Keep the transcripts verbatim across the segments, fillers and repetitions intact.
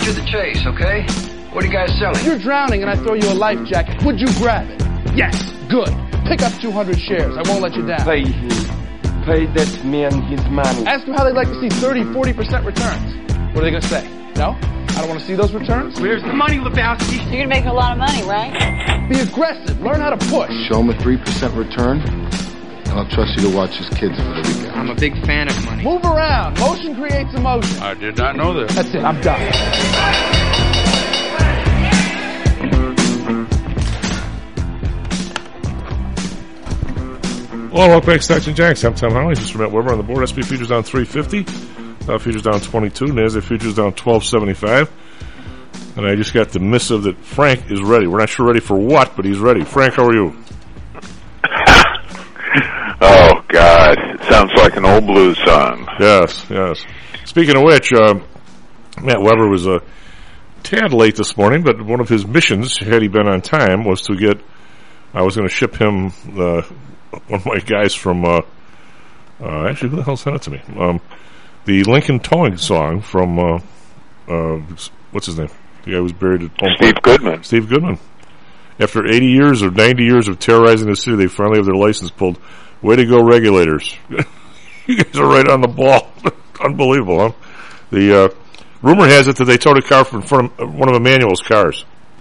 to the chase, okay? What are you guys selling? If you're drowning and I throw you a life jacket, would you grab it? Yes. Good. Pick up two hundred shares. I won't let you down. Pay him. Pay that man his money. Ask them how they'd like to see thirty, forty percent returns. What are they going to say? No? I don't want to see those returns? Where's the money, Lebowski? You're going to make a lot of money, right? Be aggressive. Learn how to push. Show him a three percent return, and I'll trust you to watch his kids for the weekend. I'm a big fan of money. Move around. Motion creates emotion. I did not know that. That's it. I'm done. Well, welcome back, Stocks and Jacks. I'm Tom Holly. Just from Matt Weber on the board. S and P futures down three fifty. Dow futures down twenty-two. NASDAQ futures down twelve seventy-five. And I just got the missive that Frank is ready. We're not sure ready for what, but he's ready. Frank, how are you? Oh, God. It sounds like an old blues song. Yes, yes. Speaking of which, uh, Matt Weber was a tad late this morning, but one of his missions, had he been on time, was to get, I was going to ship him uh, one of my guys from, uh, uh, actually, who the hell sent it to me? Um, the Lincoln Towing song from, uh, uh, what's his name? The guy who was buried at home. Steve Goodman. Steve Goodman. After eighty years or ninety years of terrorizing the city, they finally have their license pulled. Way to go, regulators. You guys are right on the ball. Unbelievable, huh? The uh, rumor has it that they towed a car from front of one of Emmanuel's cars.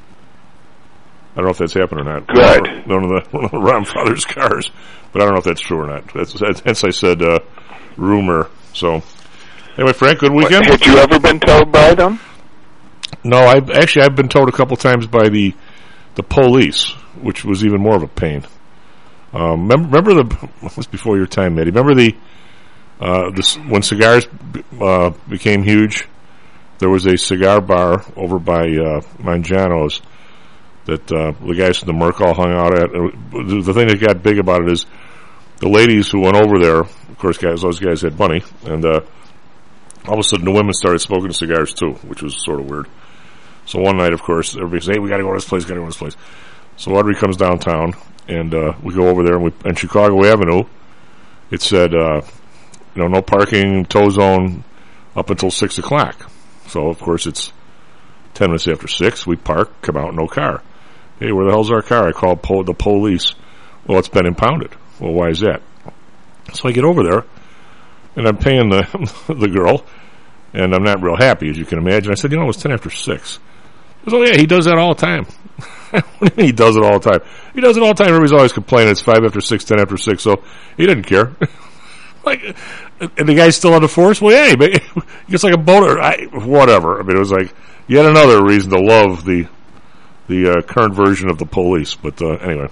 I don't know if that's happened or not. Good. One of the, one of the Ron Father's cars. But I don't know if that's true or not. That's, that's, hence I said uh, rumor. So, anyway, Frank, good weekend. What, had you ever been towed by them? No, I've actually I've been towed a couple times by the the police, which was even more of a pain. Um, remember, remember the it was before your time, Eddie. Remember the uh, this when cigars uh, became huge. There was a cigar bar over by uh, Mangiano's that uh, the guys from the Merc all hung out at. The thing that got big about it is the ladies who went over there. Of course, guys, those guys had money, and uh, all of a sudden the women started smoking cigars too, which was sort of weird. So one night, of course, everybody says, "Hey, we got to go to this place. Got to go to this place." So Audrey comes downtown, and uh, we go over there, and we on Chicago Avenue. It said, uh, you know, no parking, tow zone, up until six o'clock. So of course it's ten minutes after six. We park, come out, no car. Hey, where the hell's our car? I called po- the police. Well, it's been impounded. Well, why is that? So I get over there, and I'm paying the the girl, and I'm not real happy, as you can imagine. I said, you know, it was ten after six. He goes, oh, yeah, he does that all the time. What do you mean he does it all the time? He does it all the time. Everybody's always complaining it's five after six, ten after six, so he didn't care. Like, and the guy's still on the force? Well, yeah, but it's like a boater. I, whatever. I mean, it was like yet another reason to love the the uh, current version of the police. But uh, anyway.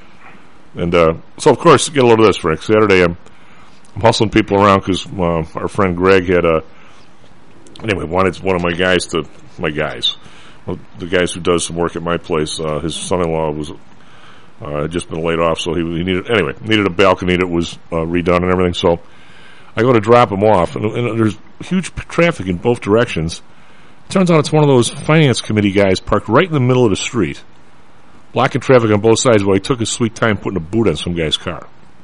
And uh, so, of course, get a load of this, Frank. Saturday, I'm, I'm hustling people around because uh, our friend Greg had a, anyway, wanted one of my guys to, my guys, well, the guys who does some work at my place, uh, his son-in-law was uh, had just been laid off, so he, he needed, anyway, needed a balcony that was uh, redone and everything. So I go to drop him off, and, and there's huge traffic in both directions. Turns out it's one of those finance committee guys parked right in the middle of the street, blocking traffic on both sides while he took his sweet time putting a boot on some guy's car.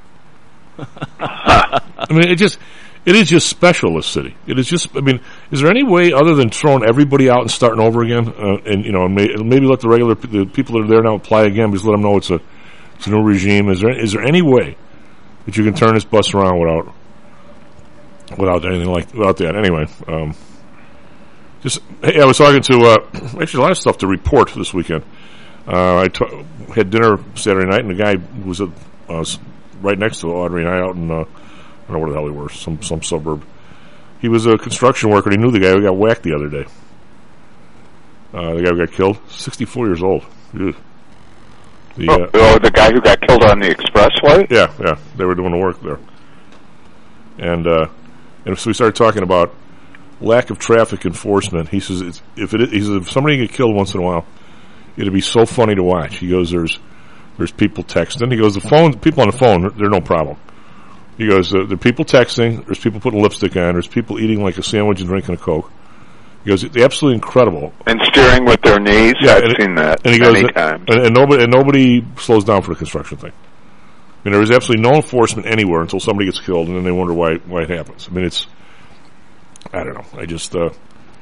I mean, it just, it is just special, this city. It is just, I mean, is there any way other than throwing everybody out and starting over again, uh, and, you know, may, maybe let the regular, the people that are there now apply again, just let them know it's a, it's a new regime. Is there, is there any way that you can turn this bus around without, without anything like, without that? Anyway, um, just, hey, I was talking to, uh, actually a lot of stuff to report this weekend. Uh, I t- had dinner Saturday night, and the guy was uh, was right next to Audrey and I out in, uh, I don't know where the hell he was, some some suburb. He was a construction worker, and he knew the guy who got whacked the other day. Uh, the guy who got killed, sixty-four years old. Ugh. The, oh, uh, oh, the guy who got killed on the expressway? Yeah, yeah, they were doing the work there. And, uh, and so we started talking about lack of traffic enforcement. He says, it's, if, it, he says if somebody get killed once in a while, it'd be so funny to watch. He goes, there's there's people texting. He goes, the phone, people on the phone, they're no problem. He goes, uh, there are people texting, there's people putting lipstick on, there's people eating like a sandwich and drinking a Coke. He goes, it's absolutely incredible. And steering with their knees? Yeah, I've seen that and he goes, many times. And, and, nobody, and nobody slows down for the construction thing. I mean, there is absolutely no enforcement anywhere until somebody gets killed, and then they wonder why why it happens. I mean, it's, I don't know. I just, uh,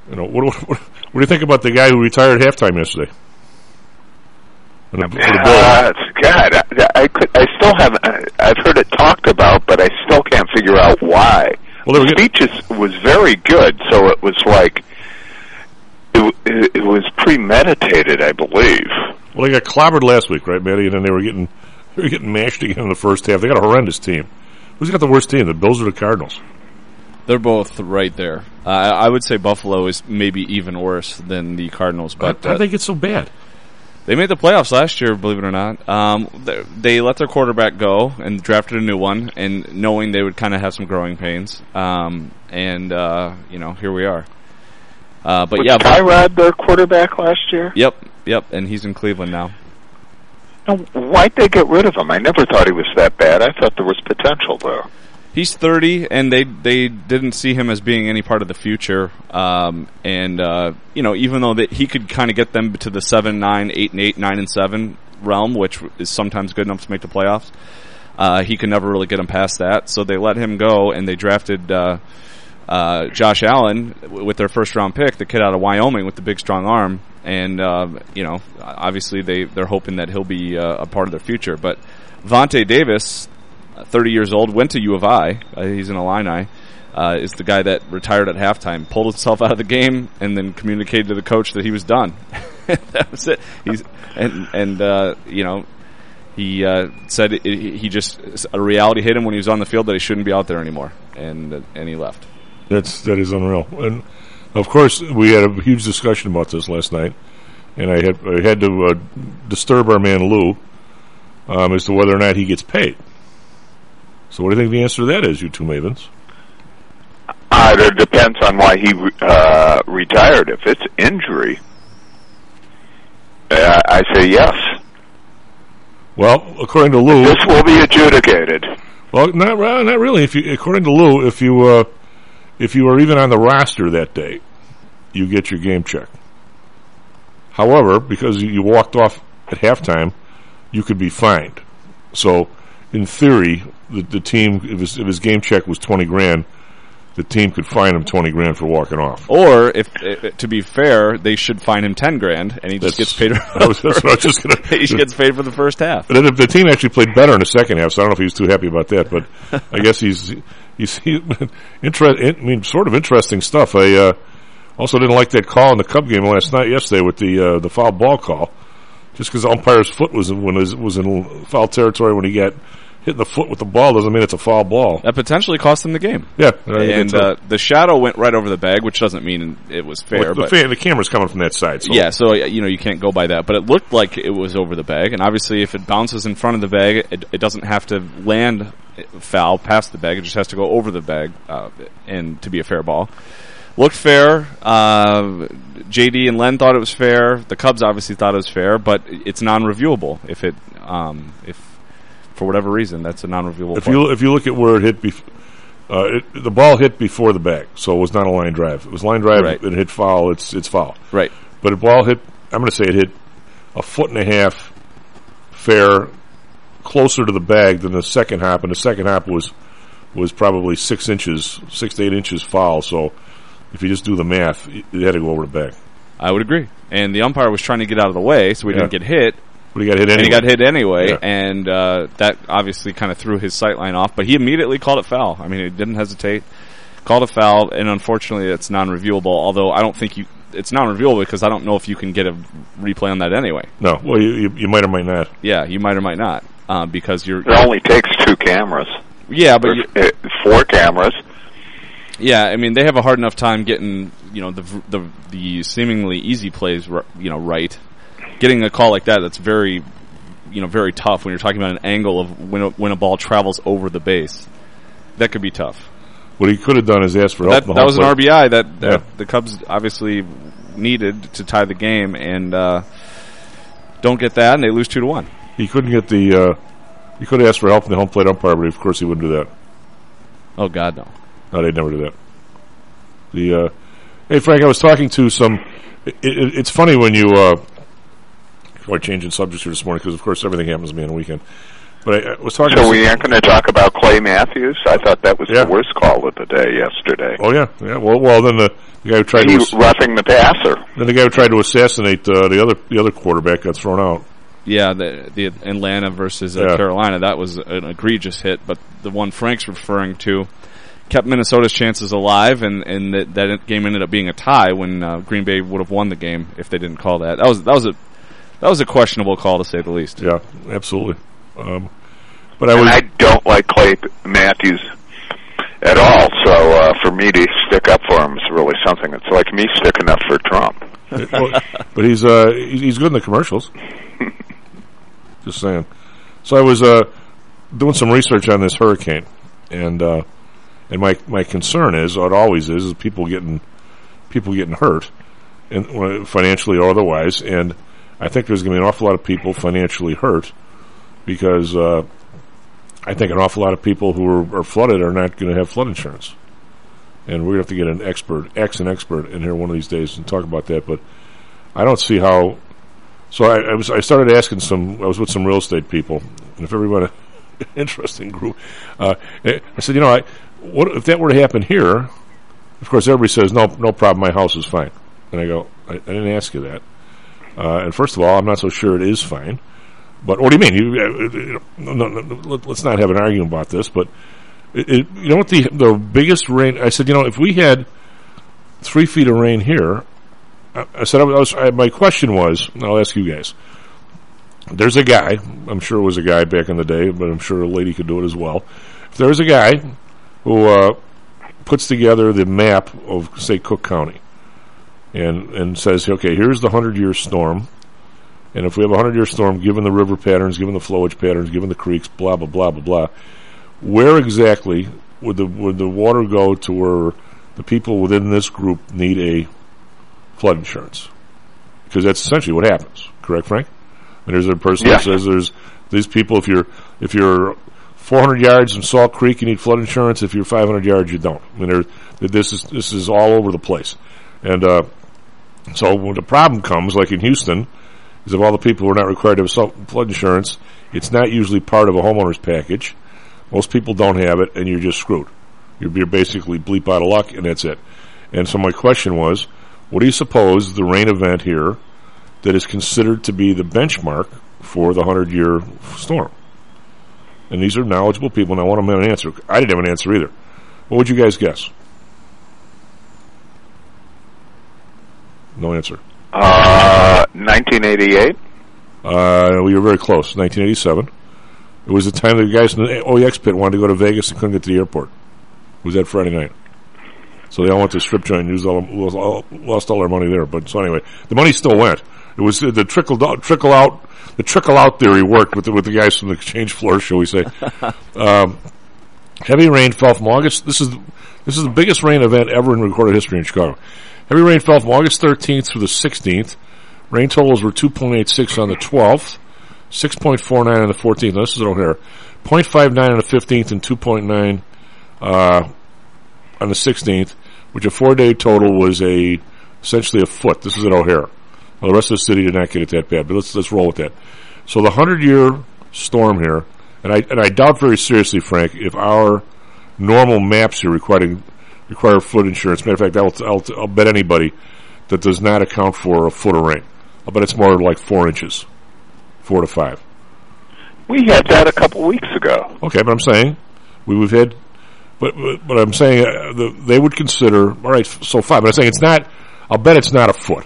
You know, what, what, what do you think about the guy who retired at halftime yesterday? And the, the uh, God, I, I could. I still haven't. I've heard it talked about, but I still can't figure out why. Well, the speech is, was very good, so it was like it, it, it was premeditated, I believe. Well, they got clobbered last week, right, Matty? And then they were getting they were getting mashed again in the first half. They got a horrendous team. Who's got the worst team? The Bills or the Cardinals? They're both right there. Uh, I would say Buffalo is maybe even worse than the Cardinals. But how did they get so bad? They made the playoffs last year, believe it or not. Um, they, they let their quarterback go and drafted a new one, and knowing they would kind of have some growing pains. Um, and uh, you know, here we are. Uh, but was yeah, Tyrod their quarterback last year? Yep, yep, and he's in Cleveland now. Now, why'd they get rid of him? I never thought he was that bad. I thought there was potential there. He's thirty, and they they didn't see him as being any part of the future. Um, and uh, you know, even though that he could kind of get them to the seven, nine, eight, and eight, nine, and seven realm, which is sometimes good enough to make the playoffs, uh, he could never really get them past that. So they let him go, and they drafted uh, uh, Josh Allen with their first round pick, the kid out of Wyoming with the big strong arm. And uh, you know, obviously they they're hoping that he'll be uh, a part of their future. But Vontae Davis, thirty years old, went to U of I. Uh, he's an Illini. Uh, is the guy that retired at halftime, pulled himself out of the game, and then communicated to the coach that he was done. That was it. He's and and uh, you know, he uh, said it, he just a reality hit him when he was on the field that he shouldn't be out there anymore, and uh, and he left. That's that is unreal. And of course, we had a huge discussion about this last night, and I had I had to uh, disturb our man Lou um, as to whether or not he gets paid. So what do you think the answer to that is, you two mavens? Uh, it depends on why he uh, retired. If it's injury, uh, I say yes. Well, according to Lou, this will be adjudicated. Well, not well, not really. If you, according to Lou, if you uh, if you are even on the roster that day, you get your game check. However, because you walked off at halftime, you could be fined. So, in theory, the, the team, if his, if his game check was twenty grand, the team could fine him twenty grand for walking off. Or, if uh, to be fair, they should fine him ten grand, and he just that's, gets paid. That was, that's what I was just gonna. He gets paid for the first half. But the, the team actually played better in the second half, so I don't know if he was too happy about that. But I guess he's he's he, inter- I mean, sort of interesting stuff. I uh, also didn't like that call in the Cub game last night, yesterday, with the uh, the foul ball call, just because the umpire's foot was in, when it was, was in foul territory when he got hitting the foot with the ball doesn't mean it's a foul ball. That potentially cost them the game. Yeah, and uh, the shadow went right over the bag, which doesn't mean it was fair. Well, the, but fan, the camera's coming from that side. So. Yeah, so you know you can't go by that. But it looked like it was over the bag, and obviously if it bounces in front of the bag, it, it doesn't have to land foul past the bag. It just has to go over the bag, uh, and to be a fair ball. Looked fair. Uh, J D and Len thought it was fair. The Cubs obviously thought it was fair, but it's non-reviewable if it um, if. For whatever reason, that's a non-reviewable if play. you if you look at where it hit, bef- uh, it, the ball hit before the bag, so it was not a line drive. If it was line drive right. and hit foul, it's it's foul. Right. But a ball hit, I'm going to say it hit a foot and a half fair, closer to the bag than the second hop, and the second hop was was probably six inches, six to eight inches foul. So if you just do the math, it had to go over the bag. I would agree. And the umpire was trying to get out of the way, so we yeah. didn't get hit. But he got hit anyway. And he got hit anyway, yeah. and uh, that obviously kind of threw his sight line off. But he immediately called it foul. I mean, he didn't hesitate. Called it foul, and unfortunately, it's non-reviewable. Although I don't think you, it's non-reviewable because I don't know if you can get a replay on that anyway. No, well, you you, you might or might not. Yeah, you might or might not uh, because you're. It only takes two cameras. Yeah, but you, uh, four cameras. Yeah, I mean they have a hard enough time getting you know the the the seemingly easy plays you know right. Getting a call like that, that's very, you know, very tough when you're talking about an angle of when a, when a ball travels over the base. That could be tough. What he could have done is ask for help. That, that was play. an R B I that, that yeah. the Cubs obviously needed to tie the game, and uh, don't get that, and they lose two to one. He couldn't get the. Uh, he could have asked for help from the home plate umpire, but of course he wouldn't do that. Oh God, no! No, they'd never do that. The uh, hey Frank, I was talking to some. It, it, it's funny when you. Uh, Quite changing subjects here this morning because, of course, everything happens to me on the weekend. But I, I was talking. So to we aren't going to talk about Clay Matthews. I thought that was yeah. the worst call of the day yesterday. Oh yeah, yeah. Well, well, then the, the guy who tried he to ass- roughing the passer. Then the guy who tried to assassinate uh, the other the other quarterback got thrown out. Yeah, the the Atlanta versus uh, yeah. Carolina, that was an egregious hit. But the one Frank's referring to kept Minnesota's chances alive, and and that, that game ended up being a tie when uh, Green Bay would have won the game if they didn't call that. That was that was a that was a questionable call, to say the least. Yeah, absolutely. Um, but I and was. I don't like Clay Matthews at all. So uh, for me to stick up for him is really something. It's like me sticking up for Trump. well, but he's uh, he's good in the commercials. Just saying. So I was uh, doing some research on this hurricane, and uh, and my my concern is, what it always is, is people getting people getting hurt, and financially or otherwise. And I think there's going to be an awful lot of people financially hurt because uh, I think an awful lot of people who are, are flooded are not going to have flood insurance. And we're going to have to get an expert, ex an expert in here one of these days and talk about that. But I don't see how. So I, I was. I started asking some. I was with some real estate people, and if everyone, interesting group. Uh, I said, you know, I, what if that were to happen here? Of course, everybody says, no, no problem. My house is fine. And I go, I, I didn't ask you that. Uh, and first of all, I'm not so sure it is fine. But what do you mean? You, you know, no, no, let's not have an argument about this. But it, it, you know what the the biggest rain? I said, you know, if we had three feet of rain here, I, I said, I was, I, my question was, and I'll ask you guys. There's a guy. I'm sure it was a guy back in the day, but I'm sure a lady could do it as well. If there's a guy who uh, puts together the map of, say, Cook County, and and says, okay, here's the hundred-year storm. And if we have a hundred-year storm, given the river patterns, given the flowage patterns, given the creeks, blah, blah, blah, blah, blah, where exactly would the would the water go to where the people within this group need a flood insurance? Because that's essentially what happens. Correct, Frank? And there's a person yeah. that says there's these people, if you're if you're four hundred yards from Salt Creek, you need flood insurance. If you're five hundred yards, you don't. I mean, this is this is all over the place. And uh, so when the problem comes, like in Houston, is if all the people who are not required to have flood insurance, it's not usually part of a homeowner's package. Most people don't have it, and you're just screwed. You're, you're basically bleep out of luck, and that's it. And so my question was, what do you suppose the rain event here that is considered to be the benchmark for the hundred-year storm? And these are knowledgeable people, and I want them to have an answer. I didn't have an answer either. What would you guys guess? No answer. Uh, nineteen eighty-eight? Uh, we were very close. nineteen eighty-seven. It was the time the guys in the O E X pit wanted to go to Vegas and couldn't get to the airport. It was that Friday night. So they all went to strip joint and used all, lost, all, lost all their money there. But so anyway, the money still went. It was uh, the trickle trickle out the trickle out theory worked with the, with the guys from the exchange floor, shall we say? um, heavy rain fell from August. This is this is the biggest rain event ever in recorded history in Chicago. Heavy rain fell from August thirteenth through the sixteenth. Rain totals were two point eight six on the twelfth, six point four nine on the fourteenth. Now, this is at O'Hare. zero point five nine on the fifteenth and two point nine uh, on the sixteenth, which a four-day total was a essentially a foot. This is at O'Hare. Well, the rest of the city did not get it that bad, but let's let's roll with that. So the hundred-year storm here, and I and I doubt very seriously, Frank, if our normal maps here requiring require flood insurance. Matter of fact, I'll, I'll, I'll bet anybody that does not account for a foot of rain. I'll bet it's more like four inches, four to five. We had that a couple weeks ago. Okay, but I'm saying we, we've had, but but, but I'm saying uh, the, they would consider all right, so five. But I'm saying it's not. I'll bet it's not a foot.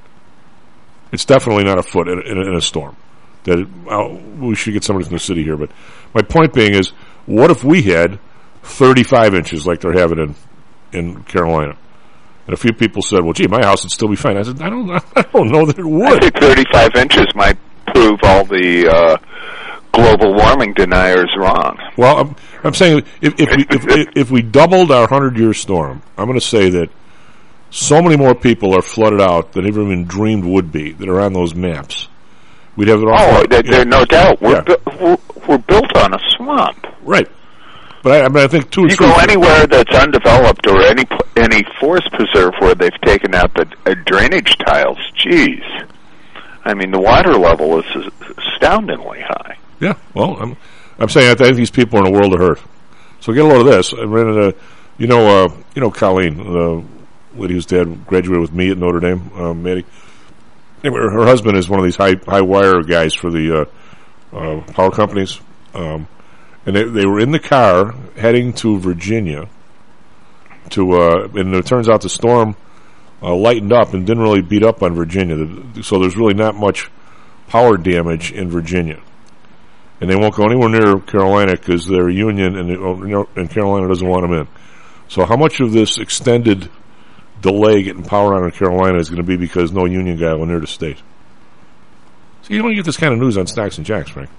It's definitely not a foot in, in, in a storm. That it, I'll, we should get somebody from the city here. But my point being is, what if we had thirty-five inches like they're having in in Carolina? And a few people said, well, gee, my house would still be fine. I said, I don't, I don't know that it would. I think thirty-five inches might prove all the uh, global warming deniers wrong. Well, I'm, I'm saying if, if we if, if we doubled our hundred-year storm, I'm going to say that so many more people are flooded out than even dreamed would be that are on those maps. We'd have it all. Oh, there, there, no doubt. We're, yeah. bu- we're, we're built on a swamp. Right. But I, I mean, I think two. You go anywhere that's undeveloped or any any forest preserve where they've taken out the uh, drainage tiles. Geez, I mean the water level is astoundingly high. Yeah, well, I'm I'm saying I think these people are in a world of hurt. So get a load of this. I ran into, you know, uh, you know, Colleen, the lady whose dad graduated with me at Notre Dame, um, Maddie. Anyway, her husband is one of these high high wire guys for the uh, uh, power companies, um, and they they were in the car heading to Virginia. To uh, and it turns out the storm uh, lightened up and didn't really beat up on Virginia, so there's really not much power damage in Virginia. And they won't go anywhere near Carolina because they're a union, and, they, and Carolina doesn't want them in. So how much of this extended delay getting power on in Carolina is going to be because no union guy will near the state? So you don't get this kind of news on Stocks and Jacks, Frank.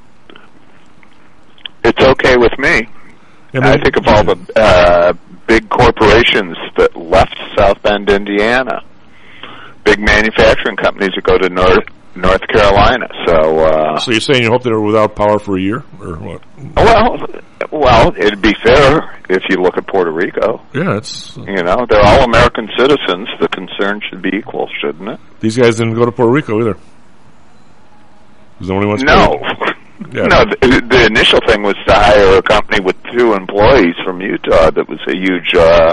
It's okay with me. I, mean, I think of all the uh, big corporations that left South Bend, Indiana, big manufacturing companies that go to North North Carolina. So, uh, so you're saying you hope they're without power for a year, or what? Well, well, it'd be fair if you look at Puerto Rico. Yeah, it's uh, you know they're all American citizens. The concern should be equal, shouldn't it? These guys didn't go to Puerto Rico either. Was the only ones? No, yeah. no. The, the initial thing was to hire a company with two employees from Utah. That was a huge uh,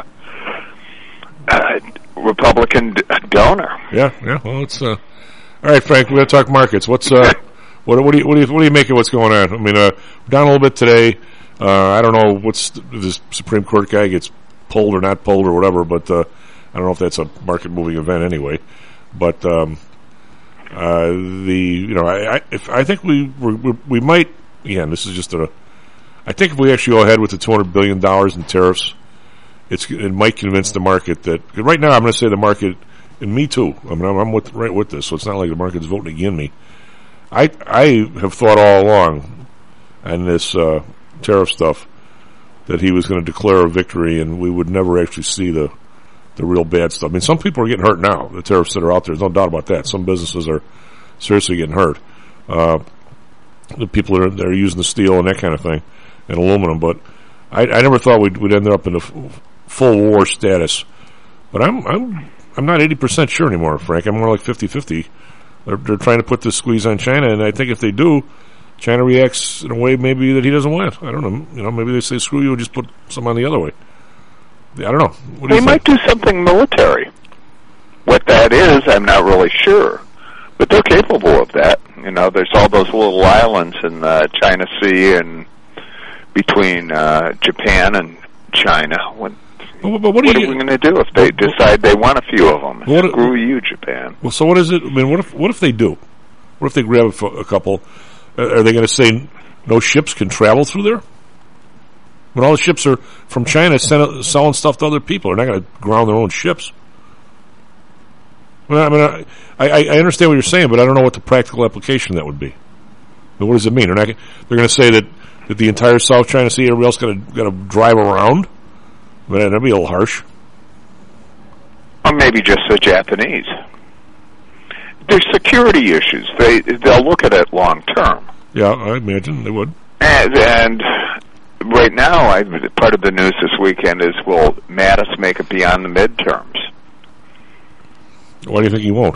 uh, Republican d- donor. Yeah, yeah. Well, it's. Uh, All right, Frank, we're going to talk markets. What's uh, what, what do you what do you what do you make of what's going on? I mean, uh, we're down a little bit today. Uh, I don't know what's this Supreme Court guy gets pulled or not pulled or whatever, but uh, I don't know if that's a market moving event anyway. But um, uh, the you know I I, if, I think we we we might again. This is just a. I think if we actually go ahead with the two hundred billion dollars in tariffs, it's it might convince the market that right now I'm going to say the market. And me too. I mean, I'm, I'm with, right with this, so it's not like the market's voting against me. I I have thought all along on this uh, tariff stuff that he was going to declare a victory, and we would never actually see the the real bad stuff. I mean, some people are getting hurt now. The tariffs that are out there, there's no doubt about that. Some businesses are seriously getting hurt. Uh, the people that are, that are using the steel and that kind of thing, and aluminum. But I, I never thought we'd, we'd end up in a f- full war status. But I'm I'm. I'm not eighty percent sure anymore, Frank. I'm more like fifty-fifty. They're, they're trying to put this squeeze on China, and I think if they do, China reacts in a way maybe that he doesn't want. I don't know. You know, maybe they say, screw you, and just put some on the other way. I don't know. What do they you might think? do something military. What that is, I'm not really sure. But they're capable of that. You know, there's all those little islands in the China Sea and between uh, Japan and China. When Well, but what, what are, are we going to do if they decide they want a few of them? What, Screw you, Japan. Well, so what is it? I mean, what if what if they do? What if they grab a, a couple? Uh, are they going to say no ships can travel through there? When all the ships are from China send, selling stuff to other people, they're not going to ground their own ships. Well, I mean, I, I, I understand what you're saying, but I don't know what the practical application of that would be. But what does it mean? They're not. They're going to say that, that the entire South China Sea, everybody else got to got to drive around. But that'd be a little harsh. Or maybe just the Japanese. There's security issues. They they'll look at it long term. Yeah, I imagine they would. And, and right now, I, part of the news this weekend is, will Mattis make it beyond the midterms? Why do you think he won't?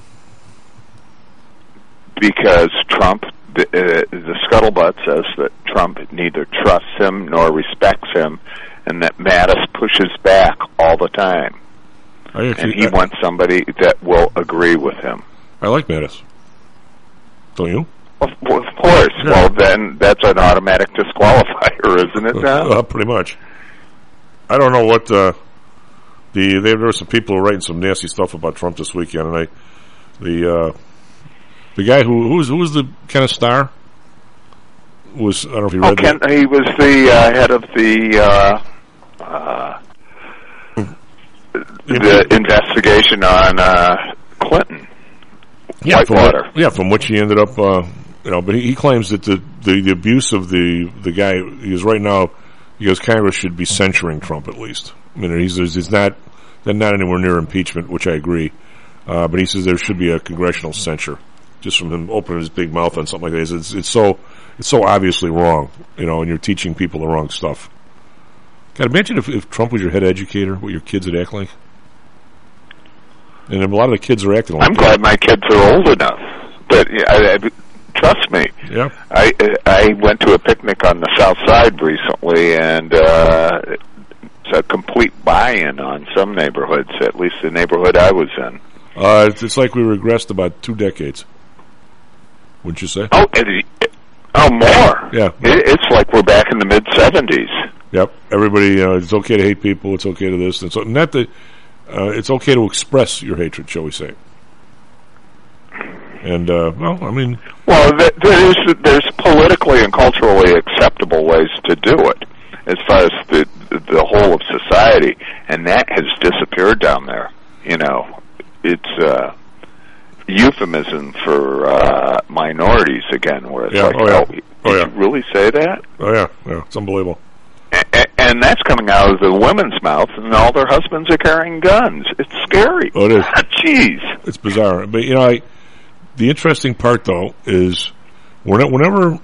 Because Trump, the, uh, the scuttlebutt says that Trump neither trusts him nor respects him, and that Mattis pushes back all the time. I actually, and he I, wants somebody that will agree with him. I like Mattis. Don't you? Of, of course. Yeah. Well, then that's an automatic disqualifier, isn't it, now? Uh, pretty much. I don't know what uh, the there were some people writing some nasty stuff about Trump this weekend, and I the uh, the guy who who was who was the kind of star was I don't know if you read oh, Ken, that. He was the uh, head of the uh, uh, the investigation on uh, Clinton. Yeah, from Whitewater. what, yeah, from which he ended up, uh, you know. But he, he claims that the, the, the abuse of the the guy he is right now. He goes, Congress should be censuring Trump at least. I mean, he's he's not they're not anywhere near impeachment, which I agree. Uh, but he says there should be a congressional censure just from him opening his big mouth on something like this. It's it's so it's so obviously wrong, you know, and you're teaching people the wrong stuff. God, imagine if, if Trump was your head educator, what your kids would act like. And a lot of the kids are acting like I'm that. glad my kids are old enough. But I, I, Trust me. Yeah. I I went to a picnic on the South Side recently, and uh, it's a complete buy-in on some neighborhoods, at least the neighborhood I was in. Uh, it's, it's like we regressed about two decades. Wouldn't you say? Oh, it, oh, more. Yeah. It, it's like we're back in the mid seventies. Yep. Everybody, you know, it's okay to hate people. It's okay to this. And so, not that uh, it's okay to express your hatred, shall we say? And uh, well, I mean, well, th- there's there's politically and culturally acceptable ways to do it, as far as the the whole of society, and that has disappeared down there. You know, it's uh, euphemism for uh, minorities again, where it's yeah, like, oh, yeah. oh, did oh, yeah. you really say that? Oh yeah, yeah, it's unbelievable. And, and that's coming out of the women's mouth, and all their husbands are carrying guns. It's scary. Oh, it is. Jeez, it's bizarre. But you know, I. The interesting part, though, is whenever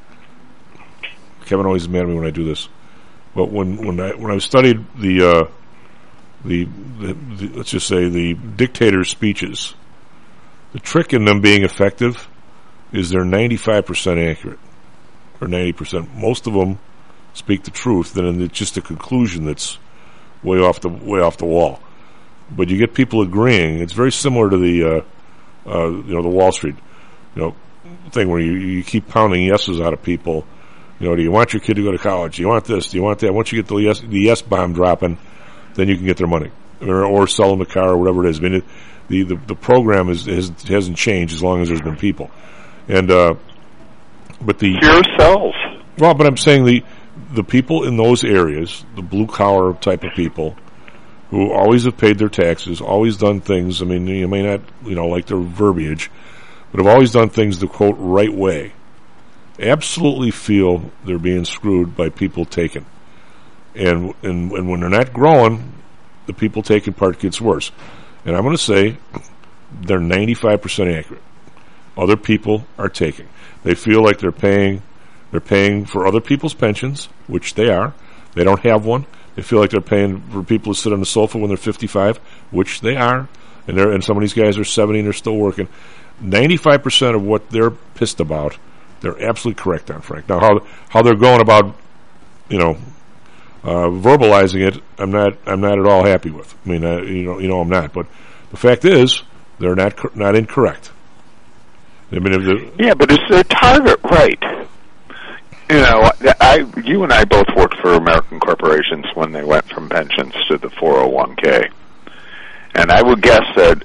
Kevin always is mad at me when I do this, but when when I when I studied the, uh, the, the the let's just say the dictator's speeches, the trick in them being effective is they're ninety-five percent accurate, or ninety percent. Most of them speak the truth, then it's just a conclusion that's way off the way off the wall. But you get people agreeing. It's very similar to the. Uh, Uh, you know, the Wall Street, you know, thing where you, you keep pounding yeses out of people. You know, do you want your kid to go to college? Do you want this? Do you want that? Once you get the yes, the yes bomb dropping, then you can get their money or, or sell them a car or whatever it is. I mean, it, the, the the program is has, hasn't changed as long as there's been people. And uh, but the pure sells. Well, but I'm saying the the people in those areas, the blue collar type of people, who always have paid their taxes, always done things, I mean, you may not, you know, like their verbiage, but have always done things the, quote, right way, absolutely feel they're being screwed by people taken. And, and, and when they're not growing, the people taking part gets worse. And I'm going to say they're ninety-five percent accurate. Other people are taking. They feel like they're paying, they're paying for other people's pensions, which they are. They don't have one. They feel like they're paying for people to sit on the sofa when they're fifty-five, which they are, and they're, and some of these guys are seventy and they're still working. ninety-five percent of what they're pissed about, they're absolutely correct on, Frank. Now, how how they're going about, you know, uh, verbalizing it, I'm not I'm not at all happy with. I mean, uh, you know, you know, I'm not. But the fact is, they're not not incorrect. I mean, if yeah, but is their target right? You know, I, you and I both worked for American corporations when they went from pensions to the four oh one k. And I would guess that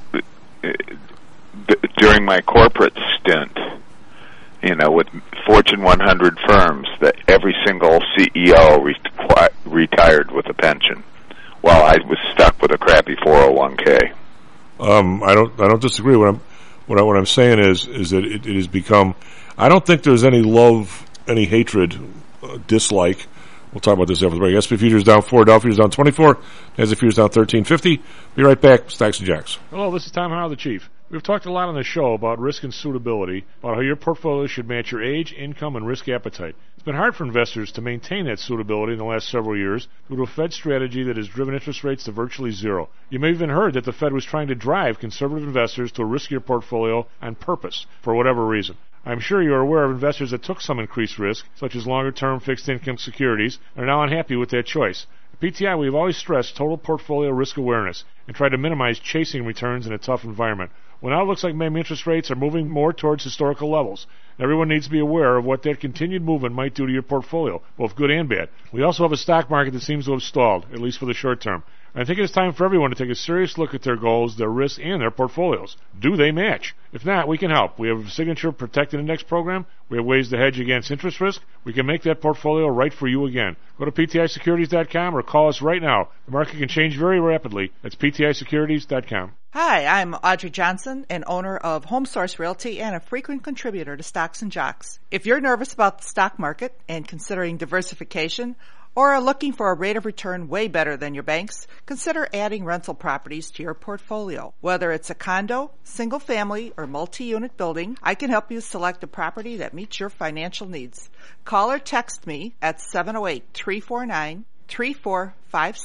during my corporate stint, you know, with Fortune one hundred firms, that every single C E O re- retired with a pension, while I was stuck with a crappy four oh one k. Um, I don't, I don't disagree. What I'm, what, I, what I'm saying is, is that it, it has become. I don't think there's any love. Any hatred, uh, dislike. We'll talk about this after the break. S and P futures down four, Dow futures down twenty-four, NASDAQ futures down thirteen fifty. Be right back. Stocks and Jacks. Hello, this is Tom Howell, the Chief. We've talked a lot on the show about risk and suitability, about how your portfolio should match your age, income, and risk appetite. It's been hard for investors to maintain that suitability in the last several years due to a Fed strategy that has driven interest rates to virtually zero. You may have even heard that the Fed was trying to drive conservative investors to a riskier portfolio on purpose, for whatever reason. I'm sure you are aware of investors that took some increased risk, such as longer-term fixed-income securities, and are now unhappy with that choice. At P T I, we have always stressed total portfolio risk awareness and tried to minimize chasing returns in a tough environment. Well, now it looks like maybe interest rates are moving more towards historical levels. Everyone needs to be aware of what that continued movement might do to your portfolio, both good and bad. We also have a stock market that seems to have stalled, at least for the short term. I think it is time for everyone to take a serious look at their goals, their risks, and their portfolios. Do they match? If not, we can help. We have a Signature Protected Index program. We have ways to hedge against interest risk. We can make that portfolio right for you again. Go to P T I securities dot com or call us right now. The market can change very rapidly. That's P T I securities dot com. Hi, I'm Audrey Johnson, an owner of Home Source Realty and a frequent contributor to Stocks and Jocks. If you're nervous about the stock market and considering diversification, or are looking for a rate of return way better than your banks, consider adding rental properties to your portfolio. Whether it's a condo, single family, or multi-unit building, I can help you select a property that meets your financial needs. Call or text me at seven oh eight, three four nine, three four five six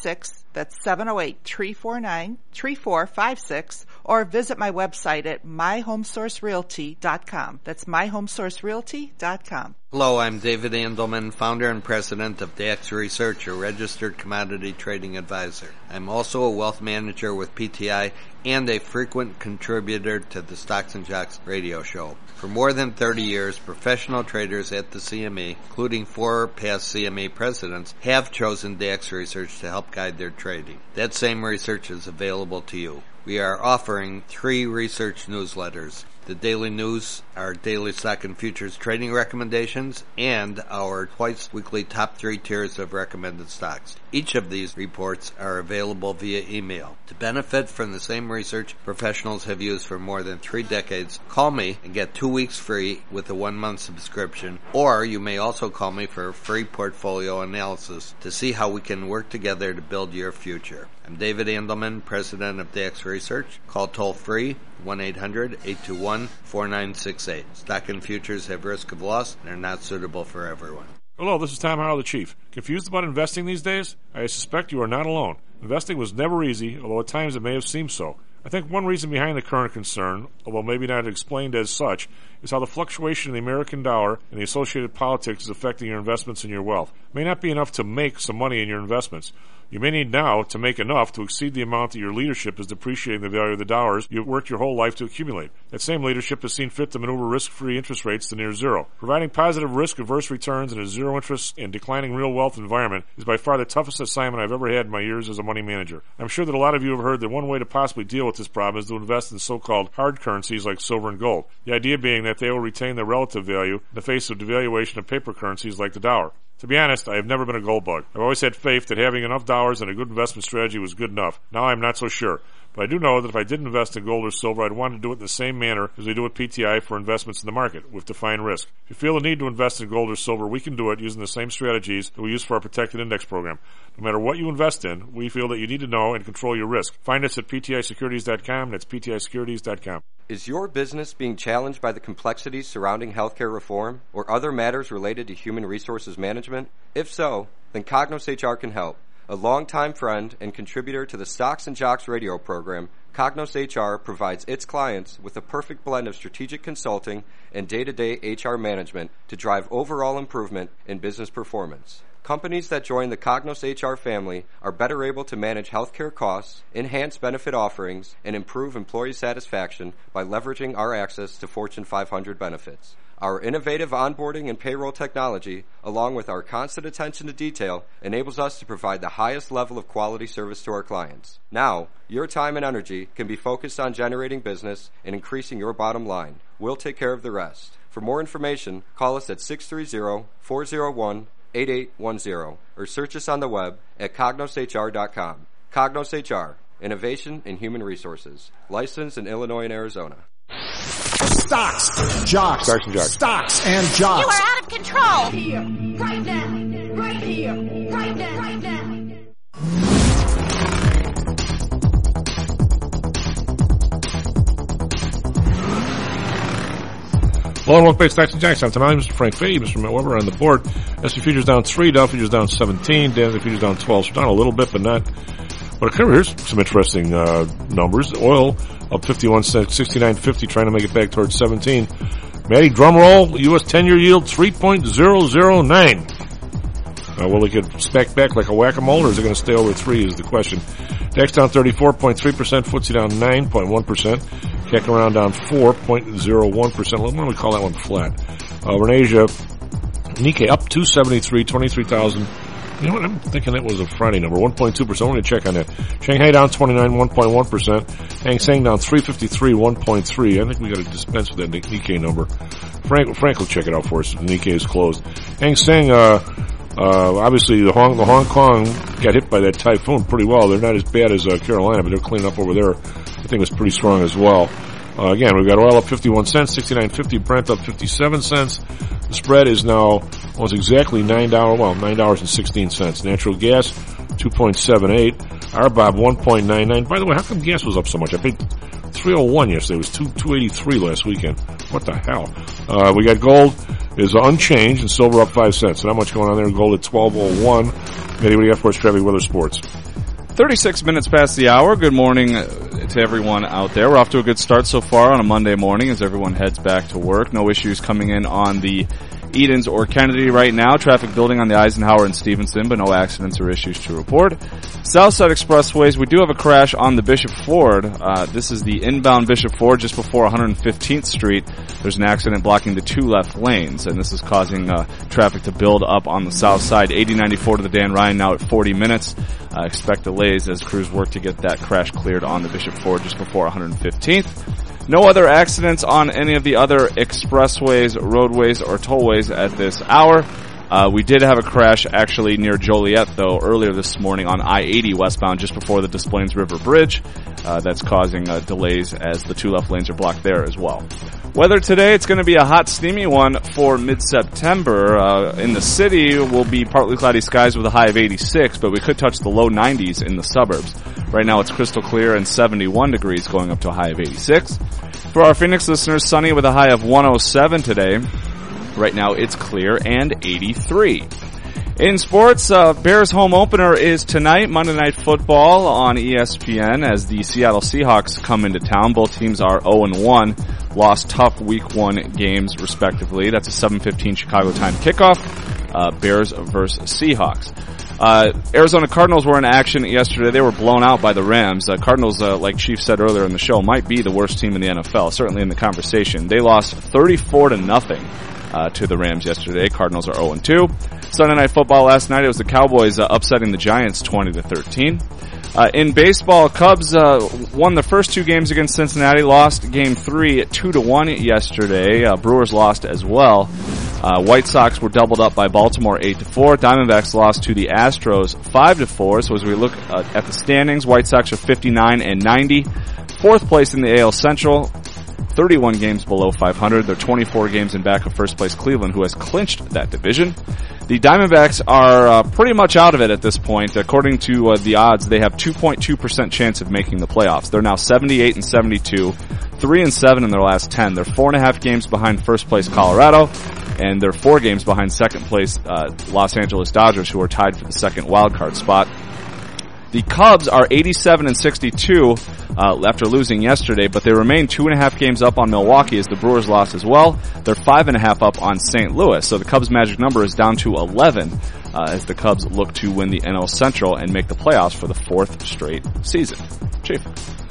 That's seven oh eight, three four nine, three four five six, or visit my website at my home source realty dot com. That's my home source realty dot com. Hello, I'm David Andelman, founder and president of Dax Research, a registered commodity trading advisor. I'm also a wealth manager with P T I and a frequent contributor to the Stocks and Jocks radio show. For more than thirty years, professional traders at the C M E, including four past C M E presidents, have chosen Dax Research to help guide their trading. That same research is available to you. We are offering three research newsletters: the Daily News, our daily stock and futures trading recommendations, and our twice-weekly top three tiers of recommended stocks. Each of these reports are available via email. To benefit from the same research professionals have used for more than three decades, call me and get two weeks free with a one-month subscription, or you may also call me for a free portfolio analysis to see how we can work together to build your future. I'm David Andelman, president of Dax Research. Call toll-free one eight hundred, eight two one, four nine six eight. Stock and futures have risk of loss and are not suitable for everyone. Hello, this is Tom Howell, the Chief. Confused about investing these days? I suspect you are not alone. Investing was never easy, although at times it may have seemed so. I think one reason behind the current concern, although maybe not explained as such, is how the fluctuation in the American dollar and the associated politics is affecting your investments and your wealth. It may not be enough to make some money in your investments. You may need now to make enough to exceed the amount that your leadership is depreciating the value of the dollars you've worked your whole life to accumulate. That same leadership has seen fit to maneuver risk-free interest rates to near zero. Providing positive risk-averse returns in a zero-interest and declining real wealth environment is by far the toughest assignment I've ever had in my years as a money manager. I'm sure that a lot of you have heard that one way to possibly deal with this problem is to invest in so-called hard currencies like silver and gold. The idea being that they will retain their relative value in the face of devaluation of paper currencies like the dollar. To be honest, I have never been a gold bug. I've always had faith that having enough dollars and a good investment strategy was good enough. Now I'm not so sure. But I do know that if I did invest in gold or silver, I'd want to do it in the same manner as we do with P T I for investments in the market, with defined risk. If you feel the need to invest in gold or silver, we can do it using the same strategies that we use for our protected index program. No matter what you invest in, we feel that you need to know and control your risk. Find us at P T I securities dot com. That's P T I securities dot com. Is your business being challenged by the complexities surrounding healthcare reform or other matters related to human resources management? If so, then Cognos H R can help. A longtime friend and contributor to the Stocks and Jocks radio program, Cognos H R provides its clients with a perfect blend of strategic consulting and day-to-day H R management to drive overall improvement in business performance. Companies that join the Cognos H R family are better able to manage healthcare costs, enhance benefit offerings, and improve employee satisfaction by leveraging our access to Fortune five hundred benefits. Our innovative onboarding and payroll technology, along with our constant attention to detail, enables us to provide the highest level of quality service to our clients. Now, your time and energy can be focused on generating business and increasing your bottom line. We'll take care of the rest. For more information, call us at six three zero, four zero one, eight eight one zero or search us on the web at cognos H R dot com. Cognos H R, Innovation in Human Resources. Licensed in Illinois and Arizona. Stocks, jocks, Stocks and jocks. Stocks and jocks. You are out of control. Here, right now, right here, right now, right now. Hello and welcome back to Stocks and Jocks. I'm Tom Allen, Mister Frank Fahey, Mister Matt Weber on the board. S and P futures down three, Dow futures down seventeen, Dow futures down twelve, so down a little bit, but not. But here's some interesting uh, numbers. Oil up fifty-one cents, sixty-nine fifty, trying to make it back towards seventeen. Matty, drum roll, U S ten-year yield three point zero zero nine. Uh, will it get spacked back like a whack-a-mole, or is it going to stay over three is the question. DAX down thirty-four point three percent, F T S E down nine point one percent, C A C around down four point zero one percent. Why don't we call that one flat? Uh, we're in Asia. Nikkei up two seventy-three, twenty-three thousand. You know what? I'm thinking that was a Friday number, one point two percent. I'm going to check on that. Shanghai down twenty-nine, one point one percent. Hang Seng down three fifty-three, one point three. I think we got to dispense with that Nikkei number. Frank, Frank will check it out for us if the Nikkei is closed. Hang Seng, uh, uh, obviously the Hong, the Hong Kong got hit by that typhoon pretty well. They're not as bad as uh, Carolina, but they're cleaning up over there. I think it was pretty strong as well. Uh, again, we've got oil up fifty-one cents, sixty-nine fifty, Brent up fifty-seven cents. The spread is now almost exactly nine dollars, well, nine dollars and sixteen cents. Natural gas, two point seven eight. R B O B, one point nine nine. By the way, how come gas was up so much? I paid three oh one yesterday. It was two, two eighty-three last weekend. What the hell? Uh, we got gold is unchanged and silver up five cents. So not much going on there. Gold at twelve oh one. Eddie, what do you got for us, Traffic Weather Sports? thirty-six minutes past the hour. Good morning to everyone out there. We're off to a good start so far on a Monday morning as everyone heads back to work. No issues coming in on the Edens or Kennedy right now. Traffic building on the Eisenhower and Stevenson, but no accidents or issues to report. Southside Expressways, we do have a crash on the Bishop Ford. Uh, this is the inbound Bishop Ford just before one hundred fifteenth Street. There's an accident blocking the two left lanes, and this is causing uh, traffic to build up on the south side. eighty ninety-four to the Dan Ryan now at forty minutes. Uh, expect delays as crews work to get that crash cleared on the Bishop Ford just before one hundred fifteenth. No other accidents on any of the other expressways, roadways, or tollways at this hour. Uh, we did have a crash actually near Joliet, though, earlier this morning on I eighty westbound just before the Des Plaines River Bridge. Uh, that's causing uh, delays as the two left lanes are blocked there as well. Weather today, it's going to be a hot, steamy one for mid-September. Uh, in the city, will be partly cloudy skies with a high of eighty-six, but we could touch the low nineties in the suburbs. Right now, it's crystal clear and seventy-one degrees going up to a high of eighty-six. For our Phoenix listeners, sunny with a high of one oh seven today. Right now, it's clear and eighty-three. In sports, uh, Bears home opener is tonight, Monday Night Football on E S P N as the Seattle Seahawks come into town. Both teams are oh and one, lost tough week one games respectively. That's a seven fifteen Chicago time kickoff, uh, Bears versus Seahawks. Uh, Arizona Cardinals were in action yesterday. They were blown out by the Rams. Uh, Cardinals, uh, like Chief said earlier in the show, might be the worst team in the N F L, certainly in the conversation. They lost thirty-four to nothing. Uh, to the Rams yesterday. Cardinals are oh and two. Sunday Night Football last night, it was the Cowboys uh, upsetting the Giants twenty to thirteen. Uh, in baseball, Cubs uh, won the first two games against Cincinnati, lost game three at two to one yesterday. Uh, Brewers lost as well. Uh, White Sox were doubled up by Baltimore eight to four. Diamondbacks lost to the Astros five to four. So as we look uh, at the standings, White Sox are fifty-nine and ninety. Fourth place in the A L Central. thirty-one games below five hundred. They're twenty-four games in back of first place Cleveland, who has clinched that division. The Diamondbacks are uh, pretty much out of it at this point. According to uh, the odds, they have two point two percent chance of making the playoffs. They're now seventy-eight and seventy-two, three and seven in their last ten. They're four and a half games behind first place Colorado, and they're four games behind second place uh, Los Angeles Dodgers, who are tied for the second wild card spot. The Cubs are eighty-seven and sixty-two uh, after losing yesterday, but they remain two and a half games up on Milwaukee as the Brewers lost as well. They're five and a half up on Saint Louis, so the Cubs' magic number is down to eleven uh, as the Cubs look to win the N L Central and make the playoffs for the fourth straight season. Chief,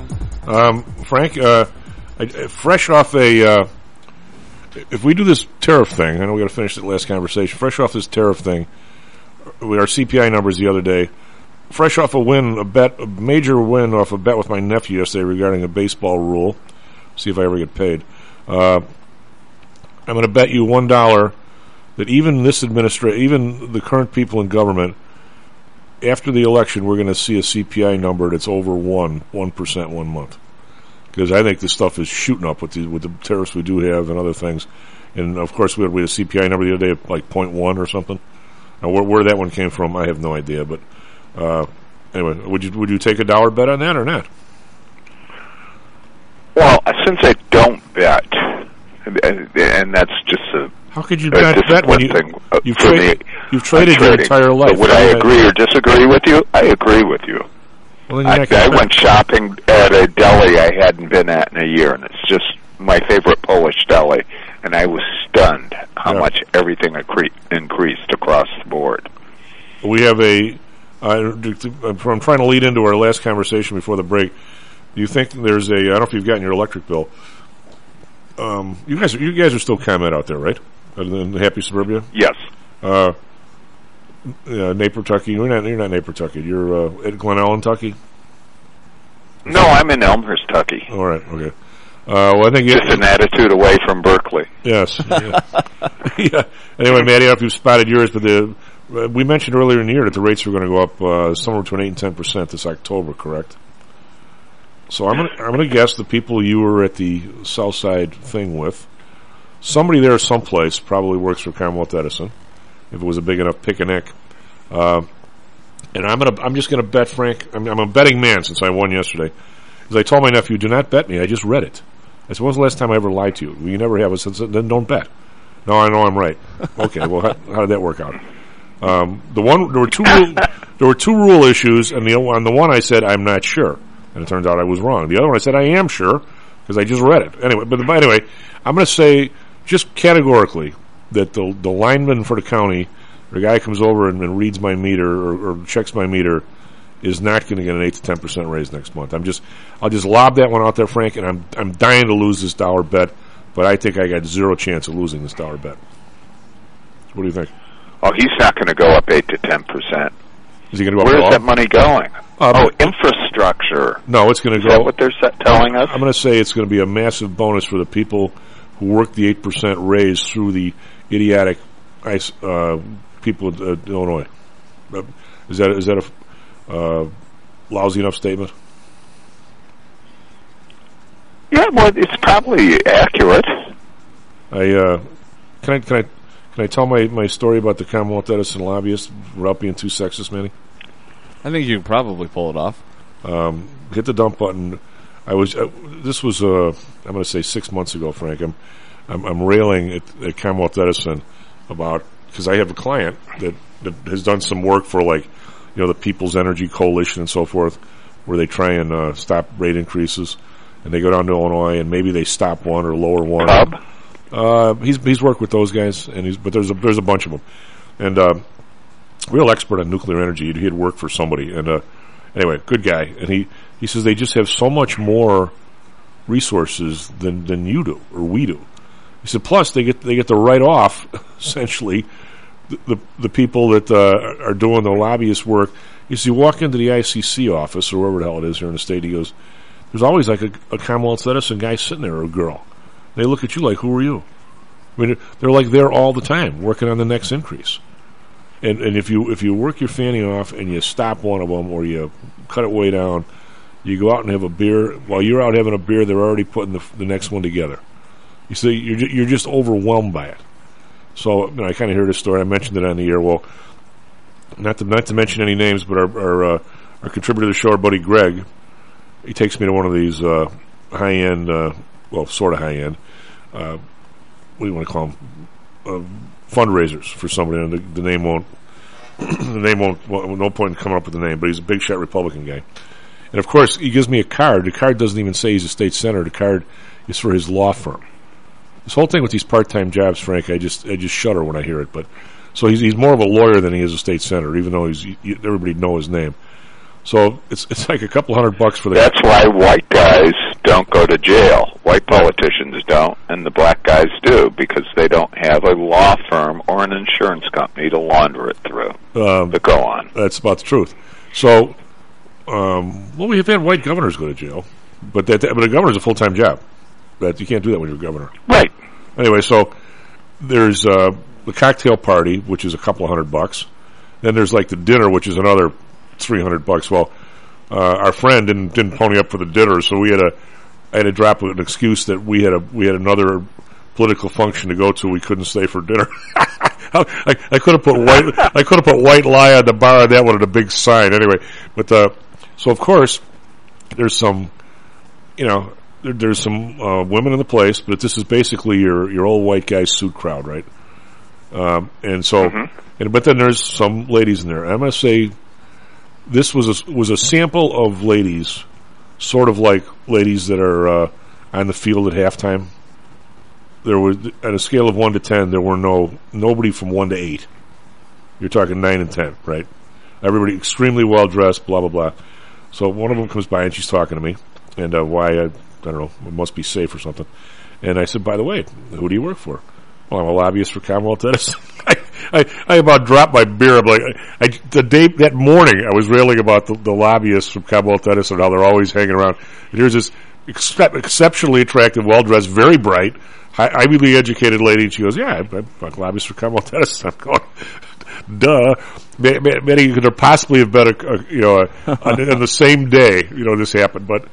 um, Frank, uh, I, fresh off a, uh, if we do this tariff thing, I know we got to finish that last conversation. Fresh off this tariff thing, with our C P I numbers the other day. Fresh off a win, a bet, a major win off a bet with my nephew yesterday regarding a baseball rule. See if I ever get paid. Uh, I'm going to bet you one dollar that even this administration, even the current people in government, after the election, we're going to see a C P I number that's over one, one percent one month. Because I think this stuff is shooting up with the with the tariffs we do have and other things. And of course, we had, we had a C P I number the other day of like point one or something. Now, where, where that one came from, I have no idea, but. Uh, anyway, would you would you take a dollar bet on that or not? Well, since I don't bet, and, and that's just a how could you not bet when you thing you've, tra- you've traded your entire life? So would I agree or disagree with you? I agree with you. Well, I, I went shopping at a deli I hadn't been at in a year, and it's just my favorite Polish deli, and I was stunned how yeah. much everything accre- increased across the board. We have a. Uh, I'm trying to lead into our last conversation before the break. Do you think there's a? I don't know if you've gotten your electric bill. Um, you guys, are, you guys are still ComEd out there, right? Other than Happy Suburbia. Yes. Uh, yeah, Naper, Tucky. You're not. You're not Naper, Tucky. You're uh, at Glen Ellen, Tucky. No, I'm in Elmhurst, Tucky. All right. Okay. Uh, well, I think just it, an attitude away from Berkeley. Yes. Yeah. yeah. Anyway, Maddie, I don't know if you've spotted yours, but the. Uh, we mentioned earlier in the year that the rates were going to go up uh, somewhere between eight and ten percent this October, correct? So I'm going I'm to guess the people you were at the South Side thing with, somebody there someplace probably works for Commonwealth Edison, if it was a big enough pick and neck. Uh, and I'm gonna I'm just going to bet, Frank. I'm, I'm a betting man since I won yesterday. Because I told my nephew, do not bet me. I just read it. I said, when was the last time I ever lied to you? Well, you never have. I said, then don't bet. No, I know I'm right. Okay, well, how, how did that work out? Um, the one there were two rule, there were two rule issues, and the on the one I said I'm not sure, and it turns out I was wrong. The other one I said I am sure because I just read it. Anyway, but anyway, I'm going to say just categorically that the the lineman for the county, the guy comes over and, and reads my meter or, or checks my meter, is not going to get an eight to ten percent raise next month. I'm just I'll just lob that one out there, Frank, and I'm I'm dying to lose this dollar bet, but I think I got zero chance of losing this dollar bet. What do you think? Oh, he's not going to go up eight to ten percent. Is he going to go Where up? Where is that money going? Uh, oh, infrastructure. No, it's going to is go. Is that what they're set, telling us? I'm going to say it's going to be a massive bonus for the people who work the eight percent raise through the idiotic uh, people in uh, Illinois. Uh, is that is that a uh, lousy enough statement? Yeah, well, it's probably accurate. I uh, can I can I can I tell my, my story about the Commonwealth Edison lobbyists without being too sexist, Manny? I think you can probably pull it off. Um, hit the dump button. I was. Uh, this was. Uh, I'm going to say six months ago, Frank. I'm. I'm, I'm railing at, at Commonwealth Edison about because I have a client that, that has done some work for like, you know, the People's Energy Coalition and so forth, where they try and uh, stop rate increases, and they go down to Illinois and maybe they stop one or lower one. Bob? Uh, he's he's worked with those guys, and he's but there's a there's a bunch of them, and uh, real expert on nuclear energy. He had worked for somebody, and uh, anyway, good guy. And he, he says they just have so much more resources than than you do or we do. He said, plus they get they get to write off essentially the the, the people that uh, are doing the lobbyist work. You see, you walk into the I C C office or wherever the hell it is here in the state. He goes, "There's always like a, a Commonwealth Edison guy sitting there or a girl." They look at you like, "Who are you?" I mean, they're like there all the time, working on the next increase. And and if you if you work your fanny off and you stop one of them or you cut it way down, you go out and have a beer. While you're out having a beer, they're already putting the the next one together. You see, you're ju- you're just overwhelmed by it. So you know, I kind of hear this story. I mentioned it on the air. Well, not to not to mention any names, but our our, uh, our contributor to the show, our buddy Greg, he takes me to one of these uh, high end, uh, well, sort of high end. Uh, what do you want to call them? Uh, fundraisers for somebody, and the, the name won't. the name won't. Well, no point in coming up with the name, but he's a big shot Republican guy. And of course, he gives me a card. The card doesn't even say he's a state senator. The card is for his law firm. This whole thing with these part-time jobs, Frank, I just I just shudder when I hear it. But so he's he's more of a lawyer than he is a state senator, even though he's he, everybody know his name. So it's it's like a couple hundred bucks for the. That's why white guys don't go to jail. White politicians don't, and the black guys do because they don't have a law firm or an insurance company to launder it through. Um, but go on. That's about the truth. So, um, well, we have had white governors go to jail, but that but a governor's a full-time job. That you can't do that when you're a governor. Right. Anyway, so there's uh, the cocktail party, which is a couple of hundred bucks. Then there's like the dinner, which is another three hundred bucks. Well, uh, our friend didn't didn't pony up for the dinner, so we had a I had to drop an excuse that we had a we had another political function to go to. We couldn't stay for dinner. I, I could have put white I could have put white lie on the bar on that one and a big sign. Anyway, but uh, so of course there's some, you know. There, there's some uh, women in the place, but this is basically your, your old white guy suit crowd, right? Um, and so, mm-hmm. and but then there's some ladies in there. I'm going to say this was a, was a sample of ladies, sort of like ladies that are uh, on the field at halftime. There was, on a scale of one to ten, there were no nobody from one to eight. You're talking nine and ten, right? Everybody extremely well dressed, blah blah blah. So one of them comes by and she's talking to me, and uh, why I. I don't know, it must be safe or something. And I said, by the way, who do you work for? Well, I'm a lobbyist for Commonwealth Edison. I, I, I about dropped my beer. I'm like, I, I, the day, that morning, I was railing about the, the lobbyists from Commonwealth Edison, how they're always hanging around. And here's this ex- exceptionally attractive, well-dressed, very bright, high, Ivy League educated lady. And she goes, yeah, I'm, I'm a lobbyist for Commonwealth Edison. I'm going, duh. Many could there possibly have been, a, a, you know, a, on, on the same day, you know, this happened. But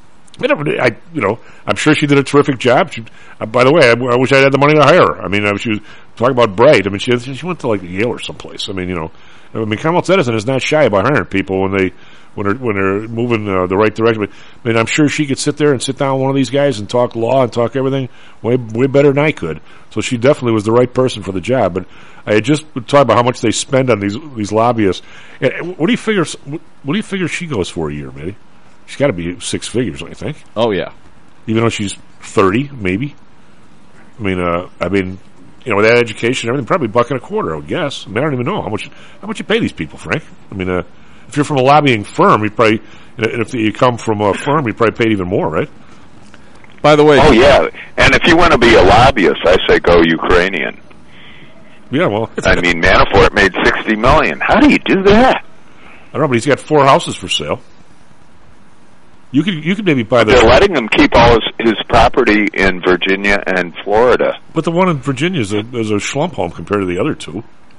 I, you know, I'm sure she did a terrific job. She, uh, by the way, I, I wish I had the money to hire her. I mean, I, she was talking about bright. I mean, she she went to like Yale or someplace. I mean, you know, I mean, Commonwealth Edison is not shy about hiring people when they when they're when they're moving uh, the right direction. But I mean, I'm sure she could sit there and sit down with one of these guys and talk law and talk everything way way better than I could. So she definitely was the right person for the job. But I had just talked about how much they spend on these these lobbyists. And what do you figure? What do you figure she goes for a year, Matty? She's got to be six figures, don't you think? Oh yeah. Even though she's thirty, maybe. I mean, uh, I mean, you know, with that education, and everything, probably a buck and a quarter, I would guess. I mean, I don't even know how much how much you pay these people, Frank. I mean, uh, if you're from a lobbying firm, you probably, and if you come from a firm, you probably paid even more, right? By the way, oh yeah, and if you want to be a lobbyist, I say go Ukrainian. Yeah, well, I mean, Manafort made sixty million. How do you do that? I don't know, but he's got four houses for sale. You could you could maybe buy the. They're letting him keep all his, his property in Virginia and Florida. But the one in Virginia is a, is a schlump home compared to the other two.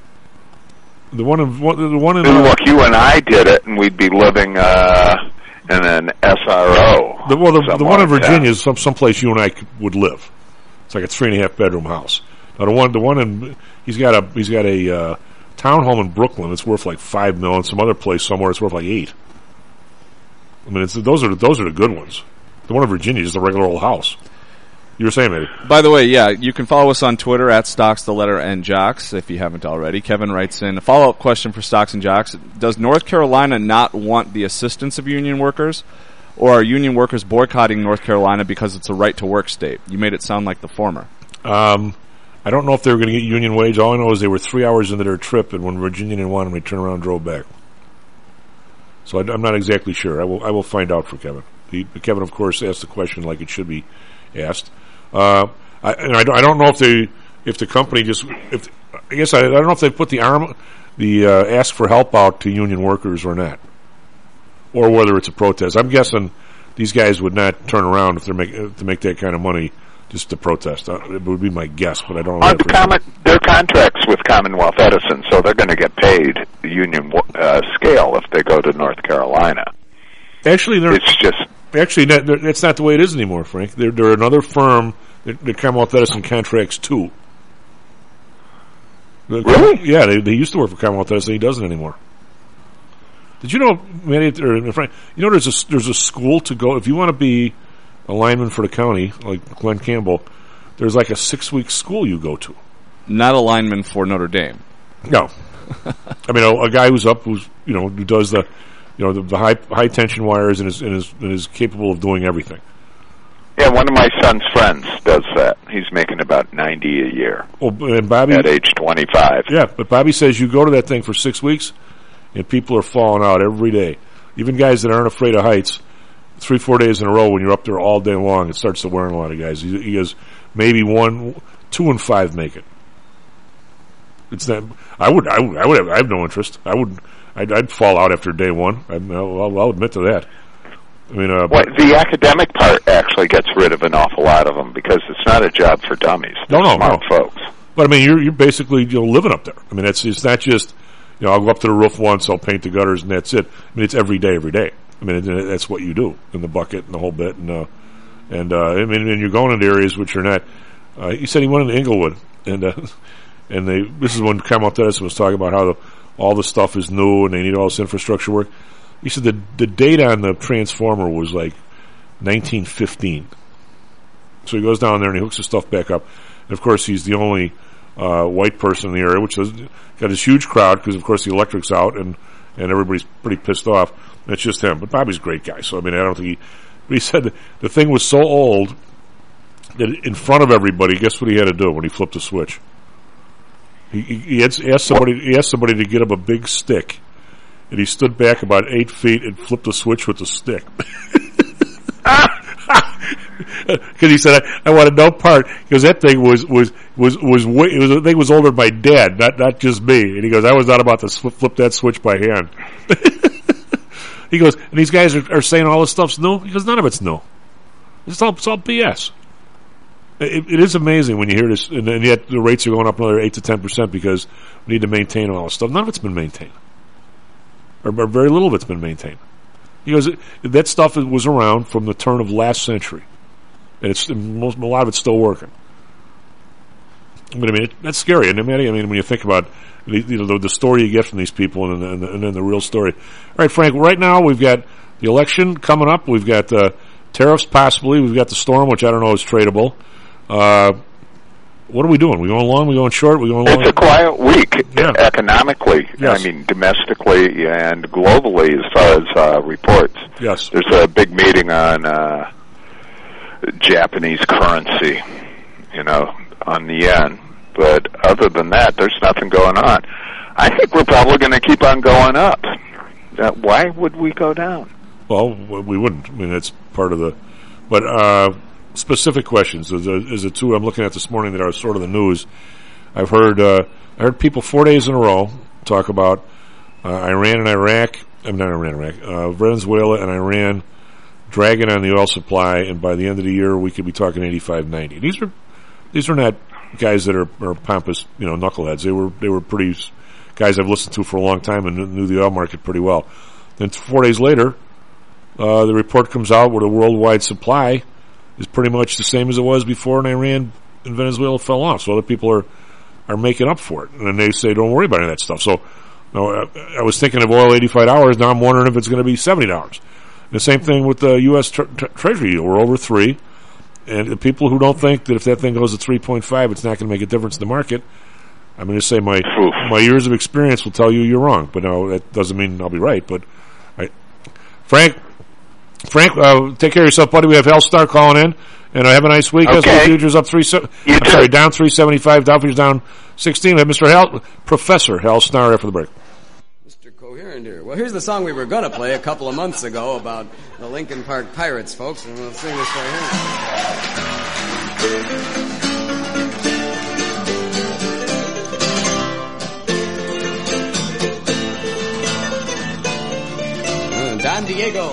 The one in one, the one in. Uh, Look, you and I did it, and we'd be living uh, in an S R O. The, well, the, the one in Virginia is some someplace you and I could, would live. It's like a three and a half bedroom house. Now the one the one in he's got a he's got a uh, townhome in Brooklyn. It's worth like five million. Some other place somewhere it's worth like eight. I mean, it's, those are those are the good ones. The one in Virginia is just a regular old house. You were saying, maybe. By the way, yeah, you can follow us on Twitter at Stocks, the letter N Jocks, if you haven't already. Kevin writes in a follow-up question for Stocks and Jocks. Does North Carolina not want the assistance of union workers, or are union workers boycotting North Carolina because it's a right-to-work state? You made it sound like the former. Um, I don't know if they were going to get union wage. All I know is they were three hours into their trip, and when Virginia didn't want them, they turned around and drove back. So I, I'm not exactly sure. I will I will find out for Kevin. He, Kevin, of course, asked the question like it should be asked. Uh, I, and I, I don't know if they if the company just if I guess I, I don't know if they put the arm the uh, ask for help out to union workers or not, or whether it's a protest. I'm guessing these guys would not turn around if they're make to make that kind of money just to protest. Uh, it would be my guess, but I don't know. Aren't the common, their contracts with Commonwealth Edison, so they're going to get paid the union uh, scale if they go to North Carolina. Actually, it's just actually not, it's not the way it is anymore, Frank. They're, they're another firm that, that Commonwealth Edison contracts to. Really? Yeah, they, they used to work for Commonwealth Edison. He doesn't anymore. Did you know, Manny, or Frank? You know, there's a there's a school to go if you want to be a lineman for the county, like Glenn Campbell. There's like a six week school you go to. Not a lineman for Notre Dame. No, I mean a, a guy who's up, who's you know who does the, you know the, the high high tension wires and is and is and is capable of doing everything. Yeah, one of my son's friends does that. He's making about ninety a year. Well, and Bobby at age twenty five. Yeah, but Bobby says you go to that thing for six weeks, and people are falling out every day. Even guys that aren't afraid of heights, three four days in a row when you're up there all day long, it starts to wear on a lot of guys. He, he goes maybe one, two, and five make it. It's not. I would. I would. I would have. I have no interest. I would. I'd, I'd fall out after day one. I'd, I'll, I'll admit to that. I mean, uh, well, the academic part actually gets rid of an awful lot of them because it's not a job for dummies. No, no, smart no. folks. But I mean, you're you're basically you know living up there. I mean, it's it's not just you know I'll go up to the roof once, I'll paint the gutters, and that's it. I mean, it's every day, every day. I mean, it, that's what you do in the bucket and the whole bit, and uh, and uh, I mean, and you're going into areas which are not. Uh, he said he went into Inglewood, and uh, and they. This is when Commonwealth Edison was talking about how the, all the stuff is new and they need all this infrastructure work. He said the the date on the transformer was like nineteen fifteen. So he goes down there and he hooks the stuff back up. And of course, he's the only uh, white person in the area, which has got this huge crowd because, of course, the electric's out and, and everybody's pretty pissed off. And it's just him. But Bobby's a great guy, so I mean, I don't think he. But he said the thing was so old that in front of everybody, guess what he had to do when he flipped the switch? He, he, he had, asked somebody. He asked somebody to get him a big stick. And he stood back about eight feet and flipped the switch with the stick. Because he said, I, I wanted no part. Because that thing was was was was way, it was the thing was older than my dad, not not just me. And he goes, I was not about to flip, flip that switch by hand. He goes, and these guys are, are saying all this stuff's new. He goes, none of it's new. It's all it's all B S. It, it is amazing when you hear this, and, and yet the rates are going up another eight to ten percent because we need to maintain all this stuff. None of it's been maintained. Or, or very little of it's been maintained. He goes, that stuff was around from the turn of last century, and it's most, a lot of it's still working. But I mean, it, that's scary, isn't it, Matty? I mean, when you think about the, you know, the, the story you get from these people and, and, and then the real story. All right, Frank, right now we've got the election coming up. We've got uh, tariffs possibly. We've got the storm, which I don't know is tradable. Uh, what are we doing? We going long? We going short? We going long? It's a quiet week yeah. economically. Yes. I mean, domestically and globally as far as uh, reports. Yes. There's a big meeting on uh, Japanese currency, you know, on the yen. But other than that, there's nothing going on. I think we're probably going to keep on going up. Uh, why would we go down? Well, we wouldn't. I mean, that's part of the... But uh, specific questions. Is a, is a two I'm looking at this morning that are sort of the news. I've heard uh, I heard people four days in a row talk about uh, Iran and Iraq... I'm not Iran and Iraq. Uh, Venezuela and Iran dragging on the oil supply, and by the end of the year, we could be talking eighty-five, ninety. These are these are not guys that are, are pompous, you know, knuckleheads. They were they were pretty guys I've listened to for a long time and knew the oil market pretty well. Then four days later, uh, the report comes out where the worldwide supply is pretty much the same as it was before, and Iran and Venezuela fell off. So other people are are making up for it, and then they say, "Don't worry about any of that stuff." So, you know, I, I was thinking of oil eighty-five dollars. Now I'm wondering if it's going to be seventy dollars. The same thing with the U S tre- tre- Treasury yield. We're over three. And the people who don't think that if that thing goes to three point five, it's not going to make a difference in the market, I'm going to say my my years of experience will tell you you're wrong. But no, that doesn't mean I'll be right. But I, Frank, Frank, uh, take care of yourself, buddy. We have Hal Starr calling in, and uh, have a nice week. Okay. S and P futures up three. Se- I'm sorry, down three seventy five. Dow futures down sixteen. We have Mister Hal, Professor Hal Starr after the break. Coherent here. Well, here's the song we were going to play a couple of months ago about the Lincoln Park Pirates, folks, and we'll sing this right here. Uh, Don Diego.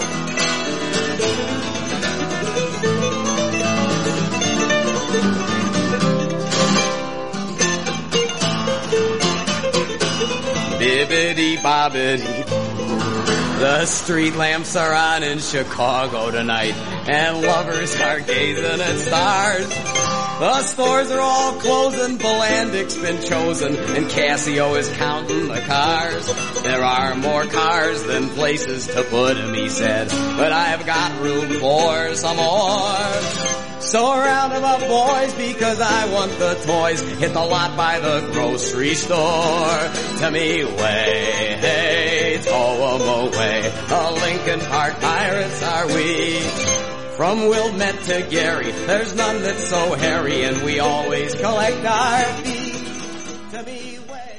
Bibbidi bobbidi. The street lamps are on in Chicago tonight, and lovers are gazing at stars. The stores are all closing, Volandic's been chosen, and Casio is counting the cars. There are more cars than places to put 'em, he said, but I've got room for some more. So round 'em up, boys, because I want the toys. Hit the lot by the grocery store. To me, way, hey, tow 'em away. The Lincoln Park Pirates are we. From Wilmette to Gary, there's none that's so hairy, and we always collect our fee. To me,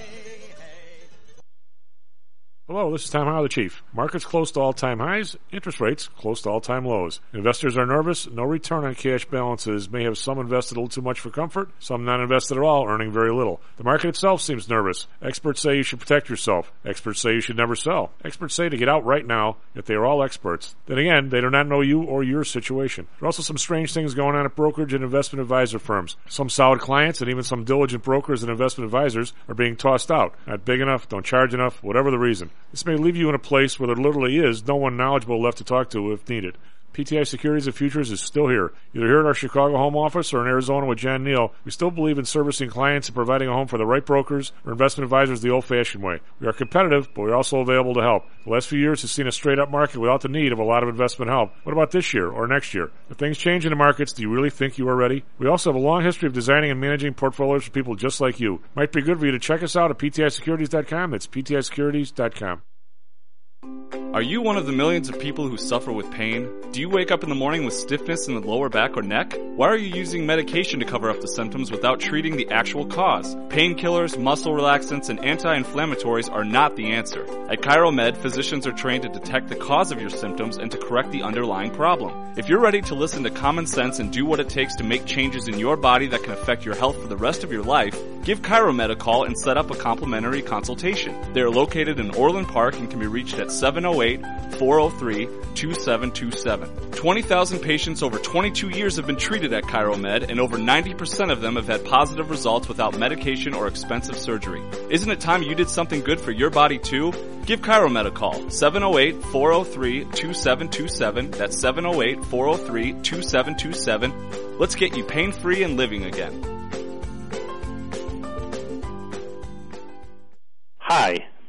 Hello, this is Tom Howell, the Chief. Markets close to all-time highs, interest rates close to all-time lows. Investors are nervous. No return on cash balances may have some invested a little too much for comfort, some not invested at all, earning very little. The market itself seems nervous. Experts say you should protect yourself. Experts say you should never sell. Experts say to get out right now, yet they are all experts. Then again, they do not know you or your situation. There are also some strange things going on at brokerage and investment advisor firms. Some solid clients and even some diligent brokers and investment advisors are being tossed out. Not big enough, don't charge enough, whatever the reason. This may leave you in a place where there literally is no one knowledgeable left to talk to if needed. P T I Securities and Futures is still here. Either here at our Chicago home office or in Arizona with Jan Neal, we still believe in servicing clients and providing a home for the right brokers or investment advisors the old-fashioned way. We are competitive, but we're also available to help. The last few years has seen a straight-up market without the need of a lot of investment help. What about this year or next year? If things change in the markets, do you really think you are ready? We also have a long history of designing and managing portfolios for people just like you. Might be good for you to check us out at P T I securities dot com. That's P T I securities dot com. Are you one of the millions of people who suffer with pain? Do you wake up in the morning with stiffness in the lower back or neck? Why are you using medication to cover up the symptoms without treating the actual cause? Painkillers, muscle relaxants, and anti-inflammatories are not the answer. At ChiroMed, physicians are trained to detect the cause of your symptoms and to correct the underlying problem. If you're ready to listen to common sense and do what it takes to make changes in your body that can affect your health for the rest of your life, give ChiroMed a call and set up a complimentary consultation. They are located in Orland Park and can be reached at seven oh eight, four oh three, two seven two seven. twenty thousand patients over twenty-two years have been treated at ChiroMed, and over ninety percent of them have had positive results without medication or expensive surgery. Isn't it time you did something good for your body too? Give ChiroMed a call, seven oh eight, four oh three, two seven two seven. That's seven oh eight, four oh three, two seven two seven. Let's get you pain-free and living again.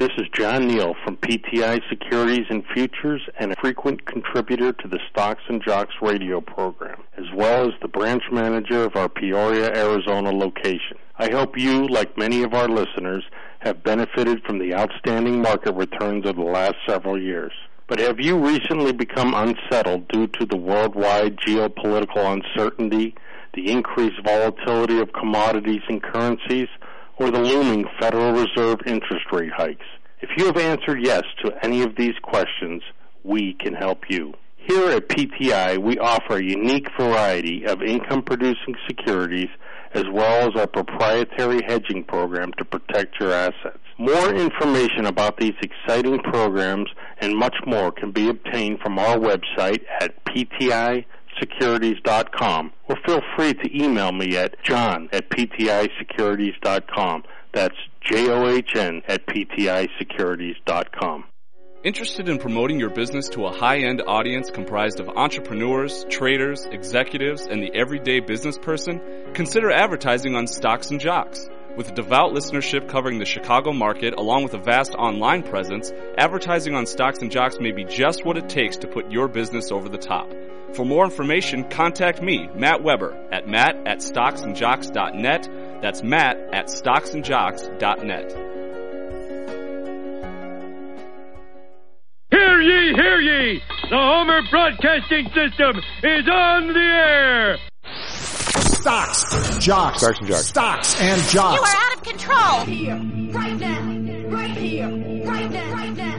This is John Neal from P T I Securities and Futures and a frequent contributor to the Stocks and Jocks radio program, as well as the branch manager of our Peoria, Arizona location. I hope you, like many of our listeners, have benefited from the outstanding market returns of the last several years. But have you recently become unsettled due to the worldwide geopolitical uncertainty, the increased volatility of commodities and currencies, or the looming Federal Reserve interest rate hikes? If you have answered yes to any of these questions, we can help you. Here at P T I, we offer a unique variety of income-producing securities as well as our proprietary hedging program to protect your assets. More information about these exciting programs and much more can be obtained from our website at P T I securities dot com, or feel free to email me at john at P T I securities dot com. That's J O H N at P T I securities dot com. Interested in promoting your business to a high-end audience comprised of entrepreneurs, traders, executives, and the everyday business person? Consider advertising on Stocks and Jocks. With a devout listenership covering the Chicago market, along with a vast online presence, advertising on Stocks and Jocks may be just what it takes to put your business over the top. For more information, contact me, Matt Weber, at matt at stocks and jocks dot net. That's matt at stocks and jocks dot net. Hear ye, hear ye! The Homer Broadcasting System is on the air! Stocks, jocks, Stocks and Jocks. Stocks and Jocks. You are out of control! Here, right now, right here, right now, right now.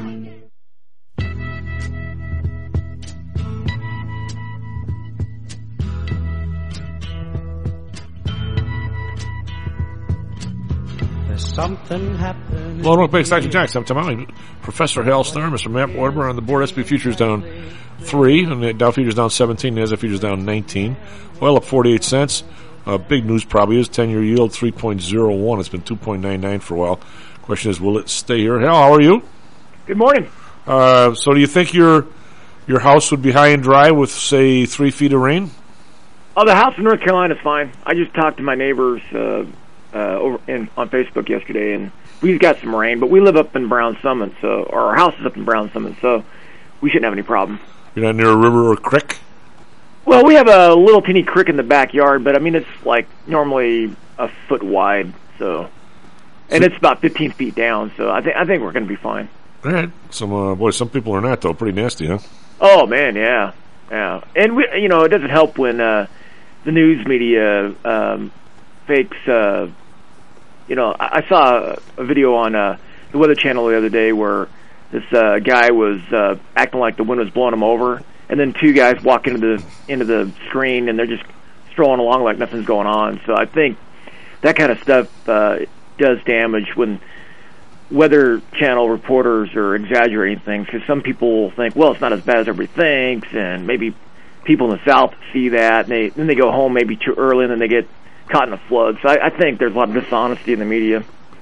Something happened. Hello, welcome back to Stocks and Jocks. I'm Tom Alley. Professor Hal Stern, Mister Matt Weber on the board. S and P futures down three, and the Dow futures down seventeen, the Nasdaq futures down nineteen. Oil up forty-eight cents. Uh, big news probably is ten-year yield three point oh one. It's been two point nine nine for a while. Question is, will it stay here? Hal, how are you? Good morning. Uh, so do you think your your house would be high and dry with, say, three feet of rain? Oh, the house in North Carolina is fine. I just talked to my neighbors uh, uh, over in, on Facebook yesterday, and we've got some rain, but we live up in Brown Summit, so or our house is up in Brown Summit, so we shouldn't have any problem. You're not near a river or creek? Well, we have a little teeny creek in the backyard, but I mean, it's like normally a foot wide, so, and it's about fifteen feet down, so I think I think we're going to be fine. All right. Some uh, boy, some people are not though. Pretty nasty, huh? Oh man, yeah, yeah. And we, you know, it doesn't help when uh, the news media um, fakes. Uh, you know, I, I saw a video on uh, the Weather Channel the other day where this uh, guy was uh, acting like the wind was blowing him over, and then two guys walk into the into the screen and they're just strolling along like nothing's going on. So I think that kind of stuff uh, does damage when Weather Channel reporters are exaggerating things, because some people think, well, it's not as bad as everybody thinks, and maybe people in the South see that, and they, then they go home maybe too early, and then they get caught in a flood. So I, I think there's a lot of dishonesty in the media.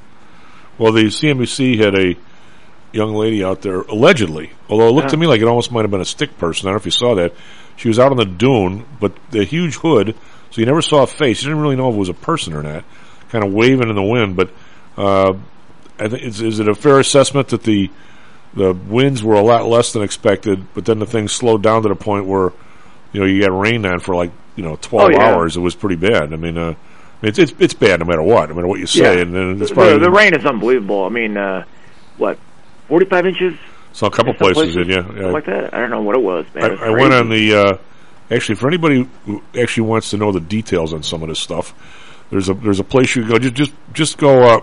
Well, the C N B C had a young lady out there, allegedly, although it looked uh-huh. to me like it almost might have been a stick person. I don't know if you saw that. She was out on the dune, but the huge hood, so you never saw a face. You didn't really know if it was a person or not, kind of waving in the wind, but uh, I think is, is it a fair assessment that the the winds were a lot less than expected, but then the thing slowed down to the point where, you know, you got rained on for like, you know, twelve oh, yeah. hours. It was pretty bad. I mean, uh, it's it's it's bad no matter what, no matter what you say. Yeah. And, and it's the, probably the rain is unbelievable. I mean, uh, what, forty-five inches? So a couple places, places in, yeah, yeah. like that. I don't know what it was, man. I, it was I went on the. Uh, actually, for anybody who actually wants to know the details on some of this stuff, there's a there's a place you can go. Just just just go uh,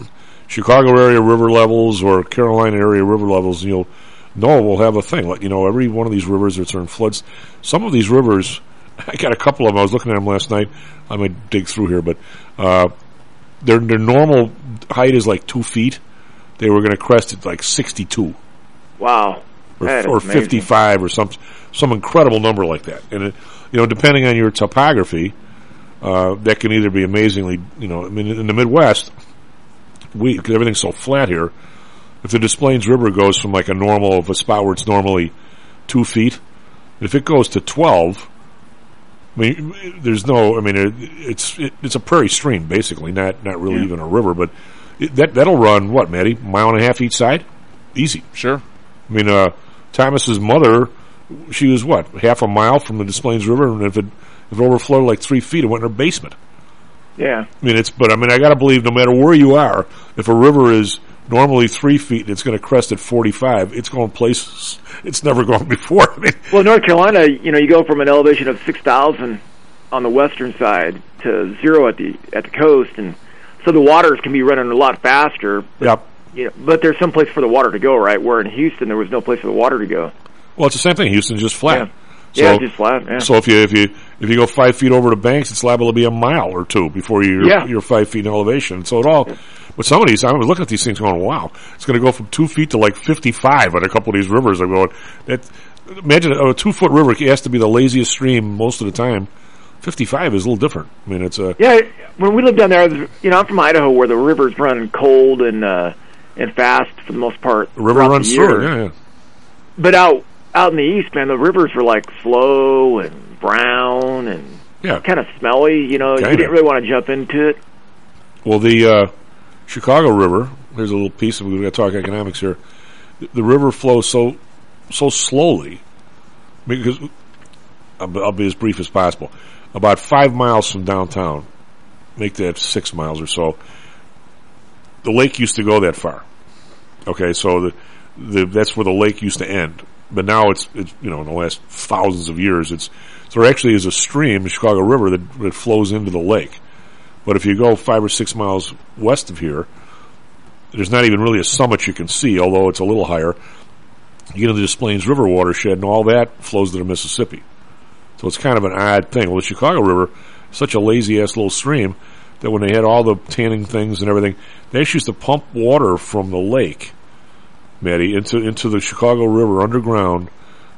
Chicago area river levels or Carolina area river levels, and you'll know we'll have a thing. Like, you know, every one of these rivers that's in floods. Some of these rivers, I got a couple of them. I was looking at them last night. I might dig through here, but uh, their their normal height is like two feet. They were going to crest at like sixty-two. Wow. Or, or fifty-five or some some incredible number like that. And, it, you know, depending on your topography, uh, that can either be amazingly, you know, I mean, in the Midwest, we, because everything's so flat here, if the Des Plaines River goes from like a normal, of a spot where it's normally two feet, if it goes to twelve, I mean, there's no, I mean, it, it's it, it's a prairie stream, basically, not not really yeah. even a river, but it, that that'll run what, Matty? Mile and a half each side, easy. Sure. I mean, uh, Thomas's mother, she was what, half a mile from the Des Plaines River, and if it if it overflowed like three feet, it went in her basement. Yeah. I mean, it's but I mean, I got to believe no matter where you are, if a river is normally three feet and it's going to crest at forty-five, it's going places it's never gone before. I mean, well, North Carolina, you know, you go from an elevation of six thousand on the western side to zero at the at the coast, and so the waters can be running a lot faster. Yep. You know, but there's some place for the water to go, right? Where in Houston there was no place for the water to go. Well, it's the same thing. Houston's just flat. Yeah, so, yeah just flat. Yeah. So if you if you if you go five feet over the banks, it's liable to be a mile or two before you're yeah. you're five feet in elevation. So it all. But some of these, I was looking at these things going, wow, it's going to go from two feet to like fifty-five on a couple of these rivers. I'm going, that, imagine a two foot river has to be the laziest stream most of the time. fifty-five is a little different. I mean, it's a yeah. When we lived down there, you know, I'm from Idaho, where the rivers run cold and uh, and fast for the most part. The river runs through, yeah, yeah. But out out in the east, man, the rivers were like slow and brown and yeah. kind of smelly. You know, Kinda. you didn't really want to jump into it. Well, the uh, Chicago River. Here's a little piece of. We've got to talk economics here. The, the river flows so so slowly because I'll, I'll be as brief as possible. About five miles from downtown, make that six miles or so. The lake used to go that far. Okay, so the, the that's where the lake used to end. But now it's, it's you know in the last thousands of years it's so there actually is a stream, the Chicago River, that, that flows into the lake. But if you go five or six miles west of here, there's not even really a summit you can see, although it's a little higher. You get into the Des Plaines River watershed, and all that flows to the Mississippi. So it's kind of an odd thing. Well, the Chicago River is such a lazy-ass little stream that when they had all the tanning things and everything, they actually used to pump water from the lake, Matty, into into the Chicago River underground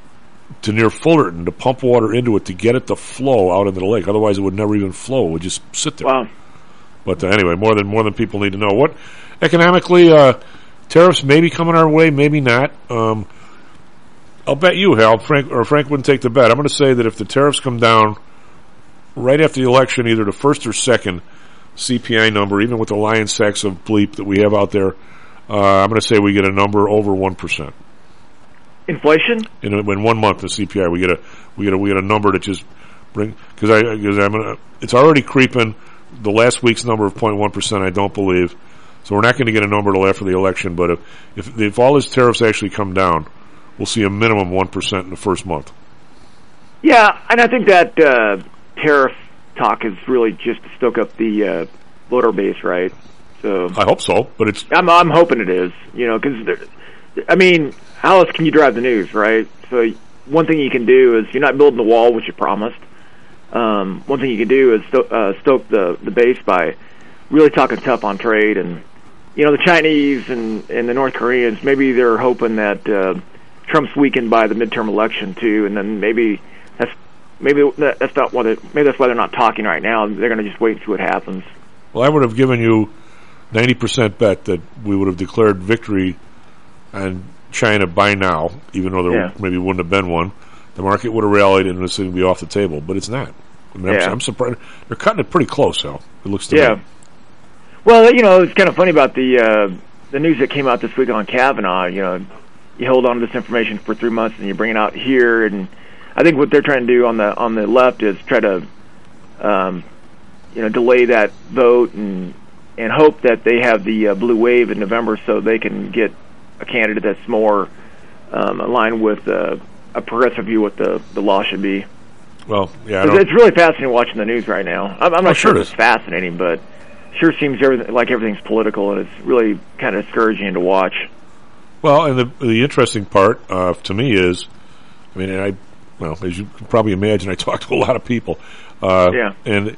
to near Fullerton to pump water into it to get it to flow out into the lake. Otherwise, it would never even flow. It would just sit there. Wow. But uh, anyway, more than more than people need to know. What economically, uh, tariffs may be coming our way, maybe not. Um, I'll bet you, Hal, Frank or Frank wouldn't take the bet. I'm going to say that if the tariffs come down right after the election, either the first or second C P I number, even with the lion sacks of bleep that we have out there, uh, I'm going to say we get a number over one percent. Inflation? In, in one month, the C P I, we get a we get a we get a number that just bring because I because I'm gonna, it's already creeping. The last week's number of zero point one percent, I don't believe. So we're not going to get a number till after the election. But if if, if all these tariffs actually come down, we'll see a minimum one percent in the first month. Yeah, and I think that uh, tariff talk is really just to stoke up the uh, voter base, right? So I hope so, but it's I'm I'm hoping it is, you know, because I mean, how else can you drive the news, right? So one thing you can do is you're not building the wall, which you promised. Um, one thing you can do is sto- uh, stoke the the base by really talking tough on trade, and you know the Chinese and and the North Koreans, maybe they're hoping that uh, Trump's weakened by the midterm election too, and then maybe that's maybe that's not what it, maybe that's why they're not talking right now. They're going to just wait and see what happens. Well, I would have given you ninety percent bet that we would have declared victory on China by now, even though there Yeah. maybe wouldn't have been one. The market would have rallied and this thing would be off the table, but it's not. I mean, I'm, Yeah. I'm surprised. They're cutting it pretty close, Al. It looks to Yeah. me. Well, you know, it's kind of funny about the uh, the news that came out this week on Kavanaugh. You know, you hold on to this information for three months and you bring it out here, and I think what they're trying to do on the on the left is try to, um, you know, delay that vote and and hope that they have the uh, blue wave in November so they can get a candidate that's more um, aligned with uh, a progressive view what the the law should be. Well, yeah, I It's, don't, it's really fascinating watching the news right now. I'm, I'm not Oh, sure sure it if it's fascinating, but sure seems everything, like everything's political, and it's really kind of discouraging to watch. well, and the the interesting part uh, to me is, I mean, and I, well, as you can probably imagine, I talk to a lot of people. Uh, Yeah. And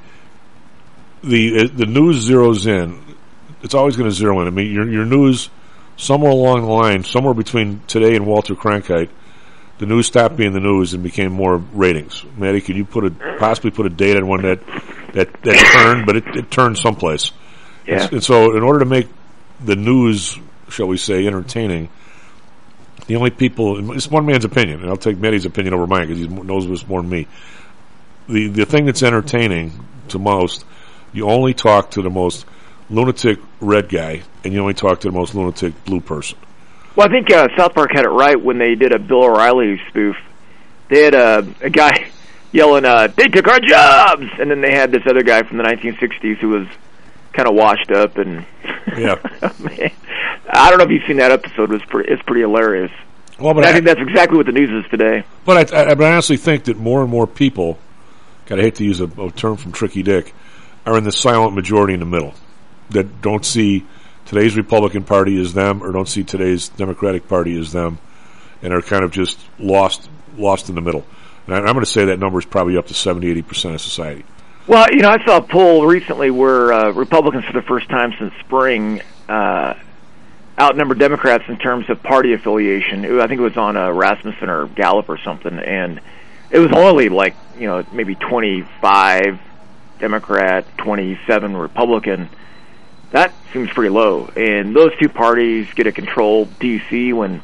the the news zeroes in. It's always going to zero in. I mean, your your news somewhere along the line, somewhere between today and Walter Cronkite, the news stopped being the news and became more ratings. Maddie, could you put a possibly put a date on when that that, that turned? But it, it turned someplace. Yeah. And, and so, in order to make the news, shall we say, entertaining, the only people, it's one man's opinion, and I'll take Maddie's opinion over mine because he knows this more than me. The the thing that's entertaining to most, you only talk to the most lunatic red guy, and you only talk to the most lunatic blue person. Well, I think uh, South Park had it right when they did a Bill O'Reilly spoof. They had a, a guy yelling, uh, "They took our jobs!" And then they had this other guy from the nineteen sixties who was kind of washed up. And yeah, man, I don't know if you've seen that episode. It was pretty, it's pretty hilarious. Well, but I, I, I think that's exactly what the news is today. But I, I, I honestly think that more and more people, God, I hate to use a, a term from Tricky Dick, are in the silent majority in the middle that don't see today's Republican Party as them, or don't see today's Democratic Party as them, and are kind of just lost lost in the middle. And I, I'm going to say that number is probably up to seventy, eighty percent of society. Well, you know, I saw a poll recently where uh, Republicans, for the first time since spring, uh, outnumbered Democrats in terms of party affiliation. It, I think it was on uh, Rasmussen or Gallup or something, and it was only like, you know, maybe twenty-five Democrat, twenty-seven Republican. That seems pretty low. And those two parties get to control D C when,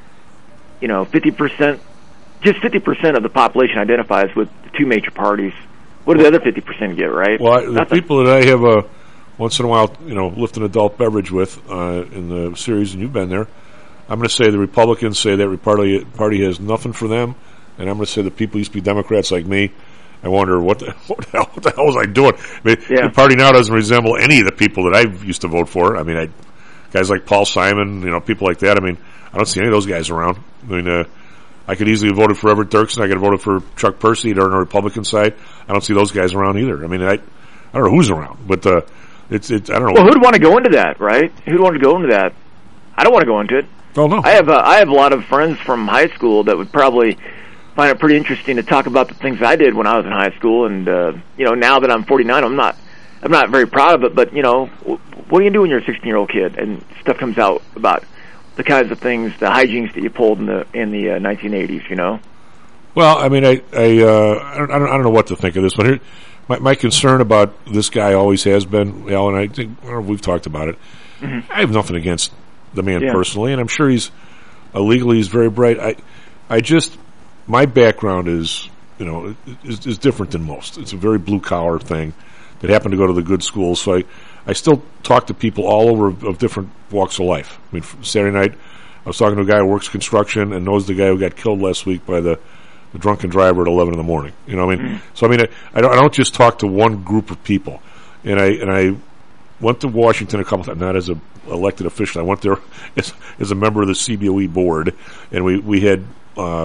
you know, fifty percent, just fifty percent of the population identifies with the two major parties. What do the other fifty percent get, right? Well, I, the Nothing. people that I have a once in a while, you know, lift an adult beverage with uh, in the series, and you've been there, I'm going to say the Republicans say that party party has nothing for them, and I'm going to say the people used to be Democrats like me. I wonder what the, what the hell what the hell was I doing? I mean, Yeah. the party now doesn't resemble any of the people that I used to vote for. I mean, I guys like Paul Simon, you know, people like that. I mean, I don't see any of those guys around. I mean, uh, I could easily have voted for Everett Dirksen. I could have voted for Chuck Percy. They're on the Republican side. I don't see those guys around either. I mean, I I don't know who's around, but uh, it's it's I don't know. Well, who'd want to go into that, right? Who'd want to go into that? I don't want to go into it. Oh no. I have uh, I have a lot of friends from high school that would probably find it pretty interesting to talk about the things I did when I was in high school, and uh, you know, now that I'm forty-nine, I'm not I'm not very proud of it. But you know, what are you gonna do when you're a sixteen-year-old kid and stuff comes out about the kinds of things, the hijinks that you pulled in the in the uh, nineteen eighties? You know. Well, I mean, I I, uh, I, don't, I don't I don't know what to think of this one. Here, my my concern about this guy always has been, Al, and I think I don't know if we've talked about it. Mm-hmm. I have nothing against the man Yeah. personally, and I'm sure he's uh, legally he's very bright. I I just my background is you know is, is different than most. It's a very blue collar thing that happened to go to the good schools. So I I still talk to people all over of, of different walks of life. I mean, Saturday night I was talking to a guy who works construction and knows the guy who got killed last week by the the drunken driver at eleven in the morning. You know what I mean? Mm. So I mean, I, I don't I don't just talk to one group of people. And I and I went to Washington a couple times, not as a elected official. I went there as, as a member of the C B O E board, and we we had uh,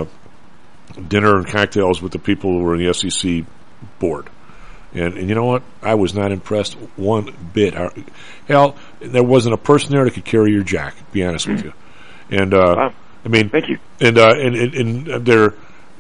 dinner and cocktails with the people who were in the S E C board. And and you know what? I was not impressed one bit. Hell, there wasn't a person there that could carry your jack. To be honest with you. And uh, Wow. I mean, Thank you. And uh, and and, and they're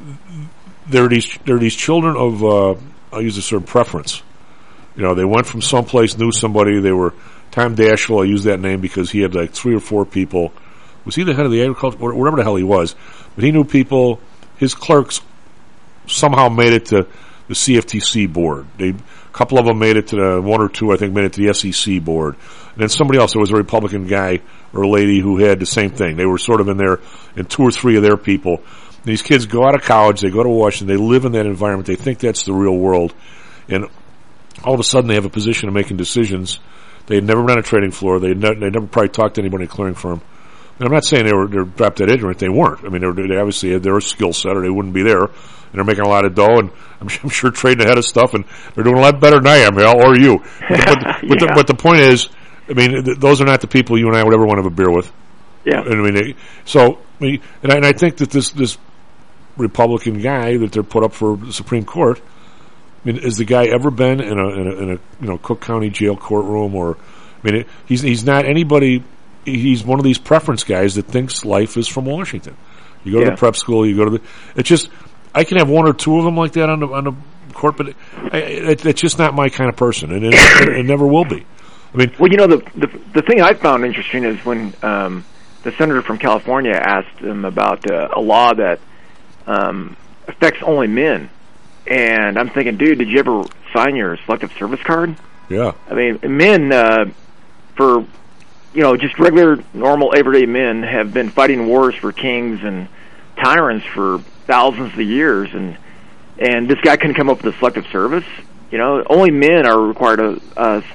they're these they're these children of uh, I'll use this term preference. You know, they went from someplace, knew somebody. They were Tom Daschle. I use that name because he had like three or four people. Was he the head of the agriculture, or whatever the hell he was? But he knew people. His clerks somehow made it to the C F T C board. They, a couple of them made it to the one or two, I think, made it to the S E C board. And then somebody else, there was a Republican guy or a lady who had the same thing. They were sort of in there, and two or three of their people. And these kids go out of college, they go to Washington, they live in that environment, they think that's the real world, and all of a sudden they have a position of making decisions. They had never been on a trading floor. They had ne- they never probably talked to anybody in a clearing firm. And I'm not saying they were they're drop dead ignorant. They weren't. I mean, they, were, they obviously had their skill set, or they wouldn't be there. And they're making a lot of dough, and I'm, I'm sure trading ahead of stuff, and they're doing a lot better than I am, Al, or you. But, but, Yeah. but, the, but the point is, I mean, th- those are not the people you and I would ever want to have a beer with. Yeah. And I mean, they, so I mean, and I, and I think that this this Republican guy that they're put up for the Supreme Court, I mean, has the guy ever been in a in a, in a you know Cook County jail courtroom? Or I mean, it, he's he's not anybody. He's one of these preference guys that thinks life is from Washington. You go to Yeah. the prep school, you go to the. It's just I can have one or two of them like that on the on the court, but I, it, it's just not my kind of person, and it, it, it never will be. I mean, Well, you know, the the, the thing I found interesting is when um, the senator from California asked him about uh, a law that um, affects only men, and I'm thinking, dude, did you ever sign your selective service card? yeah, I mean, men, uh, for, you know, just regular, normal, everyday men have been fighting wars for kings and tyrants for thousands of years, and and this guy couldn't come up with a selective service. You know, only men are required to uh,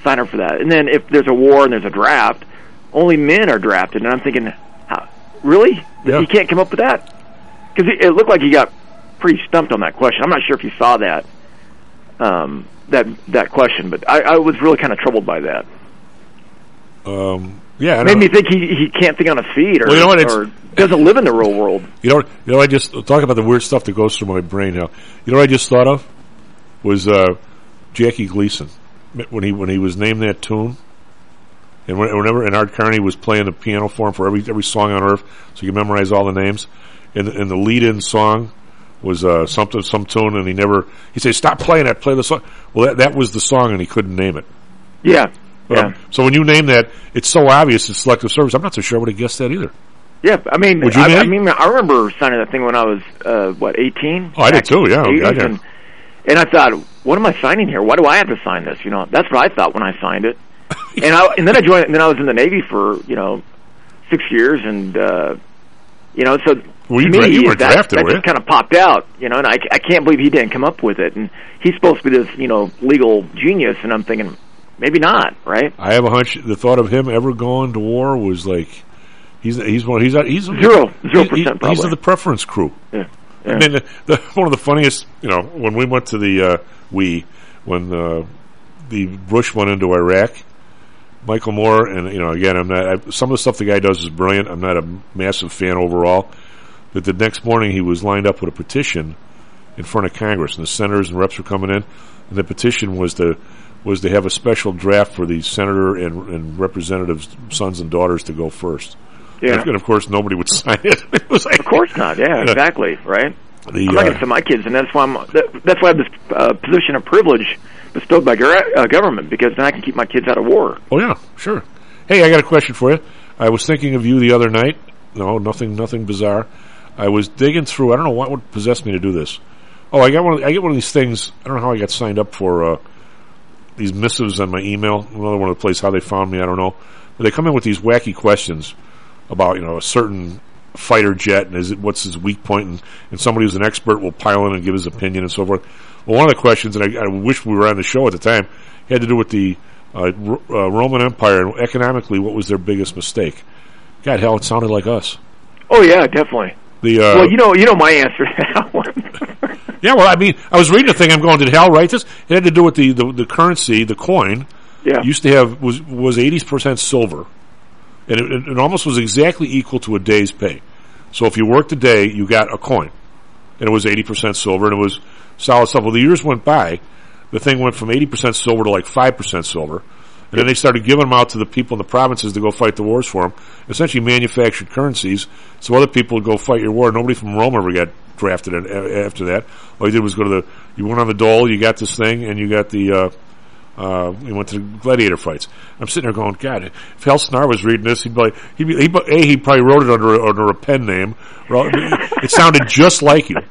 sign up for that. And then if there's a war and there's a draft, only men are drafted. And I'm thinking, how, really? Yeah. You can't come up with that? Because it, it looked like he got pretty stumped on that question. I'm not sure if you saw that um, that that question, but I, I was really kind of troubled by that. Um, yeah, I made know. me think he he can't think on his feet, or, well, you know what, or doesn't live in the real world. You know, you know, I just talk about the weird stuff that goes through my brain now. You know what I just thought of was uh, Jackie Gleason when he when he was named that tune, and whenever and Art Carney was playing the piano for him for every every song on earth, so you can memorize all the names. And the, and the lead-in song was uh, something some tune, and he never he said, "Stop playing that, play the song." Well, that that was the song, and he couldn't name it. Yeah. Um, yeah. So when you name that, it's so obvious it's selective service. I'm not so sure I would have guessed that either. Yeah, I mean, Would you, I, I Manny? mean, I remember signing that thing when I was uh, what eighteen. Oh, I did too. Yeah, eighties, I did. And, and I thought, what am I signing here? Why do I have to sign this? You know, that's what I thought when I signed it. and I and then I joined. And then I was in the Navy for you know six years, and uh, you know, so well, you, to me, you were that, drafted, that were just you? kind of popped out. You know, and I, I can't believe he didn't come up with it. And he's supposed to be this you know legal genius, and I'm thinking maybe not, right? I have a hunch. The thought of him ever going to war was like he's he's one he's he's zero zero percent. He's, probably. he's in the preference crew. Yeah. Yeah. I mean, the, the, one of the funniest, you know, when we went to the uh, we when uh, the Bush went into Iraq, Michael Moore, and you know, again, I'm not. I, some of the stuff the guy does is brilliant. I'm not a massive fan overall, but the next morning he was lined up with a petition in front of Congress, and the senators and reps were coming in, and the petition was to was to have a special draft for the senator and, and representatives' sons and daughters to go first. Yeah. And of course, nobody would sign it. It was like, of course not. Yeah, exactly. Right. The, I'm not uh, going to send my kids, and that's why I'm. That's why I have this uh, position of privilege bestowed by gar- uh, government, because then I can keep my kids out of war. Oh yeah, sure. Hey, I got a question for you. I was thinking of you the other night. No, nothing, nothing bizarre. I was digging through. I don't know what would possess me to do this. Oh, I got one. Of, I get one of these things. I don't know how I got signed up for uh, these missives on my email. Another one of the places how they found me. I don't know. But they come in with these wacky questions about, you know, a certain fighter jet and is it, what's his weak point, and, and somebody who's an expert will pile in and give his opinion and so forth. Well, one of the questions, and I, I wish we were on the show at the time, had to do with the uh, R- uh, Roman Empire and economically what was their biggest mistake. God, hell, it sounded like us. Oh yeah, definitely. The uh, well, you know, you know my answer to that one. Yeah, well, I mean, I was reading the thing. I'm going, did Hal write this? It had to do with the, the, the currency, the coin. Yeah, used to have was was eighty percent silver. And it, it almost was exactly equal to a day's pay. So if you worked a day, you got a coin. And it was eighty percent silver, and it was solid stuff. Well, the years went by. The thing went from eighty percent silver to like five percent silver. And then they started giving them out to the people in the provinces to go fight the wars for them. Essentially manufactured currencies. So other people would go fight your war. Nobody from Rome ever got drafted after that. All you did was go to the, you went on the dole, you got this thing, and you got the, uh, Uh, we went to the gladiator fights. I'm sitting there going, God, if Hal Snar was reading this, he'd be like, he'd be, he'd, A, he probably wrote it under, under a pen name. It sounded just like you.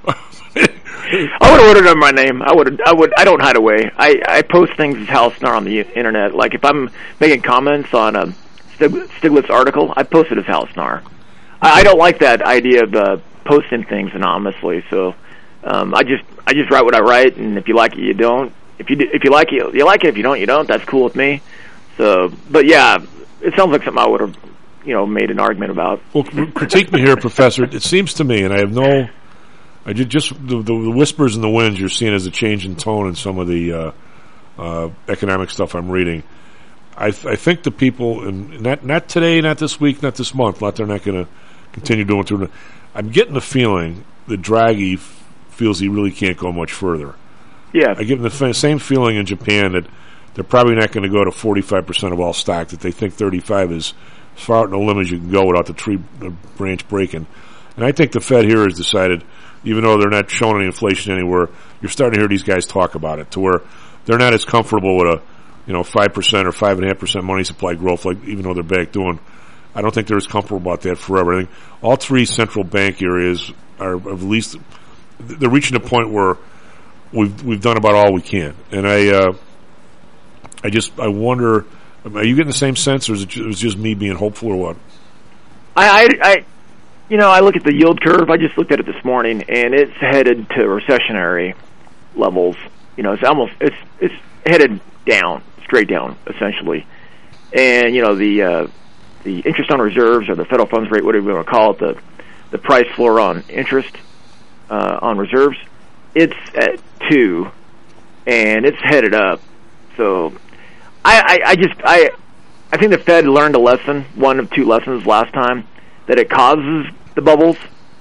I would have ordered under my name. I would, I would, I don't hide away. I, I post things as Hal Snar on the internet. Like if I'm making comments on a Stiglitz article, I post it as Hal Snar. I, I don't like that idea of uh, posting things anonymously. So um, I just, I just write what I write, and if you like it, you don't. If you if you like it, you like it. If you don't, you don't. That's cool with me. So, but yeah, it sounds like something I would have, you know, made an argument about. Well, critique me here, Professor. It seems to me, and I have no, I did just the, the, the whispers in the winds you're seeing as a change in tone in some of the uh, uh, economic stuff I'm reading. I, th- I think the people, and not not today, not this week, not this month. Not they're not going to continue doing through. I'm getting the feeling that Draghi f- feels he really can't go much further. Yeah, I give them the f- same feeling in Japan that they're probably not going to go to forty-five percent of all stock, that they think thirty-five is as far out in the limit as you can go without the tree uh, branch breaking. And I think the Fed here has decided, even though they're not showing any inflation anywhere, you're starting to hear these guys talk about it, to where they're not as comfortable with a, you know, five percent or five point five percent money supply growth, like even though they're back doing. I don't think they're as comfortable about that forever. I think all three central bank areas are at least, they're reaching a point where We've we've done about all we can, and I uh, I just I wonder, are you getting the same sense, or is it just, it was just me being hopeful, or what? I, I I you know I look at the yield curve. I just looked at it this morning, and it's headed to recessionary levels. You know, it's almost it's it's headed down. straight down essentially. And you know the uh, the interest on reserves or the federal funds rate, whatever you want to call it, the the price floor on interest uh, on reserves, it's at two, and it's headed up. So I, I, I just I I think the Fed learned a lesson, one of two lessons last time, that it causes the bubbles,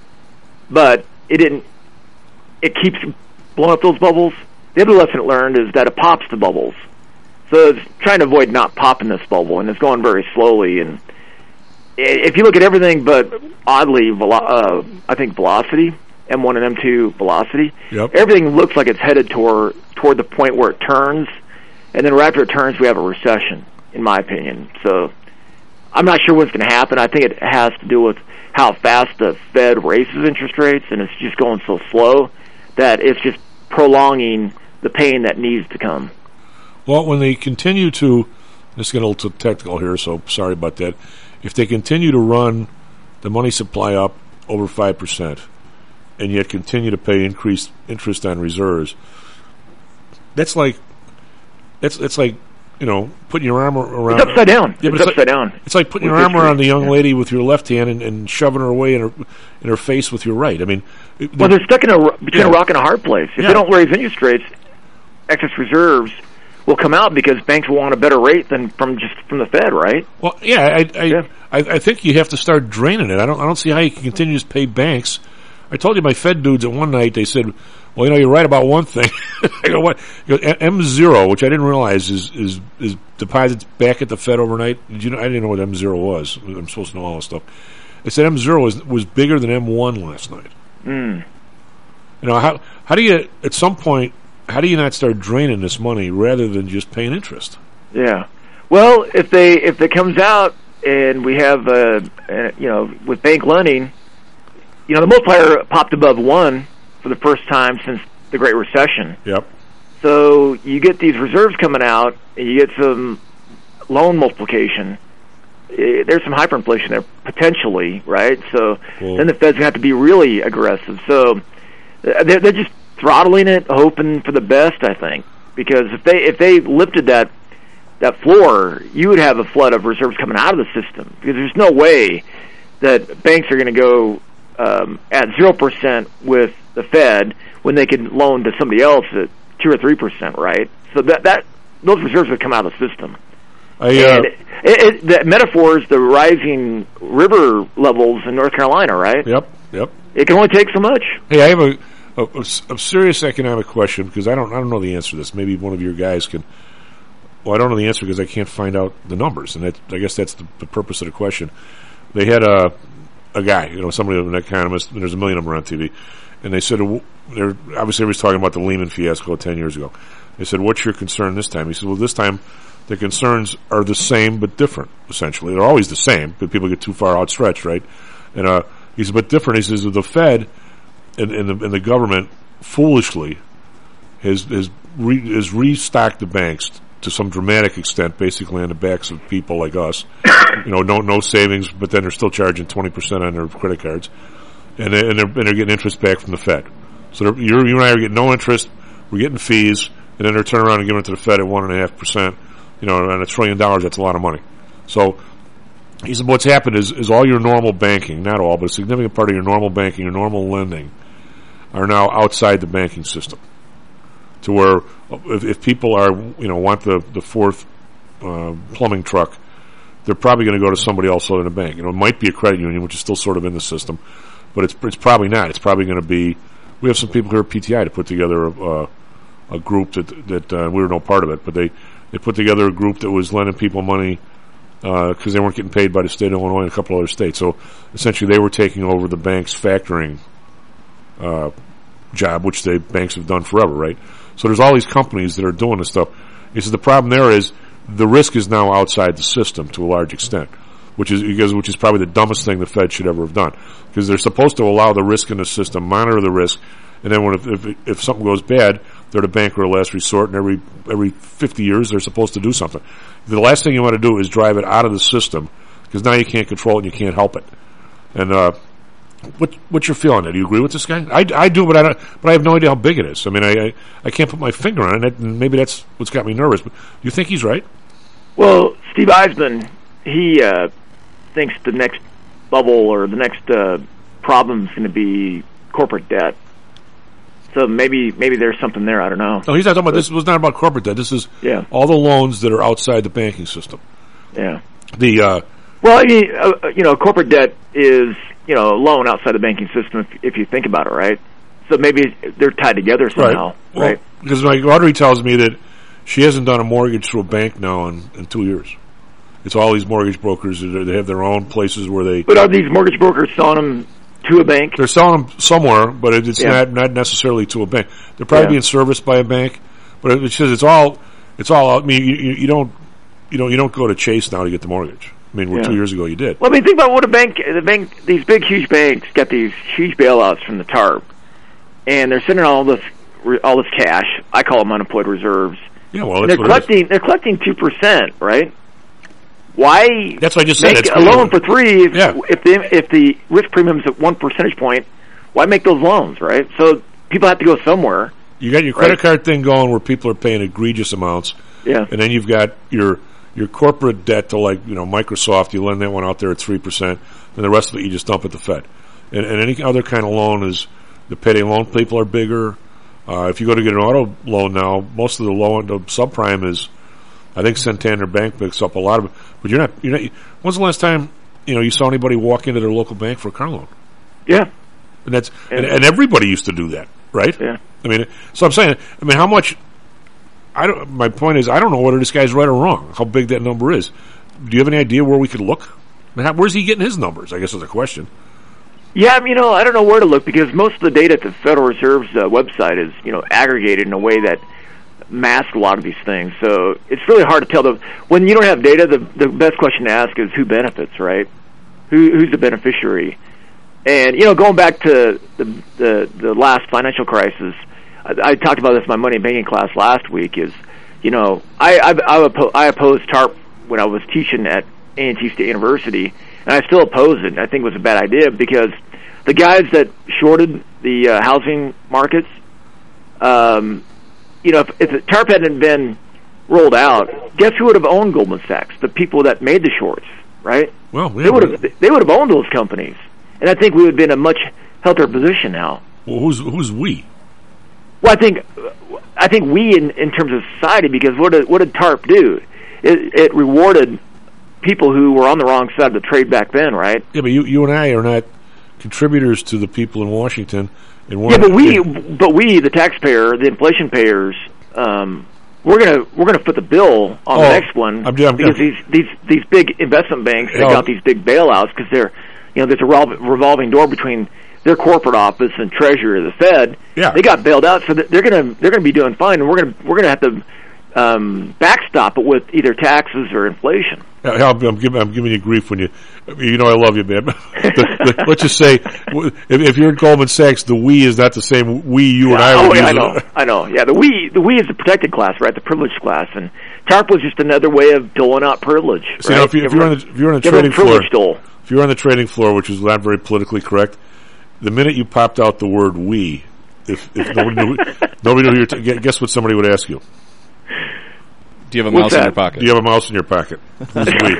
but it didn't. It keeps blowing up those bubbles. The other lesson it learned is that it pops the bubbles. So it's trying to avoid not popping this bubble, and it's going very slowly. And if you look at everything but, oddly, velo- uh, I think velocity, M one and M two velocity, yep. everything looks like it's headed toward, toward the point where it turns, and then right after it turns, we have a recession, in my opinion. So I'm not sure what's going to happen. I think it has to do with how fast the Fed raises interest rates, and it's just going so slow that it's just prolonging the pain that needs to come. Well, when they continue to, this is getting a little too technical here, so sorry about that. If they continue to run the money supply up over five percent and yet continue to pay increased interest on reserves, that's like, that's, that's like, you know, putting your arm around... It's upside down. Yeah, it's, it's upside like, down. It's like putting with your arm history. around the young yeah. lady with your left hand and, and shoving her away in her in her face with your right. I mean... Well, they're stuck in a, between yeah. a rock and a hard place. If yeah. they don't raise interest rates, excess reserves will come out because banks will want a better rate than from just from the Fed, right? Well, yeah, I I, yeah. I I think you have to start draining it. I don't I don't see how you can continue to pay banks. I told you my Fed dudes at one night, they said, well, you know, you're right about one thing. I go, what? You go, M zero, which I didn't realize is, is, is deposits back at the Fed overnight. Did you know? I didn't know what M zero was. I'm supposed to know all this stuff. They said M zero was, was bigger than M one last night. Mm. You know, how, how do you, at some point, how do you not start draining this money rather than just paying interest? Yeah. Well, if they, if it comes out and we have, uh, uh, you know, with bank lending, you know, the multiplier popped above one for the first time since the Great Recession. Yep. So you get these reserves coming out, and you get some loan multiplication. Eh, There's some hyperinflation there, potentially, right? So Cool. then the Fed's going to have to be really aggressive. So uh, they're, they're just throttling it, hoping for the best, I think. Because if they if they lifted that that floor, you would have a flood of reserves coming out of the system. Because there's no way that banks are going to go um, at zero percent with the Fed when they can loan to somebody else at two or three percent, right? So that that those reserves would come out of the system. I, uh, and it, it, the metaphor is the rising river levels in North Carolina, right? Yep, yep. It can only take so much. Hey, I have a, a, a s- a serious economic question because I don't I don't know the answer to this. Maybe one of your guys can. Well, I don't know the answer because I can't find out the numbers, and that, I guess that's the, the purpose of the question. They had a a guy, you know, somebody, an economist, and there's a million of them around T V, and they said, they're, obviously everybody's talking about the Lehman fiasco ten years ago. They said, what's your concern this time? He said, well, this time the concerns are the same but different, essentially. They're always the same, but people get too far outstretched, right? And uh, he said, but different. He says, the Fed and, and, the, and the government foolishly has, has, re, has restocked the banks to some dramatic extent, basically on the backs of people like us. You know, no no savings, but then they're still charging twenty percent on their credit cards, and, they, and, they're, and they're getting interest back from the Fed. So you're, you and I are getting no interest, we're getting fees, and then they're turning around and giving it to the Fed at one and a half percent. You know, and a trillion dollars, that's a lot of money. So he said, what's happened is, is all your normal banking, not all, but a significant part of your normal banking, your normal lending, are now outside the banking system. To where if, if people are, you know, want the the fourth uh, plumbing truck, they're probably going to go to somebody else other than a bank. You know, it might be a credit union, which is still sort of in the system, but it's it's probably not. It's probably going to be. We have some people here at P T I to put together a, a group that that uh, we were no part of it, but they they put together a group that was lending people money because uh, they weren't getting paid by the state of Illinois and a couple other states. So essentially, they were taking over the bank's factoring uh, job, which the banks have done forever, right? So there's all these companies that are doing this stuff. He says the problem there is the risk is now outside the system to a large extent, which is because which is probably the dumbest thing the Fed should ever have done, because they're supposed to allow the risk in the system, monitor the risk, and then when if, if, if something goes bad, they're the bank or last resort, and every every fifty years they're supposed to do something. The last thing you want to do is drive it out of the system, because now you can't control it and you can't help it. And uh, What, what's your feel on that? Do you agree with this guy? I, I do, but I don't, but I have no idea how big it is. I mean, I, I, I can't put my finger on it, and maybe that's what's got me nervous. But do you think he's right? Well, Steve Eisman, he uh, thinks the next bubble or the next uh, problem is going to be corporate debt. So maybe maybe there's something there. I don't know. No, he's not talking about. This was not about corporate debt. This is yeah. all the loans that are outside the banking system. Yeah. The uh, well, I mean, uh, you know, corporate debt is you know a loan outside the banking system. If, if you think about it, right? So maybe they're tied together somehow, right? Well, right? Because my Audrey tells me that she hasn't done a mortgage through a bank now in, in two years. It's all these mortgage brokers. They have their own places where they. But are these mortgage brokers selling them to a bank? They're selling them somewhere, but it's yeah. not not necessarily to a bank. They're probably yeah. being serviced by a bank, but it says it's all it's all. I mean, you, you don't you don't you don't go to Chase now to get the mortgage. I mean, yeah. two years ago you did. Well, I mean, think about what a bank, the bank, these big, huge banks got these huge bailouts from the TARP, and they're sending all this all this cash. I call them unemployed reserves. Yeah, well, they're collecting they're collecting two percent, right? Why? That's what I just make said. a loan for three if, yeah. if the if the risk premium's at one percentage point? Why make those loans, right? So people have to go somewhere. You got your credit right? card thing going where people are paying egregious amounts. Yeah, and then you've got your your corporate debt to like you know Microsoft. You lend that one out there at three percent, and the rest of it you just dump at the Fed. And, and any other kind of loan is the payday loan people are bigger. Uh, if you go to get an auto loan now, most of the loan, the subprime is, I think Santander Bank picks up a lot of it. But you're not, you're not. When's the last time you know you saw anybody walk into their local bank for a car loan? Yeah, and that's and, and everybody used to do that, right? Yeah. I mean, so I'm saying, I mean, how much? I don't. My point is, I don't know whether this guy's right or wrong. How big that number is? Do you have any idea where we could look? I mean, how, where's he getting his numbers? I guess is the question. Yeah, I mean, you know, I don't know where to look because most of the data at the Federal Reserve's uh, website is, you know, aggregated in a way that masks a lot of these things. So it's really hard to tell. The, when you don't have data, the the best question to ask is who benefits, right? Who who's the beneficiary? And you know, going back to the the, the last financial crisis, I, I talked about this in my money and banking class last week. Is you know, I I, I, oppo- I opposed TARP when I was teaching at A and T State University. And I still oppose it. I think it was a bad idea because the guys that shorted the uh, housing markets, um, you know, if, if the TARP hadn't been rolled out, guess who would have owned Goldman Sachs? The people that made the shorts, right? Well, yeah, they would have they would have owned those companies, and I think we would have been in a much healthier position now. Well, who's who's we? Well, I think I think we in, in terms of society, because what did what did TARP do? It, it rewarded people who were on the wrong side of the trade back then, right? Yeah, but you you and I are not contributors to the people in Washington. And yeah, but we, but we, the taxpayer, the inflation payers, um, we're gonna we're gonna foot the bill on oh, the next one I'm, I'm, because I'm, these these these big investment banks that oh, got these big bailouts because they're you know there's a revol- revolving door between their corporate office and Treasury or the Fed. Yeah, they got bailed out, so they're gonna they're gonna be doing fine, and we're gonna we're gonna have to um, backstop it with either taxes or inflation. Yeah, I'm, I'm, giving, I'm giving you grief when you, you know I love you, man. the, the, let's just say, if, if you're in Goldman Sachs, the we is not the same we you yeah, and I oh, would yeah, use. I know, I know. Yeah, the we, the we is the protected class, right? The privileged class, and TARP was just another way of doling out privilege. So, right? you know, if, you, if you're on the if you're on the trading floor, dole. if you're on the trading floor, which is not very politically correct, the minute you popped out the word we, if, if nobody knew, nobody knew, who you're t- guess what somebody would ask you. Do you have a What's mouse that? in your pocket? Do you have a mouse in your pocket? Who's we?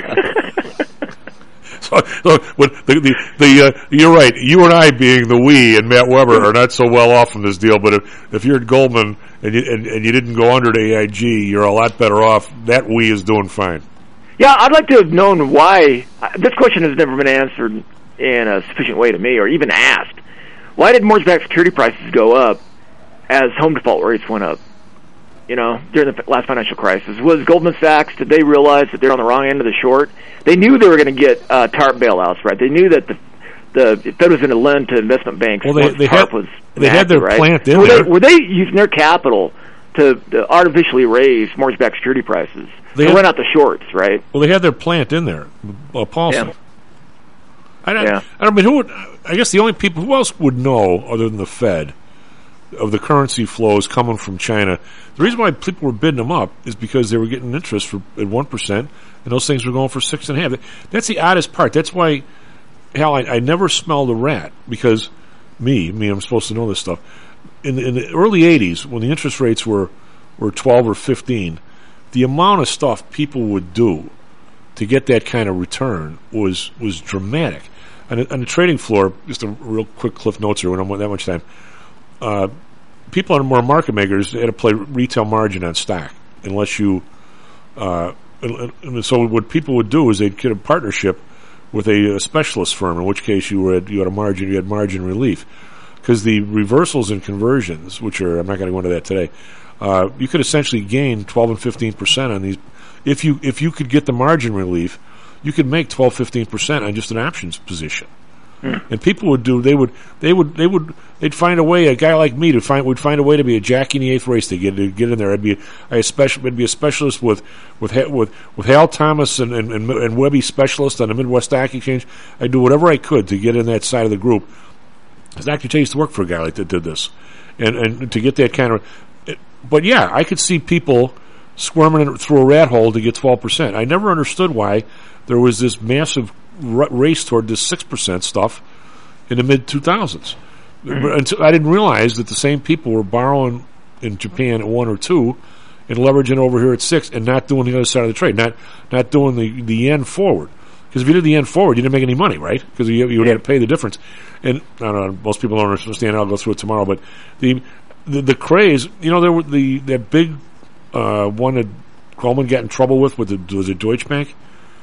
so, so when the, the, the uh, you're right. You and I, being the we, and Matt Weber are not so well off in this deal. But if, if you're at Goldman and you, and, and you didn't go under to A I G, you're a lot better off. That we is doing fine. Yeah, I'd like to have known why. This question has never been answered in a sufficient way to me, or even asked. Why did mortgage-backed security prices go up as home default rates went up? You know, during the last financial crisis, was Goldman Sachs, did they realize that they're on the wrong end of the short? They knew they were going to get uh, TARP bailouts, right? They knew that the the Fed was going to lend to investment banks. Well, they, they TARP had was they had their right? plant in were there. They, were they using their capital to, to artificially raise mortgage-backed security prices they to had, run out the shorts, right? Well, they had their plant in there, uh, Paulson. Yeah. I don't, yeah. I don't mean who would. I guess the only people who else would know other than the Fed of the currency flows coming from China. The reason why people were bidding them up is because they were getting interest for at one percent, and those things were going for six and a half. That's the oddest part. That's why Hal, I, I never smelled a rat because me, me, I'm supposed to know this stuff. In the, in the early eighties, when the interest rates were, were twelve or fifteen, the amount of stuff people would do to get that kind of return was was dramatic. On, on the trading floor, just a real quick cliff notes here, we don't want that much time. Uh, people are more market makers had to play retail margin on stock, unless you. Uh, and, and so what people would do is they'd get a partnership with a, a specialist firm, in which case you had you had a margin, you had margin relief, because the reversals and conversions, which are I'm not going to go into that today, uh, you could essentially gain twelve and fifteen percent on these. If you if you could get the margin relief, you could make twelve, fifteen percent on just an options position. Hmm. And people would do they would they would they would they'd find a way. A guy like me to find would find a way to be a Jackie in the eighth race to get to get in there. I'd be a special. I'd be a specialist with with with with Hal Thomas and and, and, and Webby specialist on the Midwest Stock Exchange. I'd do whatever I could to get in that side of the group. Because Doctor J used to work for a guy like that did this, and and to get that kind of. But yeah, I could see people squirming through a rat hole to get twelve percent. I never understood why there was this massive r- race toward this six percent stuff in the mid two thousands. Mm-hmm. Until I didn't realize that the same people were borrowing in Japan at one or two and leveraging over here at six and not doing the other side of the trade, not not doing the, the yen forward. Because if you did the yen forward, you didn't make any money, right? Because you, you would have to pay the difference. And I don't know, most people don't understand. I'll go through it tomorrow. But the the, the craze, you know, there were the that big uh, one that Coleman got in trouble with, with the, was it Deutsche Bank?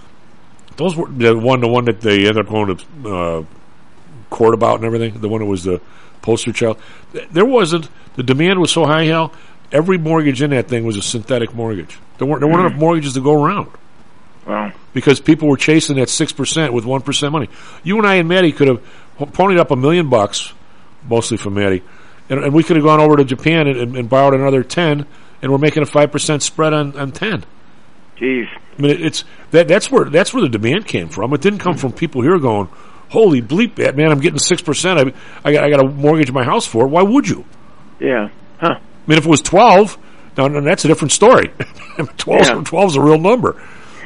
Those were the one, the one that they ended up going to uh, court about and everything. The one that was the poster child. There wasn't the demand was so high, Hal. Every mortgage in that thing was a synthetic mortgage. There weren't there weren't enough mortgages to go around. Wow. Because people were chasing that six percent with one percent money. You and I and Maddie could have ponied up a million bucks, mostly for Maddie, and, and we could have gone over to Japan and, and, and borrowed another ten, and we're making a five percent spread on, on ten. Jeez. I mean, it, it's that that's where that's where the demand came from. It didn't come from people here going, "Holy bleep, that man! I'm getting six percent. I I got I got to mortgage my house for it. Why would you?" Yeah. Huh. I mean, if it was twelve, now, now that's a different story. twelve yeah. twelve is a real number.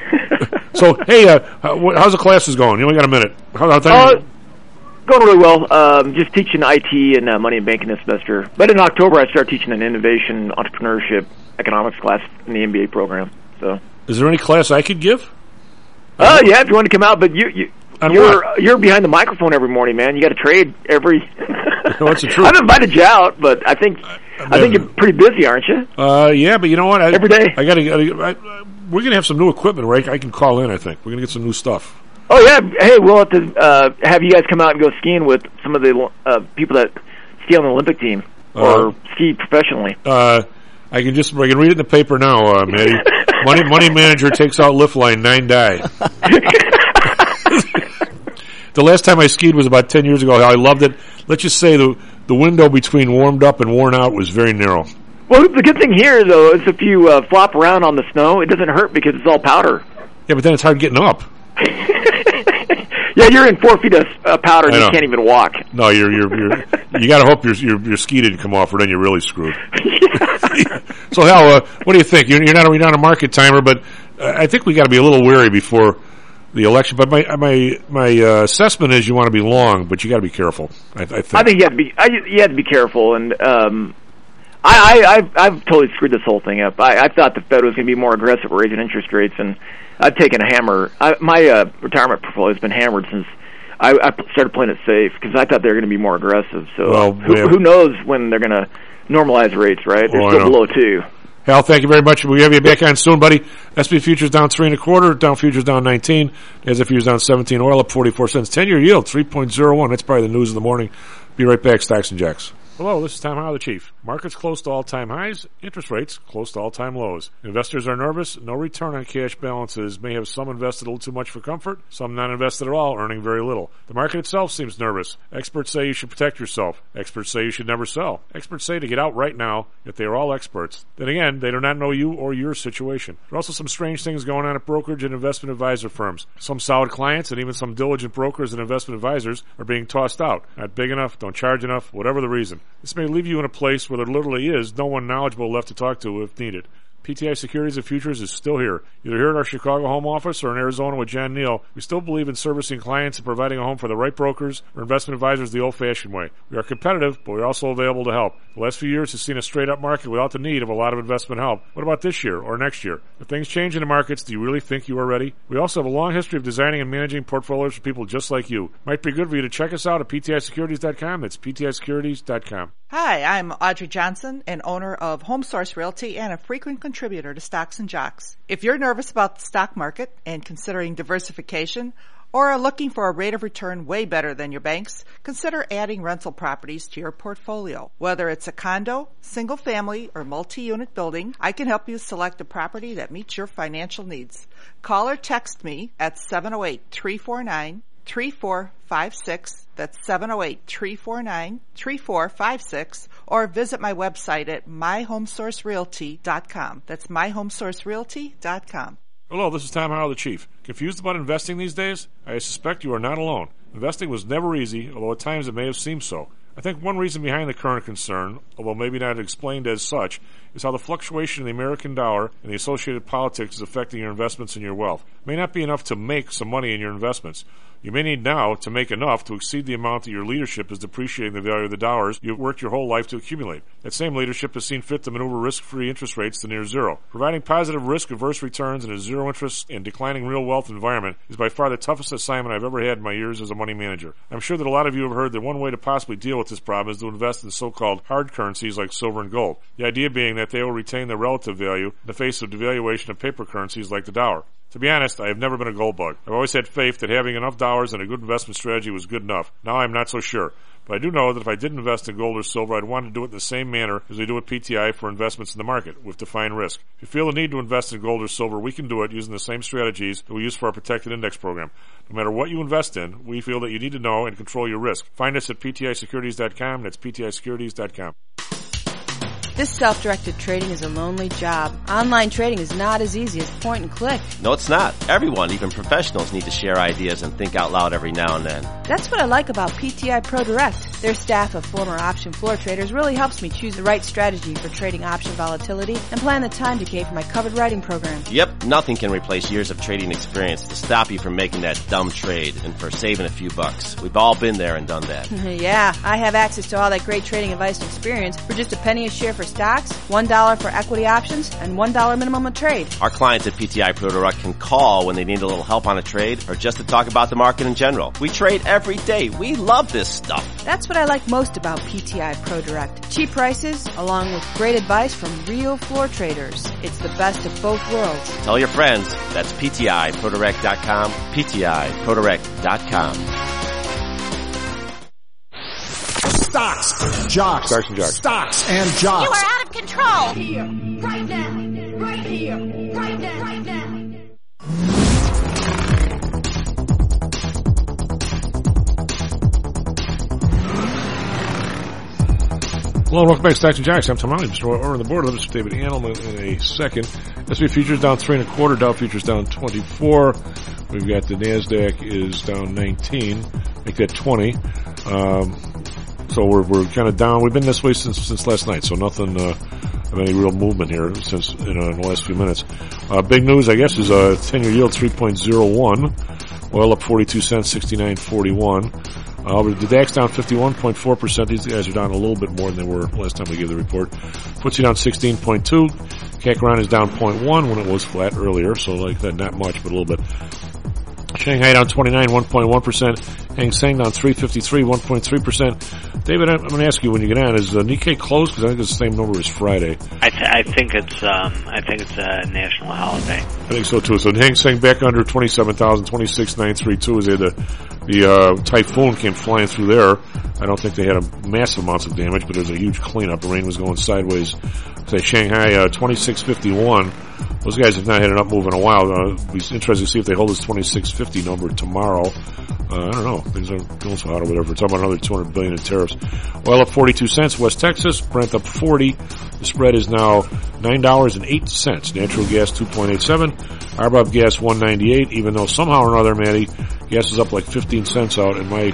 So, hey, uh, how's the classes going? You only got a minute. How, how uh, going really well. Um, just teaching I T and uh, money and banking this semester. But in October, I start teaching an innovation, entrepreneurship, economics class in the M B A program. So, is there any class I could give? Oh, uh, yeah, if you want to come out. But you, you, you're what? you're behind the microphone every morning, man. You got to trade every. What's the truth? I've invited you out, but I think I, I think you're pretty busy, aren't you? Uh, yeah, but you know what? I, every day. I got to. We're going to have some new equipment, right? I can call in, I think. We're going to get some new stuff. Oh, yeah. Hey, we'll have to uh, have you guys come out and go skiing with some of the uh, people that ski on the Olympic team or uh, ski professionally. Uh, I can just I can read it in the paper now, uh, Matty. money, money manager takes out lift line, nine die. The last time I skied was about ten years ago. I loved it. Let's just say the the window between warmed up and worn out was very narrow. Well, the good thing here, though, is if you uh, flop around on the snow, it doesn't hurt because it's all powder. Yeah, but then it's hard getting up. Yeah, you're in four feet of uh, powder and you can't even walk. No, you're you're, you're you got to hope your, your your ski didn't come off, or then you're really screwed. So, Hal, uh, what do you think? You're, you're not you're not a market timer, but uh, I think we got to be a little wary before the election. But my my my uh, assessment is you want to be long, but you got to be careful. I, I think. I think you have to be I, you have to be careful and. Um, I, I, I've, I've totally screwed this whole thing up. I, I thought the Fed was going to be more aggressive raising interest rates, and I've taken a hammer. I, my uh, retirement portfolio has been hammered since I, I started playing it safe because I thought they were going to be more aggressive. So well, who, yeah. who knows when they're going to normalize rates, right? They're oh, still below two. Hal, thank you very much. We'll have you back on soon, buddy. S and P futures down three and a quarter. Dow futures down nineteen. As if futures down seventeen. Oil up forty-four cents. ten-year yield three point zero one. That's probably the news of the morning. Be right back. Stocks and Jacks. Hello, this is Tom Howell, the Chief. Markets close to all-time highs, interest rates close to all-time lows. Investors are nervous. No return on cash balances may have some invested a little too much for comfort, some not invested at all, earning very little. The market itself seems nervous. Experts say you should protect yourself. Experts say you should never sell. Experts say to get out right now, yet they are all experts. Then again, they do not know you or your situation. There are also some strange things going on at brokerage and investment advisor firms. Some solid clients and even some diligent brokers and investment advisors are being tossed out. Not big enough, don't charge enough, whatever the reason. This may leave you in a place where there literally is no one knowledgeable left to talk to if needed. P T I Securities and Futures is still here. Either here at our Chicago home office or in Arizona with John Neal, we still believe in servicing clients and providing a home for the right brokers or investment advisors the old-fashioned way. We are competitive, but we're also available to help. The last few years has seen a straight-up market without the need of a lot of investment help. What about this year or next year? If things change in the markets, do you really think you are ready? We also have a long history of designing and managing portfolios for people just like you. Might be good for you to check us out at P T I securities dot com. That's P T I securities dot com. Hi, I'm Audrey Johnson, an owner of HomeSource Realty and a frequent contributor to Stocks and Jocks. If you're nervous about the stock market and considering diversification, or are looking for a rate of return way better than your banks, consider adding rental properties to your portfolio. Whether it's a condo, single family, or multi-unit building, I can help you select a property that meets your financial needs. Call or text me at seven oh eight, three four nine, three four five six. That's seven oh eight, three four nine, three four five six. Or visit my website at my home source realty dot com. That's my home source realty dot com. Hello, this is Tom Howell, the Chief. Confused about investing these days? I suspect you are not alone. Investing was never easy, although at times it may have seemed so. I think one reason behind the current concern, although maybe not explained as such, is how the fluctuation in the American dollar and the associated politics is affecting your investments and your wealth. It may not be enough to make some money in your investments. You may need now to make enough to exceed the amount that your leadership is depreciating the value of the dollars you've worked your whole life to accumulate. That same leadership has seen fit to maneuver risk-free interest rates to near zero. Providing positive risk-averse returns in a zero-interest and declining real wealth environment is by far the toughest assignment I've ever had in my years as a money manager. I'm sure that a lot of you have heard that one way to possibly deal with this problem is to invest in so-called hard currencies like silver and gold. The idea being that they will retain their relative value in the face of devaluation of paper currencies like the dollar. To be honest, I have never been a gold bug. I've always had faith that having enough dollars and a good investment strategy was good enough. Now I'm not so sure. But I do know that if I did invest in gold or silver, I'd want to do it in the same manner as we do with P T I for investments in the market, with defined risk. If you feel the need to invest in gold or silver, we can do it using the same strategies that we use for our protected index program. No matter what you invest in, we feel that you need to know and control your risk. Find us at P T I securities dot com. That's P T I securities dot com. This self-directed trading is a lonely job. Online trading is not as easy as point and click. No, it's not. Everyone, even professionals, need to share ideas and think out loud every now and then. That's what I like about P T I Pro Direct. Their staff of former option floor traders really helps me choose the right strategy for trading option volatility and plan the time decay for my covered writing program. Yep, nothing can replace years of trading experience to stop you from making that dumb trade and for saving a few bucks. We've all been there and done that. Yeah, I have access to all that great trading advice and experience for just a penny a share for stocks, one dollar for equity options, and one dollar minimum a trade. Our clients at P T I Pro Direct can call when they need a little help on a trade or just to talk about the market in general. We trade every day. We love this stuff. That's what I like most about P T I Pro Direct. Cheap prices, along with great advice from real floor traders. It's the best of both worlds. Tell your friends. That's P T I pro direct dot com, P T I pro direct dot com. Stocks, jocks, Stocks and jocks. Stocks and jocks. You are out of control. Here, right now, right here, right now, right now. Hello and welcome back to Stocks and Jocks. I'm Tom Howell. Just over on the board. Let's David Adelman in a second. S and P futures down three and a quarter. Dow futures down twenty-four. We've got the Nasdaq is down nineteen. Make that twenty. Um, so we're we're kind of down. We've been this way since since last night. So nothing uh, of any real movement here since you know in the last few minutes. Uh, big news, I guess, is a uh, ten-year yield three point oh one. Oil up forty-two cents, sixty-nine forty-one. Uh, the DAX down fifty-one point four percent. These guys are down a little bit more than they were last time we gave the report. F T S E down sixteen point two. C A C around is down zero point one when it was flat earlier, so like that, not much, but a little bit. Shanghai down twenty-nine, one point one percent. Hang Seng down three fifty-three, one point three percent. David, I'm going to ask you when you get on, is uh, Nikkei closed? Because I think it's the same number as Friday. I, th- I think it's um, I think it's a national holiday. I think so too. So Hang Seng back under twenty-seven thousand, twenty-six nine thirty-two as they had the, the uh, typhoon came flying through there. I don't think they had a massive amounts of damage, but there was a huge cleanup. The rain was going sideways. Say Shanghai uh, twenty-six fifty-one. Those guys have not had an up move in a while. Uh, it'll be interesting to see if they hold this twenty-six fifty number tomorrow. Uh, I don't know. Things are going so hot or whatever. It's about another two hundred billion in tariffs. Oil up forty-two cents. West Texas. Brent up forty. The spread is now nine dollars and eight cents. Natural gas two point eight seven. R B O B gas one ninety-eight. Even though somehow or another, Matty, gas is up like fifteen cents out, and my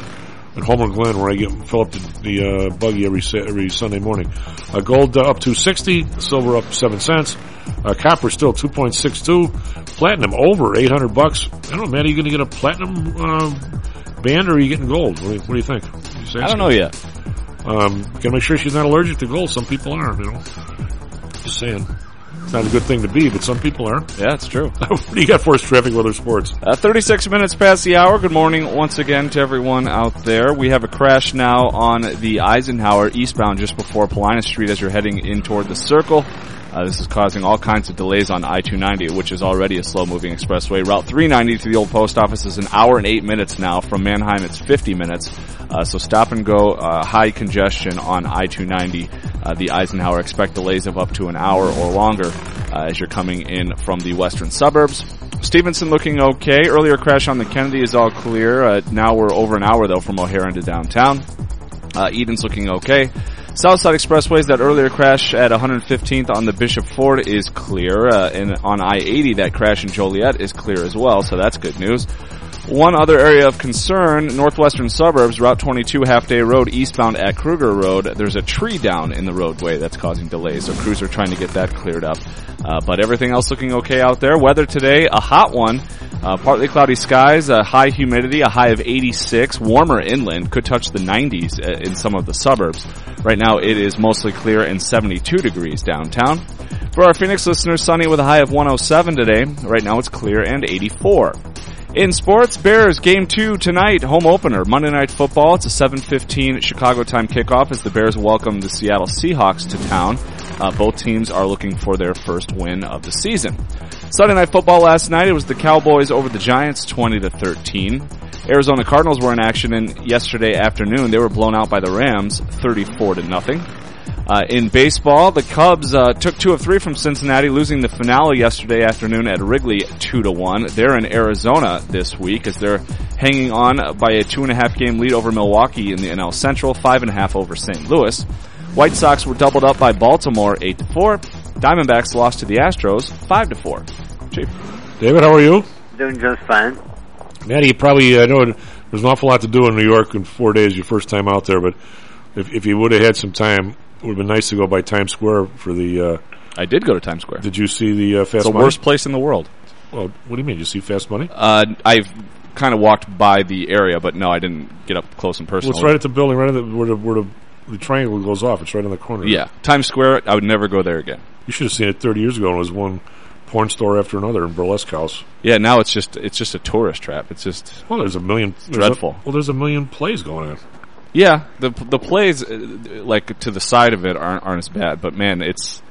in Homer Glen, where I get fill up the, the uh, buggy every sa- every Sunday morning. Uh, gold uh, up two sixty, silver up seven cents. Uh, copper still two point six two. Platinum over eight hundred bucks. I don't know, man. Are you going to get a platinum uh, band, or are you getting gold? What do you, what do you think? I don't know yet. Um, gotta make sure she's not allergic to gold. Some people are, you know. Just saying. It's not a good thing to be, but some people are. Yeah, it's true. What do you got for us, Traffic Weather Sports? Uh, thirty-six minutes past the hour. Good morning once again to everyone out there. We have a crash now on the Eisenhower eastbound just before Paulina Street as you're heading in toward the Circle. Uh, this is causing all kinds of delays on I two ninety, which is already a slow-moving expressway. Route three ninety to the old post office is an hour and eight minutes now. From Manheim, it's fifty minutes. Uh, so stop and go, uh, high congestion on I two ninety. Uh, the Eisenhower, expect delays of up to an hour or longer uh, as you're coming in from the western suburbs. Stevenson looking okay. Earlier crash on the Kennedy is all clear. Uh, now we're over an hour, though, from O'Hare into downtown. Uh, Eden's looking okay. Southside Expressways, that earlier crash at one hundred fifteenth on the Bishop Ford is clear. Uh, and on I eighty, that crash in Joliet is clear as well, so that's good news. One other area of concern, northwestern suburbs, Route twenty-two, Half-Day Road, eastbound at Kruger Road. There's a tree down in the roadway that's causing delays, so crews are trying to get that cleared up. Uh, but everything else looking okay out there. Weather today, a hot one. Uh, partly cloudy skies, a high humidity, a high of eighty-six. Warmer inland, could touch the nineties in some of the suburbs. Right now it is mostly clear and seventy-two degrees downtown. For our Phoenix listeners, sunny with a high of one oh seven today. Right now it's clear and eighty-four. In sports, Bears game two tonight, home opener, Monday Night Football. It's a seven fifteen Chicago time kickoff as the Bears welcome the Seattle Seahawks to town. Uh, both teams are looking for their first win of the season. Sunday Night Football last night, it was the Cowboys over the Giants, twenty to thirteen. Arizona Cardinals were in action in yesterday afternoon. They were blown out by the Rams, thirty-four to nothing. Uh, in baseball, the Cubs uh, took two of three from Cincinnati, losing the finale yesterday afternoon at Wrigley two to one. They're in Arizona this week as they're hanging on by a two and a half game lead over Milwaukee in the N L Central, five and a half over Saint Louis. White Sox were doubled up by Baltimore, eight to four. Diamondbacks lost to the Astros, five to four. Chief. David, how are you? Doing just fine. Matty, you probably, I know there's an awful lot to do in New York in four days, your first time out there, but if, if you would have had some time, it would have been nice to go by Times Square for the... Uh, I did go to Times Square. Did you see the uh, Fast Money? It's the Money? worst place in the world. Well, what do you mean? Did you see Fast Money? Uh, I've kind of walked by the area, but no, I didn't get up close and personal. Well, it's right at the building, right at the, where, the, where the, the triangle goes off. It's right in the corner. Yeah. Times Square, I would never go there again. You should have seen it thirty years ago, and it was one porn store after another in Burlesque House. Yeah, now it's just it's just a tourist trap. It's just... Well, there's a million... It's dreadful. A, well, there's a million plays going on. Yeah, the the plays, uh, like, to the side of it aren't, aren't as bad, but, man, it's...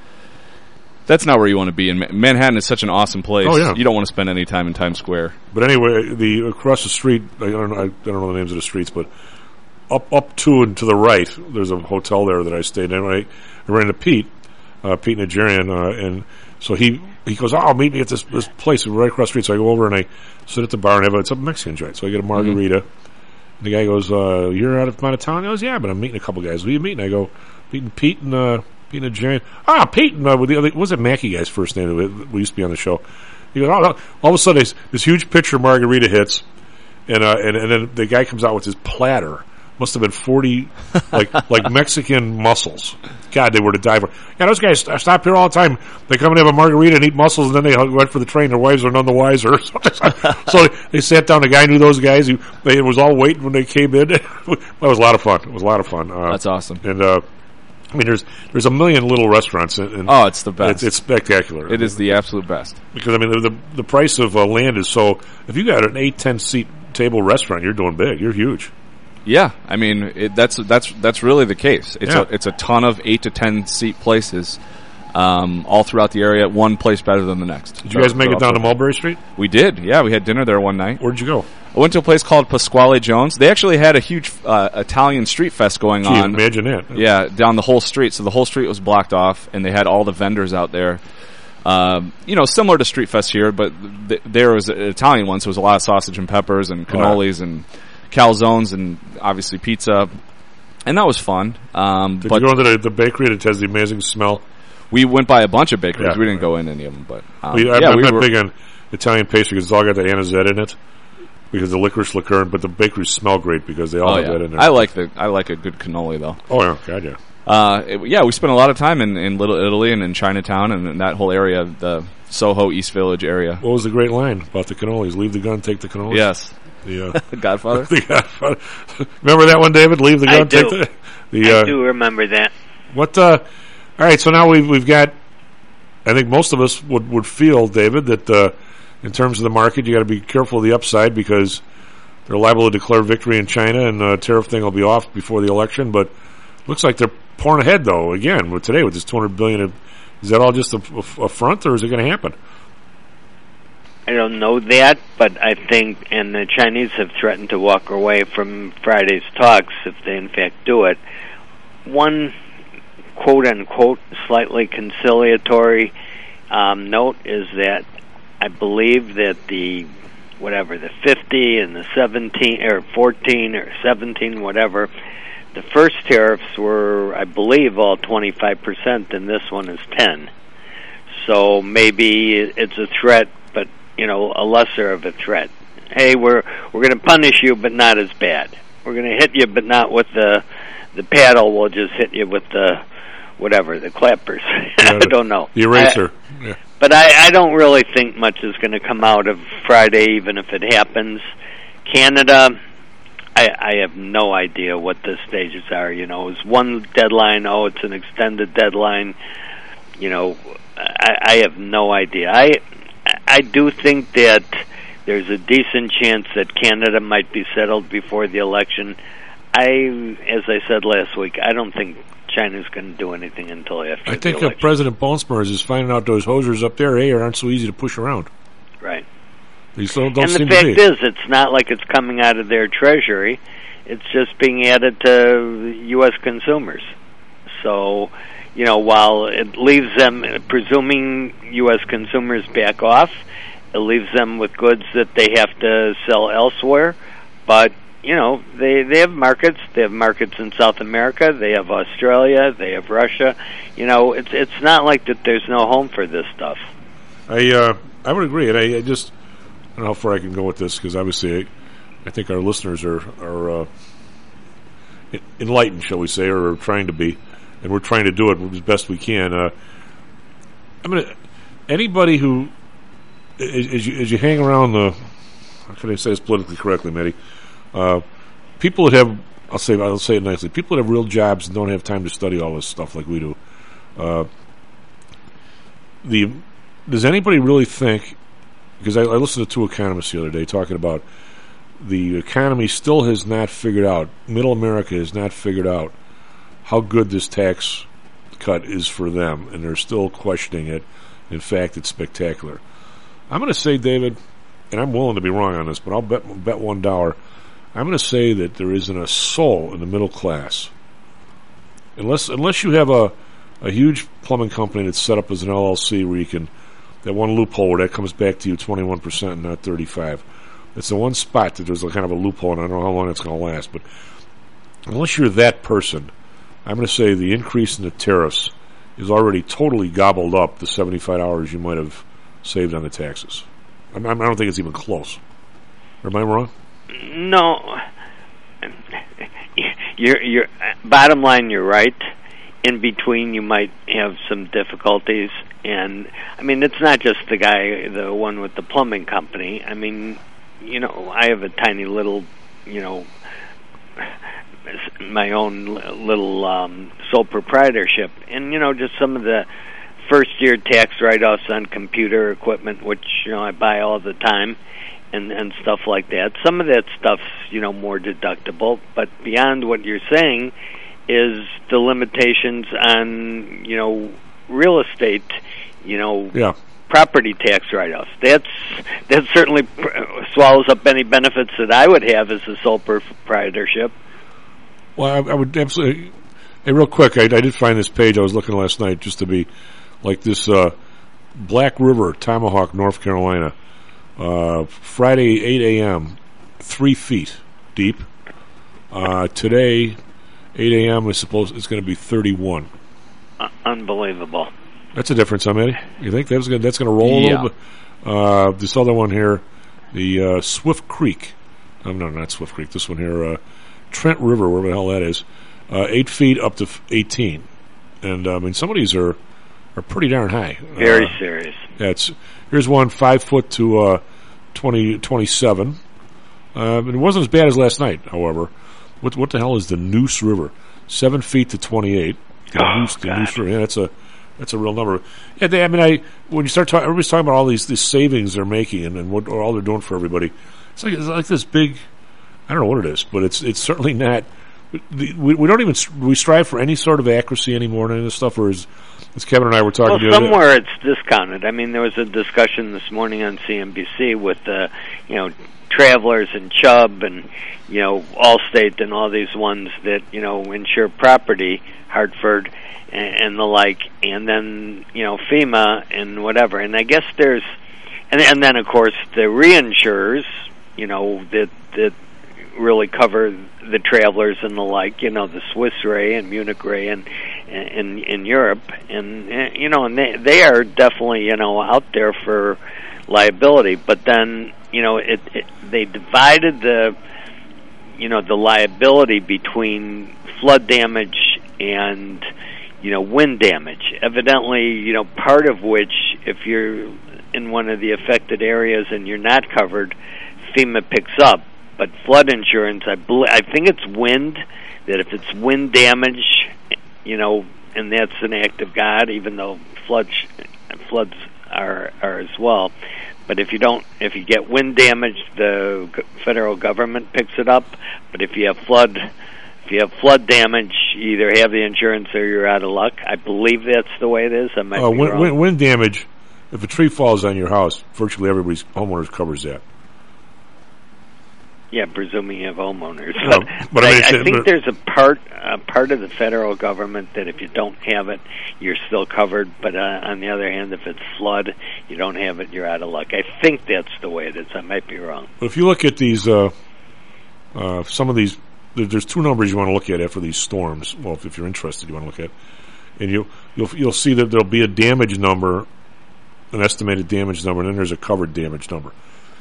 That's not where you want to be. And Manhattan is such an awesome place. Oh, yeah. You don't want to spend any time in Times Square. But anyway, the across the street, I don't, know, I don't know the names of the streets, but up up to and to the right, there's a hotel there that I stayed in. I, I ran into Pete, uh, Pete Nigerian, uh, and so he he goes, oh, meet me at this this place right across the street. So I go over and I sit at the bar and have a, it's a Mexican joint. So I get a margarita. Mm-hmm. The guy goes, uh, you're out of, out of town? He goes, yeah, but I'm meeting a couple guys. Who are you meeting? I go, meeting Pete and... Uh, Pete and Giant. Ah, Pete and uh, with the other, what was it Mackey guy's first name? We used to be on the show. He goes, oh, no. All of a sudden, this, this huge picture of margarita hits, and, uh, and and then the guy comes out with his platter. Must have been forty, like like Mexican mussels. God, they were to die for. Yeah, those guys stop here all the time. They come and have a margarita and eat mussels, and then they went for the train. Their wives are none the wiser. So they sat down. The guy knew those guys. He they, it was all waiting when they came in. That was a lot of fun. It was a lot of fun. Uh, That's awesome. And. Uh, I mean, there's there's a million little restaurants. And, and oh, it's the best. It's, it's spectacular. It is the absolute best. Because, I mean, the the, the price of uh, land is so... If you got an eight, ten seat table restaurant, you're doing big. You're huge. Yeah. I mean, it, that's that's that's really the case. It's, yeah. a, it's a ton of eight to ten seat places um, all throughout the area, one place better than the next. Did you guys make it down to Mulberry Street? We did. Yeah, we had dinner there one night. Where'd you go? I went to a place called Pasquale Jones. They actually had a huge uh, Italian street fest going Gee, on. Imagine that. Yeah, down the whole street. So the whole street was blocked off, and they had all the vendors out there. Um, you know, similar to Street Fest here, but th- there was an Italian one, so it was a lot of sausage and peppers and cannolis oh, yeah. and calzones and obviously pizza. And that was fun. Um, Did but you go into the, the bakery that has the amazing smell? We went by a bunch of bakeries. Yeah, we didn't right. go in any of them. But um, we, I, yeah, I'm we not were big on Italian pastry because it's all got the Anna Z in it. because the licorice liqueur, but the bakeries smell great because they all Oh, have yeah. that in there. I like the I like a good cannoli though. Oh yeah, God yeah. Uh, it- yeah, we spent a lot of time in, in Little Italy and in Chinatown and in that whole area, the Soho East Village area. What was the great line about the cannolis? Leave the gun, take the cannolis. Yes. The uh, The Godfather. the Godfather. Remember that one, David? Leave the gun, I take do. the. the I uh, do remember that. What? Uh, all right, so now we've we've got. I think most of us would would feel, David, that uh, in terms of the market, you got to be careful of the upside because they're liable to declare victory in China, and the uh, tariff thing will be off before the election. But looks like they're pouring ahead, though. Again, with today with this two hundred billion dollars, is that all just a, a, a front, or is it going to happen? I don't know that, but I think, and the Chinese have threatened to walk away from Friday's talks if they in fact do it. One quote-unquote slightly conciliatory um, note is that I believe that the, whatever, the fifty and the seventeen, or fourteen or seventeen, whatever, the first tariffs were, I believe, all twenty-five percent, and this one is ten. So maybe it's a threat, but, you know, a lesser of a threat. Hey, we're we're going to punish you, but not as bad. We're going to hit you, but not with the the paddle. We'll just hit you with the, whatever, the clappers. Yeah, I don't know. The eraser. I, yeah. But I, I don't really think much is going to come out of Friday, even if it happens. Canada, I, I have no idea what the stages are. You know, it's one deadline. Oh, it's an extended deadline. You know, I, I have no idea. I I do think that there's a decent chance that Canada might be settled before the election. I, as I said last week, I don't think China's going to do anything until after I the think election. if President Bonespurs is finding out those hosers up there, hey, aren't so easy to push around. Right. They still don't and seem the to be. fact is, it's not like it's coming out of their treasury. It's just being added to U S consumers. So, you know, while it leaves them, presuming U S consumers back off, it leaves them with goods that they have to sell elsewhere. But, you know, they, they have markets. They have markets in South America. They have Australia. They have Russia. You know, it's it's not like that there's no home for this stuff. I uh, I would agree, and I, I just I don't know how far I can go with this because obviously I, I think our listeners are are uh, enlightened, shall we say, or are trying to be, and we're trying to do it as best we can. Uh, I mean, anybody who as, as you as you hang around the, how can I say this politically correctly, Matty? Uh, people that have, I'll say I'll say it nicely, people that have real jobs and don't have time to study all this stuff like we do. Uh, the does anybody really think? Because I, I listened to two economists the other day talking about the economy still has not figured out, middle America has not figured out how good this tax cut is for them, and they're still questioning it. In fact, it's spectacular. I'm going to say, David, and I'm willing to be wrong on this, but I'll bet bet one dollar. I'm going to say that there isn't a soul in the middle class, unless unless you have a a huge plumbing company that's set up as an L L C where you can, that one loophole where that comes back to you twenty-one percent and not thirty-five. It's the one spot that there's a kind of a loophole, and I don't know how long it's going to last. But unless you're that person, I'm going to say the increase in the tariffs is already totally gobbled up the seventy-five hours you might have saved on the taxes. I, I don't think it's even close. Am I wrong? No. You're, you're, bottom line, you're right. In between, you might have some difficulties. And, I mean, it's not just the guy, the one with the plumbing company. I mean, you know, I have a tiny little, you know, my own little um, sole proprietorship. And, you know, just some of the first-year tax write-offs on computer equipment, which, you know, I buy all the time, and, and stuff like that. Some of that stuff's, you know, more deductible. But beyond what you're saying is the limitations on, you know, real estate, you know, yeah. property tax write-offs. That's that certainly pr- swallows up any benefits that I would have as a sole proprietorship. Well, I, I would absolutely. Hey, real quick, I, I did find this page I was looking last night just to be like this uh, Black River, Tomahawk, North Carolina. Uh, Friday, eight a.m., three feet deep. Uh, today, eight a.m. is supposed it's going to be thirty-one. Uh, unbelievable. That's a difference, huh, Eddie? You think that's going that's going to roll yeah. a little bit? Uh, this other one here, the uh, Swift Creek, Oh, no, not Swift Creek. This one here, uh, Trent River, wherever the hell that is, uh, eight feet up to f- eighteen. And, uh, I mean, some of these are, are pretty darn high. Very uh, serious. Yeah, it's, here's one five foot to uh, twenty, twenty-seven. Uh, it wasn't as bad as last night, however. What what the hell is the Noose River? Seven feet to twenty-eight. The Oh, Noose, the God. Noose River. Yeah, that's a that's a real number. Yeah, they, I mean, I when you start talking, everybody's talking about all these these savings they're making and, and what all they're doing for everybody. It's like it's like this big. I don't know what it is, but it's it's certainly not. We, we don't even we strive for any sort of accuracy anymore in any of this stuff. Or as, as Kevin and I were talking Well, the other day- somewhere it's discounted. I mean, there was a discussion this morning on C N B C with, uh, you know, Travelers and Chubb and, you know, Allstate and all these ones that, you know, insure property, Hartford and, and the like, and then, you know, FEMA and whatever. And I guess there's, and, and then, of course, the reinsurers, you know, that that really cover the Travelers and the like, you know, the Swiss Re and Munich Re and in in Europe, and you know, and they they are definitely, you know, out there for liability. But then, you know, it, it they divided the, you know, the liability between flood damage and, you know, wind damage. Evidently, you know, part of which, if you're in one of the affected areas and you're not covered, FEMA picks up. But flood insurance, I bel I think it's wind, that if it's wind damage, you know, and that's an act of God, even though floods floods are are as well. But if you don't, if you get wind damage, the g- federal government picks it up. But if you have flood, if you have flood damage, you either have the insurance or you're out of luck. I believe that's the way it is. I might uh, be wind, wrong. wind, wind damage. If a tree falls on your house, virtually everybody's homeowners covers that. Yeah, presuming you have homeowners. No, But, but but I I, mean, I it's- think but- there's a part a part of the federal government that if you don't have it, you're still covered. But uh, on the other hand, if it's flood, you don't have it, you're out of luck. I think that's the way it is. I might be wrong. But if you look at these, uh, uh, some of these, there, there's two numbers you want to look at after these storms. Well, if, if you're interested, you want to look at, and you you'll you'll see that there'll be a damage number, an estimated damage number, and then there's a covered damage number.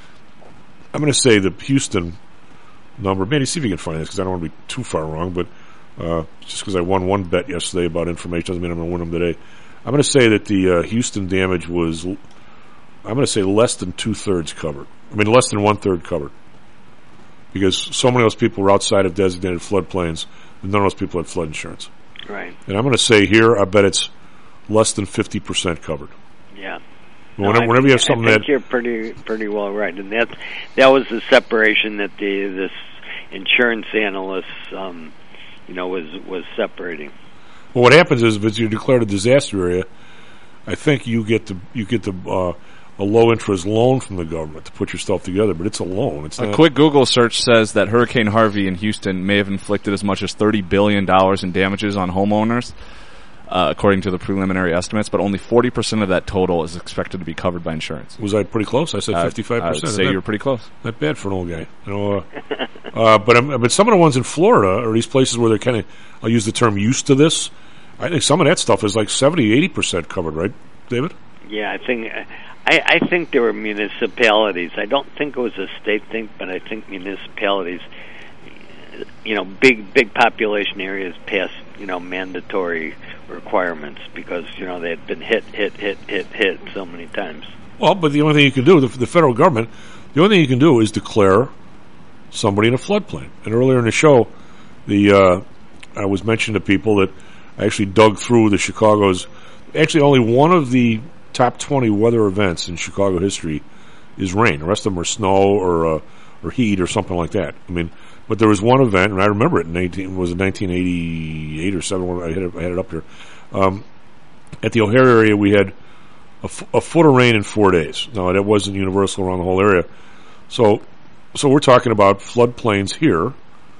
I'm going to say the Houston number. Manny, see if you can find this because I don't want to be too far wrong. But uh, just because I won one bet yesterday about information doesn't mean I'm going to win them today. I'm going to say that the uh, Houston damage was, I'm going to say less than two thirds covered. I mean, less than one third covered, because so many of those people were outside of designated floodplains, and none of those people had flood insurance. Right. And I'm going to say here, I bet it's less than fifty percent covered. Yeah. Whenever, I whenever think, you have something I think that you're pretty pretty well right, and that that was the separation that the this insurance analyst, um, you know, was was separating. Well, what happens is, if you're declared a disaster area, I think you get the you get the uh, a low interest loan from the government to put your stuff together, but it's a loan. It's A not, quick Google search says that Hurricane Harvey in Houston may have inflicted as much as thirty billion dollars in damages on homeowners, uh, according to the preliminary estimates, but only forty percent of that total is expected to be covered by insurance. Was I pretty close? I said Uh, fifty-five percent. I would say you were pretty close. Not bad for an old guy. You know, uh, uh, but um, but some of the ones in Florida, or these places where they're kind of, I'll use the term used to this, I think some of that stuff is like seventy, eighty percent covered, right, David? Yeah, I think I, I think there were municipalities. I don't think it was a state thing, but I think municipalities, you know, big big population areas passed, you know, mandatory requirements because, you know, they had been hit, hit, hit, hit, hit so many times. Well, but the only thing you can do, the, the federal government, the only thing you can do is declare somebody in a floodplain. And earlier in the show, the uh, I was mentioning to people that I actually dug through the Chicago's. Actually, only one of the top twenty weather events in Chicago history is rain. The rest of them are snow or uh, or heat or something like that. I mean, but there was one event, and I remember it in eighteen was it nineteen eighty-eight or seven. I had it, I had it up here. Um, at the O'Hare area, we had a, f- a foot of rain in four days. Now that wasn't universal around the whole area. So, so we're talking about floodplains here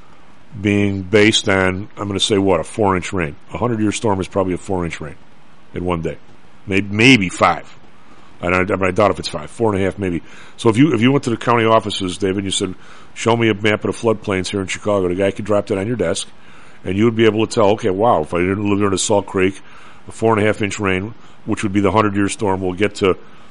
being based on, I'm going to say what, a four inch rain. A hundred year storm is probably a four inch rain in one day, maybe, maybe five. I, I, I doubt if it's five, four and a half, maybe. So if you if you went to the county offices, David, and you said, "Show me a map of the floodplains here in Chicago," the guy could drop that on your desk, and you would be able to tell, okay, wow, if I didn't live near the Salt Creek, a four and a half inch rain, which would be the hundred year storm, will get to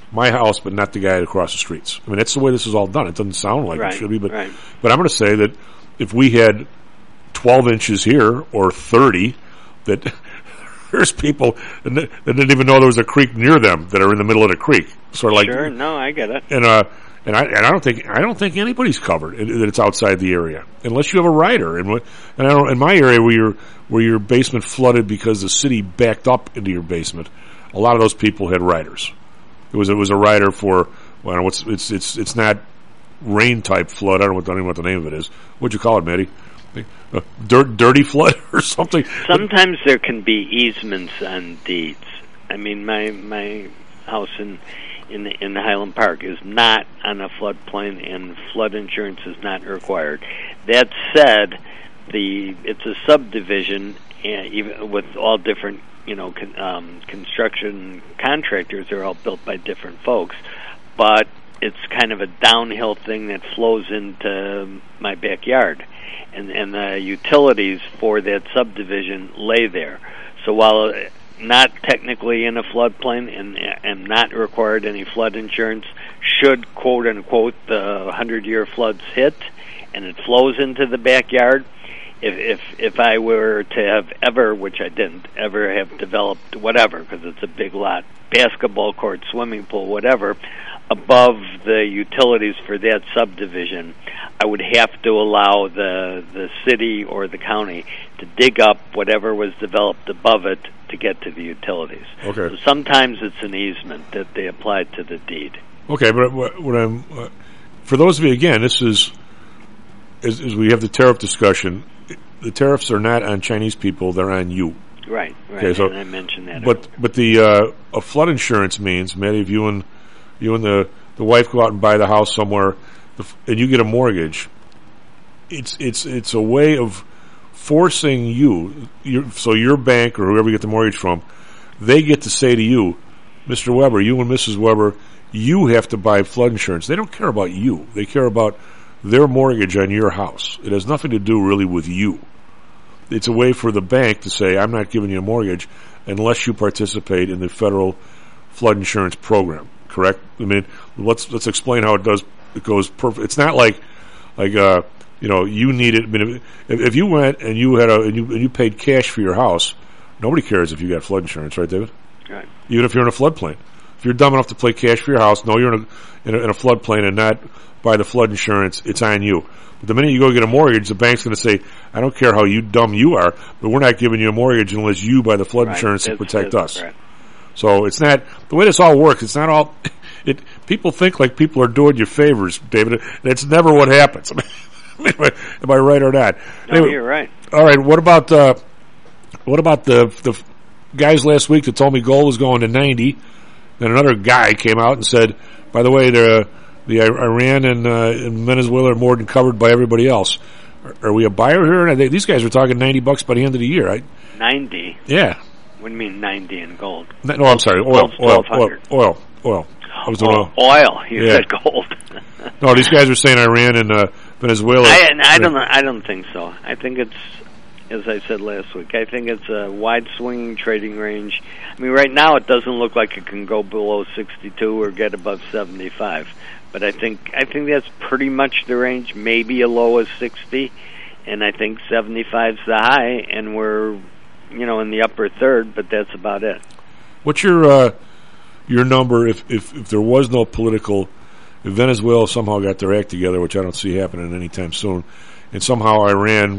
my house, but not the guy across the streets. I mean, that's the way this is all done. It doesn't sound like Right, it should be, but right. but I'm going to say that if we had twelve inches here or thirty, that there's people that didn't even know there was a creek near them that are in the middle of the creek, sort of like. Sure, no, I get it. And uh, and I and I don't think I don't think anybody's covered that it's outside the area unless you have a rider. And what and I don't in my area where your where your basement flooded because the city backed up into your basement, a lot of those people had riders. It was it was a rider for well, I don't know what's it's it's it's not rain type flood. I don't know what, I don't even know what the name of it is. What'd you call it, Matty? Uh, dirt, dirty flood or something. Sometimes there can be easements on deeds. I mean, my my house in in the, in Highland Park is not on a floodplain, and flood insurance is not required. That said, the it's a subdivision, and even with all different, you know, con, um, construction contractors are all built by different folks, but it's kind of a downhill thing that flows into my backyard. And, and the utilities for that subdivision lay there. So while not technically in a floodplain and, and not required any flood insurance, should, quote unquote, the hundred-year floods hit and it flows into the backyard, if, if, if I were to have ever, which I didn't, ever have developed whatever, because it's a big lot, basketball court, swimming pool, whatever, above the utilities for that subdivision, I would have to allow the the city or the county to dig up whatever was developed above it to get to the utilities. Okay. So sometimes it's an easement that they apply to the deed. Okay, but what, what I'm uh, for those of you again, this is as, as we have the tariff discussion. The tariffs are not on Chinese people; they're on you. Right. Right. Okay, so, and I mentioned that. But but the uh, a flood insurance means, Matty, if you and you and the, the wife go out and buy the house somewhere, and you get a mortgage, it's it's it's a way of forcing you, your, so your bank or whoever you get the mortgage from, they get to say to you, Mister Weber, you and Missus Weber, you have to buy flood insurance. They don't care about you. They care about their mortgage on your house. It has nothing to do really with you. It's a way for the bank to say, I'm not giving you a mortgage unless you participate in the federal flood insurance program. Correct? I mean, let's let's explain how it does. It goes perfect. It's not like like uh, you know, you need it. I mean, if, if you went and you had a and you and you paid cash for your house, nobody cares if you got flood insurance, right, David? Right. Even if you're in a floodplain, if you're dumb enough to pay cash for your house, no, you're in a in a, in a floodplain and not buy the flood insurance. It's on you. But the minute you go get a mortgage, the bank's going to say, I don't care how you dumb you are, but we're not giving you a mortgage unless you buy the flood Right. insurance That's, to protect that's us. correct. So it's not the way this all works. It's not all. It people think like people are doing you favors, David. That's never what happens. I mean, am, I, am I right or not? No, Anyway, you're right. All right. What about uh, what about the the guys last week that told me gold was going to ninety? Then another guy came out and said, by the way, the the Iran and, uh, and Venezuela are more than covered by everybody else. Are, are we a buyer here? And they, these guys were talking ninety bucks by the end of the year, right? Ninety. Yeah. What do you mean ninety in gold? No, no, I'm sorry. Oil, Gold's oil, oil, twelve hundred. oil, oil. I was doing Oh, oil. oil. You Yeah. said gold. No, these guys are saying Iran and uh, Venezuela. I, I don't. I don't think so. I think it's, as I said last week. I think it's a wide swinging trading range. I mean, right now it doesn't look like it can go below sixty-two or get above seventy-five. But I think I think that's pretty much the range. Maybe a low as sixty, and I think seventy-five's the high, and we're, you know, in the upper third. But that's about it. What's your uh, your number if, if if there was no political? If Venezuela somehow got their act together, which I don't see happening anytime soon, and somehow Iran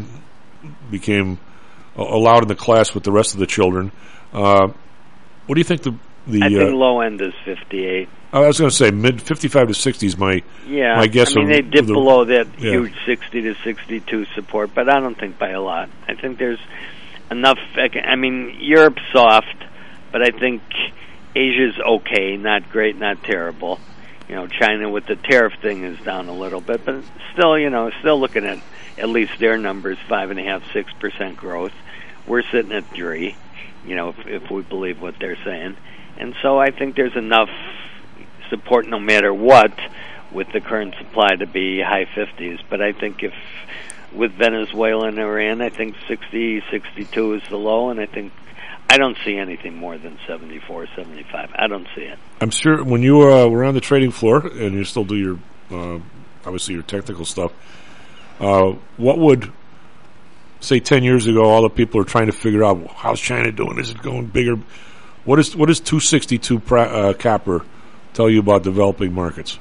became uh, allowed in the class with the rest of the children, uh, what do you think the the? I think uh, low end is fifty-eight. I was going to say mid fifty-five to sixty is my Yeah, my guess. I mean of they dip the, below that yeah. huge sixty to sixty-two support, but I don't think by a lot. I think there's enough. I mean, Europe's soft, but I think Asia's okay, not great, not terrible. You know, China with the tariff thing is down a little bit, but still, you know, still looking at at least their numbers, five and a half, six percent growth. We're sitting at three, you know, if, if we believe what they're saying, and so I think there's enough support no matter what with the current supply to be high fifties. But I think if with Venezuela and Iran, I think sixty, sixty-two is the low, and I think I don't see anything more than seventy-four, seventy-five. I don't see it. I'm sure when you uh, were on the trading floor and you still do your, uh, obviously your technical stuff, uh, what would, say ten years ago, all the people are trying to figure out, well, how's China doing? Is it going bigger? What is what is two sixty-two pra- uh, copper tell you about developing markets?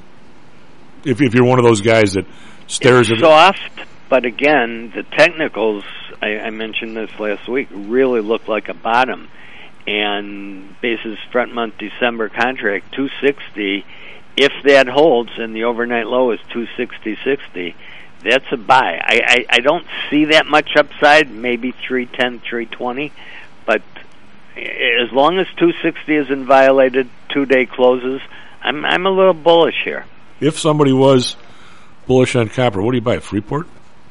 If if you're one of those guys that stares it's at soft, but again, the technicals, I, I mentioned this last week, really look like a bottom. And basis front month December contract, two sixty, if that holds and the overnight low is two sixty sixty, that's a buy. I, I, I don't see that much upside, maybe three ten, three twenty, but as long as two sixty isn't violated, two-day closes, I'm I'm a little bullish here. If somebody was bullish on copper, what do you buy? Freeport?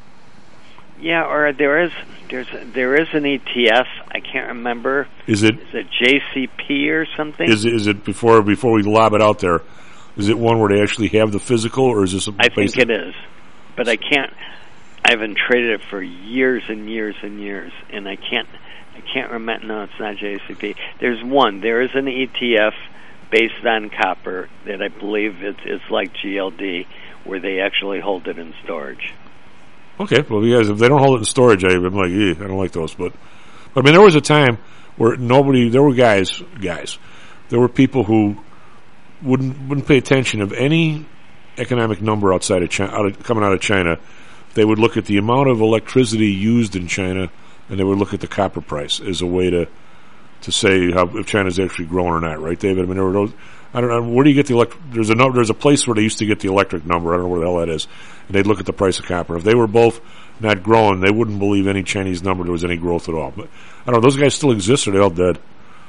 Yeah, or there is there's there is an E T F. I can't remember. Is it is it J C P or something? Is it, is it before before we lob it out there? Is it one where they actually have the physical, or is this? A I think it is, but I can't. I haven't traded it for years and years and years, and I can't. I can't remember. No, it's not J C P. There's one. There is an E T F based on copper that I believe it's it's like G L D, where they actually hold it in storage. Okay, well, you guys, if they don't hold it in storage, I, I'm like, eh, I don't like those. But, but I mean, there was a time where nobody, there were guys, guys, there were people who wouldn't wouldn't pay attention of any economic number outside of China, out of, coming out of China. They would look at the amount of electricity used in China, and they would look at the copper price as a way to to say how if China's actually growing or not, right, David? I mean, there were those. I don't know, where do you get the electric, there's a, there's a place where they used to get the electric number, I don't know where the hell that is, and they'd look at the price of copper. If they were both not growing, they wouldn't believe any Chinese number there was any growth at all. But, I don't know, those guys still exist, or are they all dead?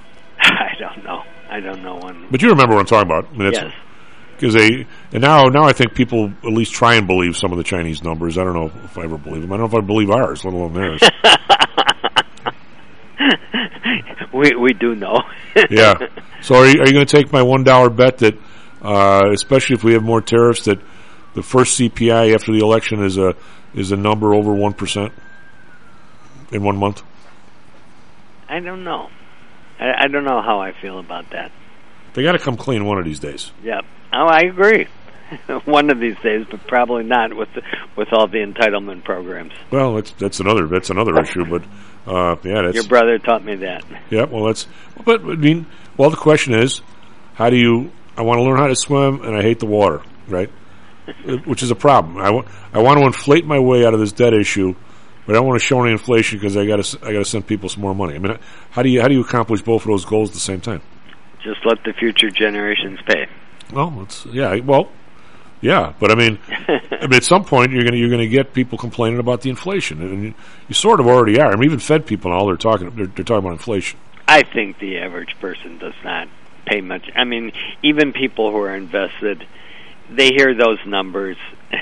I don't know. I don't know when. But you remember what I'm talking about. I mean, yes. Because they, and now, now I think people at least try and believe some of the Chinese numbers. I don't know if I ever believe them. I don't know if I believe ours, let alone theirs. we we do know. Yeah. So are you, are you going to take my one dollar bet that, uh, especially if we have more tariffs, that the first C P I after the election is a is a number over one percent in one month? I don't know. I, I don't know how I feel about that. They got to come clean one of these days. Yep. Oh, I agree. One of these days, but probably not with the, with all the entitlement programs. Well, that's that's another that's another issue, but uh, yeah, that's your brother taught me that. Yeah, well, that's but I mean, well, the question is, how do you? I want to learn how to swim, and I hate the water, right? Which is a problem. I want I want to inflate my way out of this debt issue, but I don't want to show any inflation because I got to I got to send people some more money. I mean, how do you how do you accomplish both of those goals at the same time? Just let the future generations pay. Well, it's yeah, well. Yeah, but I mean, I mean, at some point you're going to you're going to get people complaining about the inflation, and you, you sort of already are. I mean, even Fed people and all they're talking they're, they're talking about inflation. I think the average person does not pay much. I mean, even people who are invested, they hear those numbers,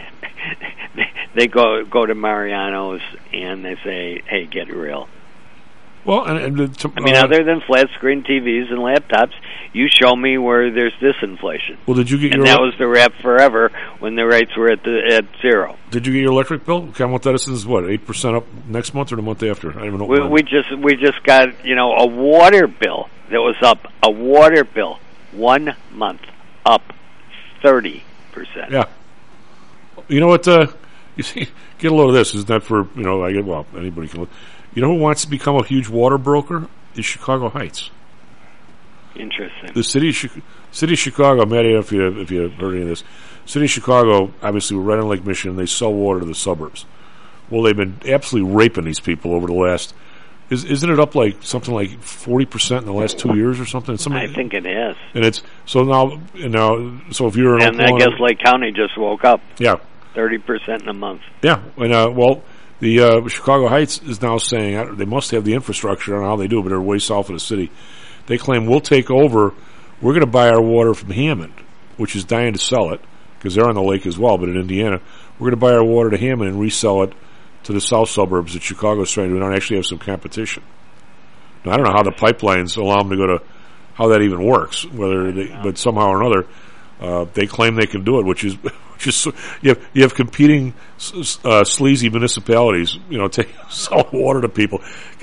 they go go to Mariano's and they say, "Hey, get real." Well, and, and to, I mean, uh, other than flat screen T Vs and laptops, you show me where there's disinflation. Well, did you get and your? And that was the rap forever when the rates were at the at zero. Did you get your electric bill? Commonwealth Edison's what eight percent up next month or the month after? I don't even know. We, we just we just got you know a water bill that was up a water bill one month up thirty percent. Yeah. You know what? Uh, you see, get a load of this. Is not for you know. I get well. Anybody can look. You know who wants to become a huge water broker? Is Chicago Heights. Interesting. The city of, Chi- city of Chicago, Matty, if you if you heard any of this, city of Chicago, obviously we're right on Lake Michigan. They sell water to the suburbs. Well, they've been absolutely raping these people over the last. Is, isn't it up like something like forty percent in the last two years or something? Something I think it is. And it's so now. And now, so if you're in and Oklahoma, I guess Lake County just woke up. Yeah, thirty percent in a month. Yeah, and uh, well. The uh, Chicago Heights is now saying uh, they must have the infrastructure. I don't know how they do it, but they're way south of the city. They claim we'll take over. We're going to buy our water from Hammond, which is dying to sell it because they're on the lake as well. But in Indiana, we're going to buy our water to Hammond and resell it to the south suburbs that Chicago's trying to do. And actually have some competition. Now, I don't know how the pipelines allow them to go to how that even works. Whether they, but somehow or another, uh, they claim they can do it, which is which is you have you have competing uh, sleazy municipalities, you know, take selling water to people.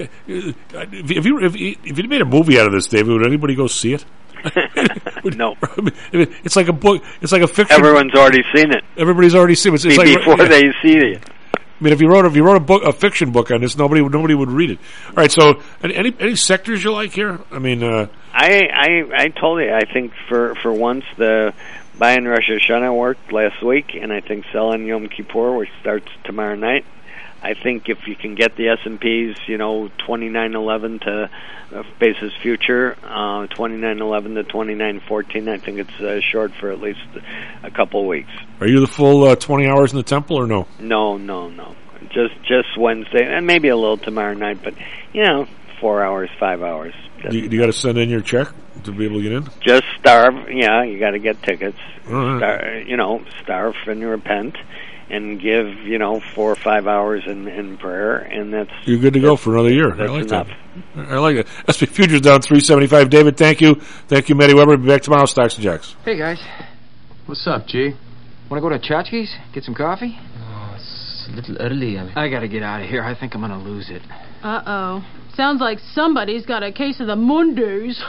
If you if you, if you made a movie out of this, David, would anybody go see it? No. I mean, it's like a book. It's like a fiction. Everyone's already seen it. Everybody's already seen it. It's like, before yeah. they see it. I mean, if you wrote if you wrote a book, a fiction book on this, nobody would nobody would read it. All right. So, any any, any sectors you like here? I mean, uh, I I I told you. I think for for once the buying Rosh Hashanah worked last week, and I think selling Yom Kippur, which starts tomorrow night. I think if you can get the S and P's, you know, twenty-nine eleven to uh, basis future, uh, twenty-nine eleven to twenty-nine fourteen, I think it's uh, short for at least a couple of weeks. Are you the full uh, twenty hours in the temple or no? No, no, no. Just just Wednesday, and maybe a little tomorrow night, but, you know, four hours, five hours. Do you, you got to send in your check to be able to get in? Just starve. Yeah, you got to get tickets. Right. Star, you know, starve and repent. And give, you know, four or five hours in, in prayer, and that's... You're good to go for another year. That's I like enough. that. I like it. S and P Futures down three seventy-five. David, thank you. Thank you, Matty Weber. We'll be back tomorrow, Stocks and Jacks. Hey, guys. What's up, G? Want to go to Chachki's? Get some coffee? Oh, it's a little early. I, mean, I got to get out of here. I think I'm going to lose it. Uh-oh. Sounds like somebody's got a case of the Mondays.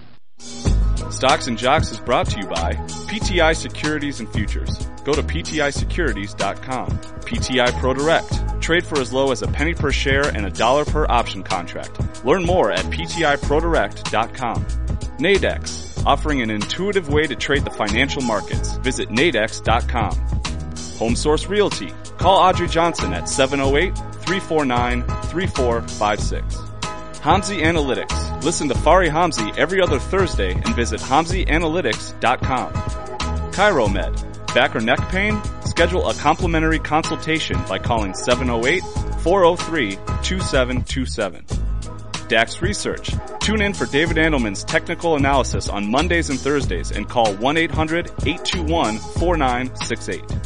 Stocks and Jocks is brought to you by P T I Securities and Futures. Go to P T I securities dot com. P T I ProDirect. Trade for as low as a penny per share and a dollar per option contract. Learn more at P T I Pro Direct dot com. Nadex. Offering an intuitive way to trade the financial markets. Visit Nadex dot com. Home Source Realty. Call Audrey Johnson at seven oh eight, three four nine, three four five six. Hamzy Analytics. Listen to Fari Hamzy every other Thursday and visit Hamzy Analytics dot com. ChiroMed. Back or neck pain? Schedule a complimentary consultation by calling seven oh eight, four oh three, two seven two seven. DAX Research. Tune in for David Andelman's technical analysis on Mondays and Thursdays and call one eight hundred, eight two one, four nine six eight.